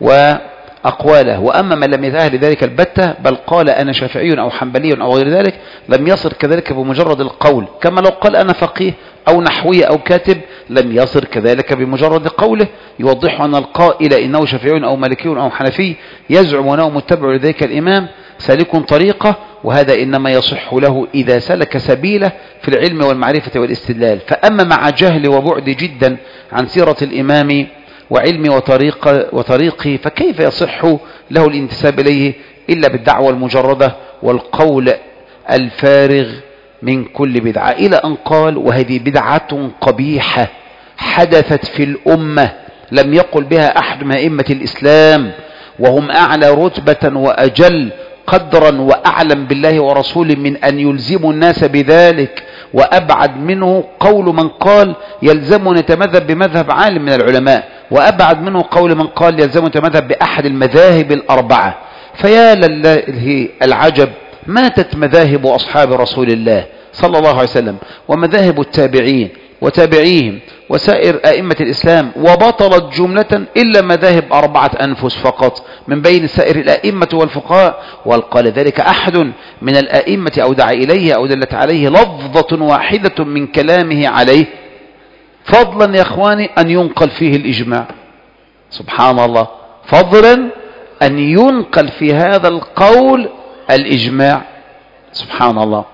Speaker 1: وأقواله. وأما من لم يتأهل ذلك البتة بل قال أنا شافعي أو حنبلي أو غير ذلك لم يصر كذلك بمجرد القول، كما لو قال أنا فقيه أو نحوي أو كاتب لم يصر كذلك بمجرد قوله، يوضح أن القائل إنه شافعي أو مالكي أو حنفي يزعم أنه متبع لذلك الإمام سالك طريقة، وهذا إنما يصح له إذا سلك سبيله في العلم والمعرفة والاستدلال. فأما مع جهل وبعد جدا عن سيرة الإمام وعلم وطريق وطريقه فكيف يصح له الانتساب إليه إلا بالدعوة المجردة والقول الفارغ من كل بدعة، إلى أن قال: وهذه بدعة قبيحة حدثت في الأمة لم يقل بها أحد من أئمة الإسلام، وهم أعلى رتبة وأجل قدرا وأعلم بالله ورسوله من أن يلزموا الناس بذلك، وأبعد منه قول من قال يلزم أن يتمذهب بمذهب عالم من العلماء، وأبعد منه قول من قال يلزم أن يتمذهب بأحد المذاهب الأربعة. فيا لله العجب، ماتت مذاهب أصحاب رسول الله صلى الله عليه وسلم ومذاهب التابعين وتابعيهم وسائر أئمة الإسلام، وبطلت جملة إلا مذاهب أربعة أنفس فقط من بين سائر الأئمة والفقهاء. وقال ذلك أحد من الأئمة أو دعا إليه أو دلت عليه لفظة واحدة من كلامه عليه، فضلا يا إخواني أن ينقل فيه الإجماع. سبحان الله، فضلا أن ينقل في هذا القول الإجماع. سبحان الله.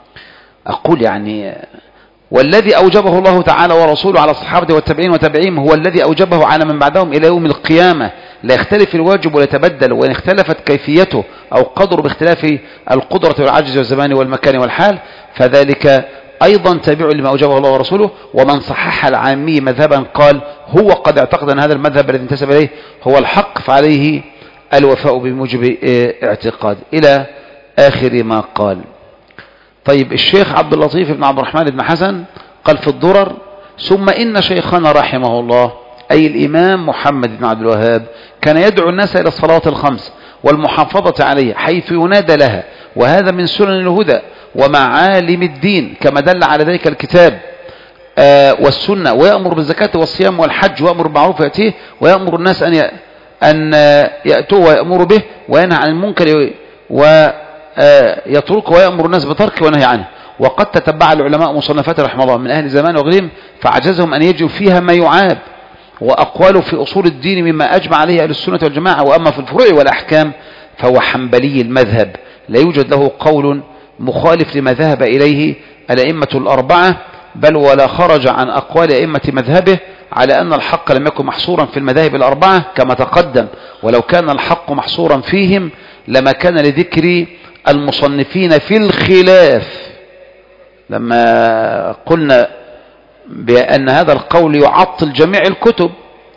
Speaker 1: أقول يعني والذي أوجبه الله تعالى ورسوله على الصحابة والتابعين وتابعيهم هو الذي أوجبه على من بعدهم إلى يوم القيامة، لا يختلف الواجب ولا يتبدل، وإن اختلفت كيفيته أو قدره باختلاف القدرة والعجز والزمان والمكان والحال فذلك أيضا تابع لما أوجبه الله ورسوله. ومن صحح العامي مذهبا قال هو قد اعتقد أن هذا المذهب الذي انتسب إليه هو الحق فعليه الوفاء بموجب اعتقاد، إلى آخر ما قال. طيب، الشيخ عبد اللطيف بن عبد الرحمن بن حسن قال في الدرر: ثم إن شيخنا رحمه الله أي الإمام محمد بن عبد الوهاب كان يدعو الناس إلى الصلاة الخمس والمحافظة عليها حيث ينادى لها، وهذا من سنن الهدى، ومعالم الدين كما دل على ذلك الكتاب آه والسنة، ويأمر بالزكاة والصيام والحج، ويأمر بالمعروف ويأتيه، ويأمر الناس أن أن يأتوه ويأمر به، وينهى عن المنكر ويتركه، ويأمر الناس بتركه وينهى عنه. وقد تتبع العلماء مصنفات رحمه الله من أهل زمان وغيرهم فعجزهم أن يجوا فيها ما يعاب، وأقواله في أصول الدين مما أجمع عليه أهل السنة والجماعة. وأما في الفروع والأحكام فهو حنبلي المذهب، لا يوجد له قول مخالف لما ذهب إليه الأئمة الأربعة، بل ولا خرج عن أقوال أئمة مذهبه، على أن الحق لم يكن محصورا في المذاهب الأربعة كما تقدم، ولو كان الحق محصورا فيهم لما كان لذكر المصنفين في الخلاف. لما قلنا بأن هذا القول يعطل جميع الكتب،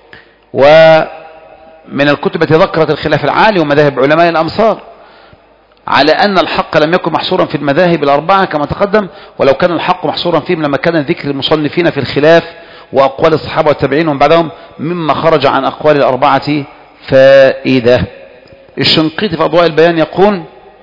Speaker 1: ومن الكتب التي ذكرت الخلاف العالي ومذاهب علماء الأمصار، على أن الحق لم يكن محصورا في المذاهب الأربعة كما تقدم، ولو كان الحق محصورا فيهم لما كان ذكر المصنفين في الخلاف وأقوال الصحابة والتابعين ومن بعدهم مما خرج عن أقوال الأربعة فائدة. الشنقيطي في أضواء البيان يقول: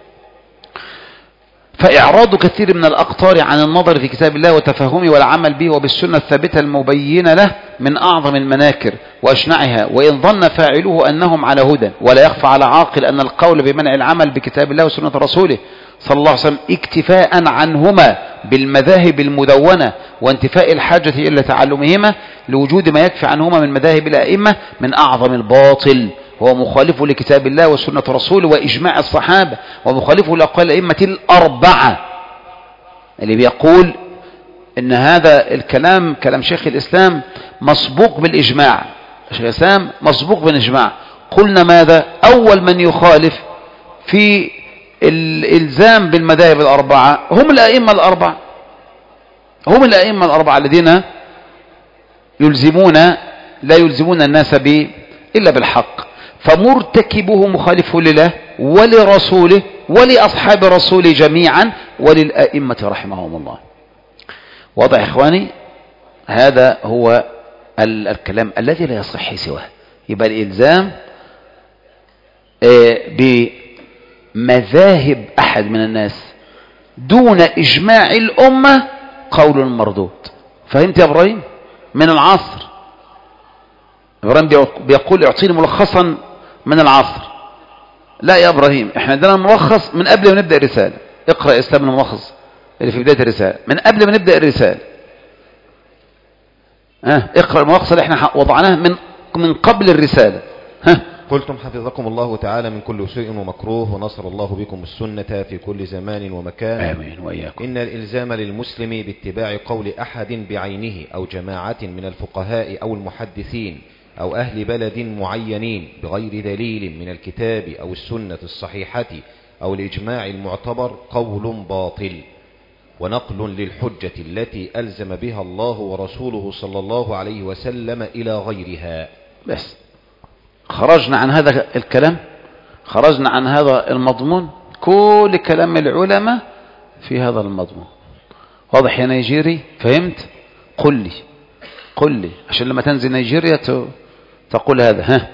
Speaker 1: فإعراض كثير من الأقطار عن النظر في كتاب الله وتفهمه والعمل به وبالسنة الثابتة المبينة له من أعظم المناكر وأشنعها، وإن ظن فاعله أنهم على هدى. ولا يخفى على عاقل أن القول بمنع العمل بكتاب الله وسنة رسوله صلى الله عليه وسلم اكتفاء عنهما بالمذاهب المدونة وانتفاء الحاجة إلى تعلمهما لوجود ما يكفي عنهما من مذاهب الأئمة من أعظم الباطل، هو مخالف لكتاب الله وسنة رسوله وإجماع الصحابة، ومخالف لأقوال الأئمة الأربعة. اللي بيقول إن هذا الكلام كلام شيخ الإسلام مسبوق بالإجماع، شيخ الإسلام مسبوق بالإجماع. قلنا ماذا؟ أول من يخالف في الإلزام بالمذاهب الأربعة هم الأئمة الأربعة، هم الأئمة الأربعة الذين يلزمون لا يلزمون الناس ب إلا بالحق، فمرتكبه مخالف لله ولرسوله ولأصحاب رسوله جميعا وللأئمة رحمهم الله. واضح يا إخواني؟ هذا هو الكلام الذي لا يصح سواه. يبقى الإلزام بمذاهب أحد من الناس دون إجماع الأمة قول مردود. فهمت يا إبراهيم؟ من العصر إبراهيم بيقول اعطيني ملخصا من العصر. لا يا إبراهيم، احنا عندنا ملخص من قبل ما نبدأ الرسالة. اقرأ اسلام الملخص اللي في بداية الرسالة من قبل ما نبدأ الرسالة. ها اقرأ الملخص اللي احنا وضعناه من من قبل الرسالة. ها
Speaker 2: قلتم حفظكم الله تعالى من كل سوء ومكروه، ونصر الله بكم السنة في كل زمان ومكان.
Speaker 1: آمين وإياكم.
Speaker 2: إن الإلزام للمسلم باتباع قول أحد بعينه أو جماعة من الفقهاء أو المحدثين أو أهل بلد معينين بغير دليل من الكتاب أو السنة الصحيحة أو الإجماع المعتبر قول باطل، ونقل للحجة التي ألزم بها الله ورسوله صلى الله عليه وسلم إلى غيرها.
Speaker 1: بس خرجنا عن هذا الكلام، خرجنا عن هذا المضمون. كل كلام العلماء في هذا المضمون. واضح يا نيجيري؟ فهمت؟ قل لي قل لي عشان لما تنزل نيجيريا تقول هذا. ها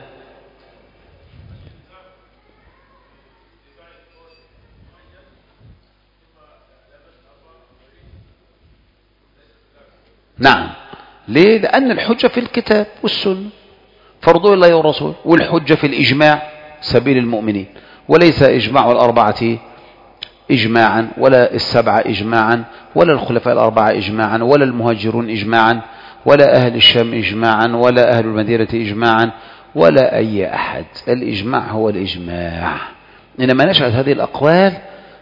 Speaker 1: نعم. ليه؟ لأن الحجة في الكتاب والسنة فرض الله والرسول، والحجة في الإجماع سبيل المؤمنين، وليس إجماع الأربعة إجماعا ولا السبعة إجماعا ولا الخلفاء الأربعة إجماعا ولا المهاجرون إجماعا ولا أهل الشام إجماعا ولا أهل المدينة إجماعا ولا أي أحد. الإجماع هو الإجماع، إنما نشأت هذه الأقوال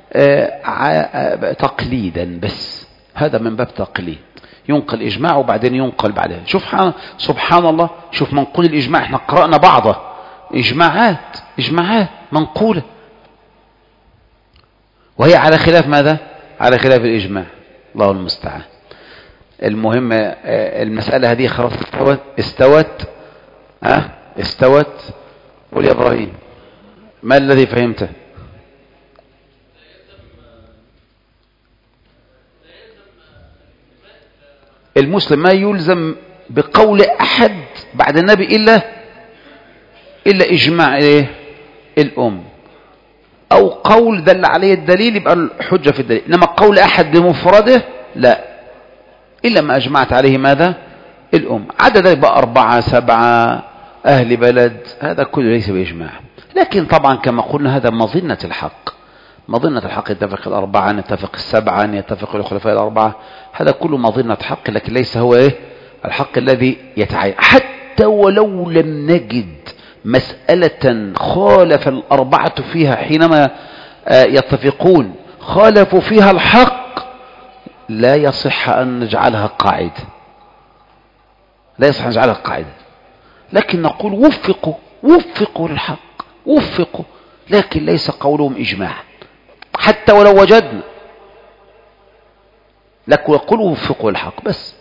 Speaker 1: تقليدا بس. هذا من باب تقليد، ينقل إجماع وبعدين ينقل بعدين. شوف سبحان الله، شوف منقول الإجماع، احنا قرأنا بعضه إجماعات إجماعات منقولة وهي على خلاف ماذا؟ على خلاف الإجماع. الله المستعان. المهم المسألة هذه خلاص استوت استوت ها استوت. قول يا إبراهيم ما الذي فهمته؟ المسلم ما يلزم بقول أحد بعد النبي إلا إلا إجماع إيه؟ الأم. أو قول دل عليه الدليل يبقى الحجة في الدليل. إنما قول أحد بمفرده لا، إلا ما أجمعت عليه ماذا؟ الأم. عدد يبقى أربعة سبعة أهل بلد، هذا كله ليس بإجماع. لكن طبعا كما قلنا هذا مظنة الحق، مظنة الحق يتفق الأربعة، يتفق السبعة، يتفق الخلفاء الأربعة، هذا كله مظنة حق، لكن ليس هو إيه الحق الذي يتعين. حتى ولو لم نجد مسألة خالف الأربعة فيها حينما يتفقون خالفوا فيها الحق، لا يصح أن نجعلها قاعدة، لا يصح أن نجعلها قاعدة، لكن نقول وفقوا وفقوا للحق، وفقوا، لكن ليس قولهم إجماع حتى ولو وجدنا، لكن يقولوا وفقوا للحق بس.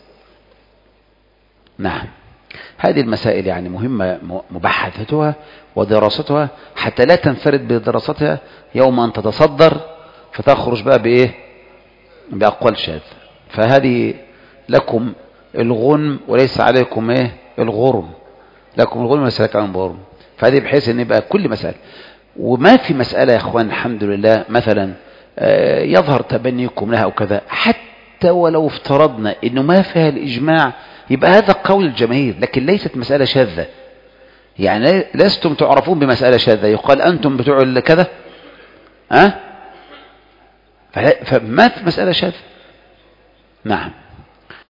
Speaker 1: نعم، هذه المسائل يعني مهمة مباحثتها ودراستها حتى لا تنفرد بدراستها يوم أن تتصدر فتخرج بقى بإيه؟ بأقوال شاذة. فهذه لكم الغنم وليس عليكم إيه؟ الغرم، لكم الغنم وليس عليكم الغرم. فهذه بحيث أن يبقى كل مسألة، وما في مسألة يا أخوان الحمد لله مثلا يظهر تبنيكم لها أو كذا، حتى ولو افترضنا أنه ما فيها الإجماع يبقى هذا قول الجماهير، لكن ليست مسألة شاذة. يعني لستم تعرفون بمسألة شاذة يقال أنتم بتوع كذا، ها؟ فما في مسألة شاذة. نعم.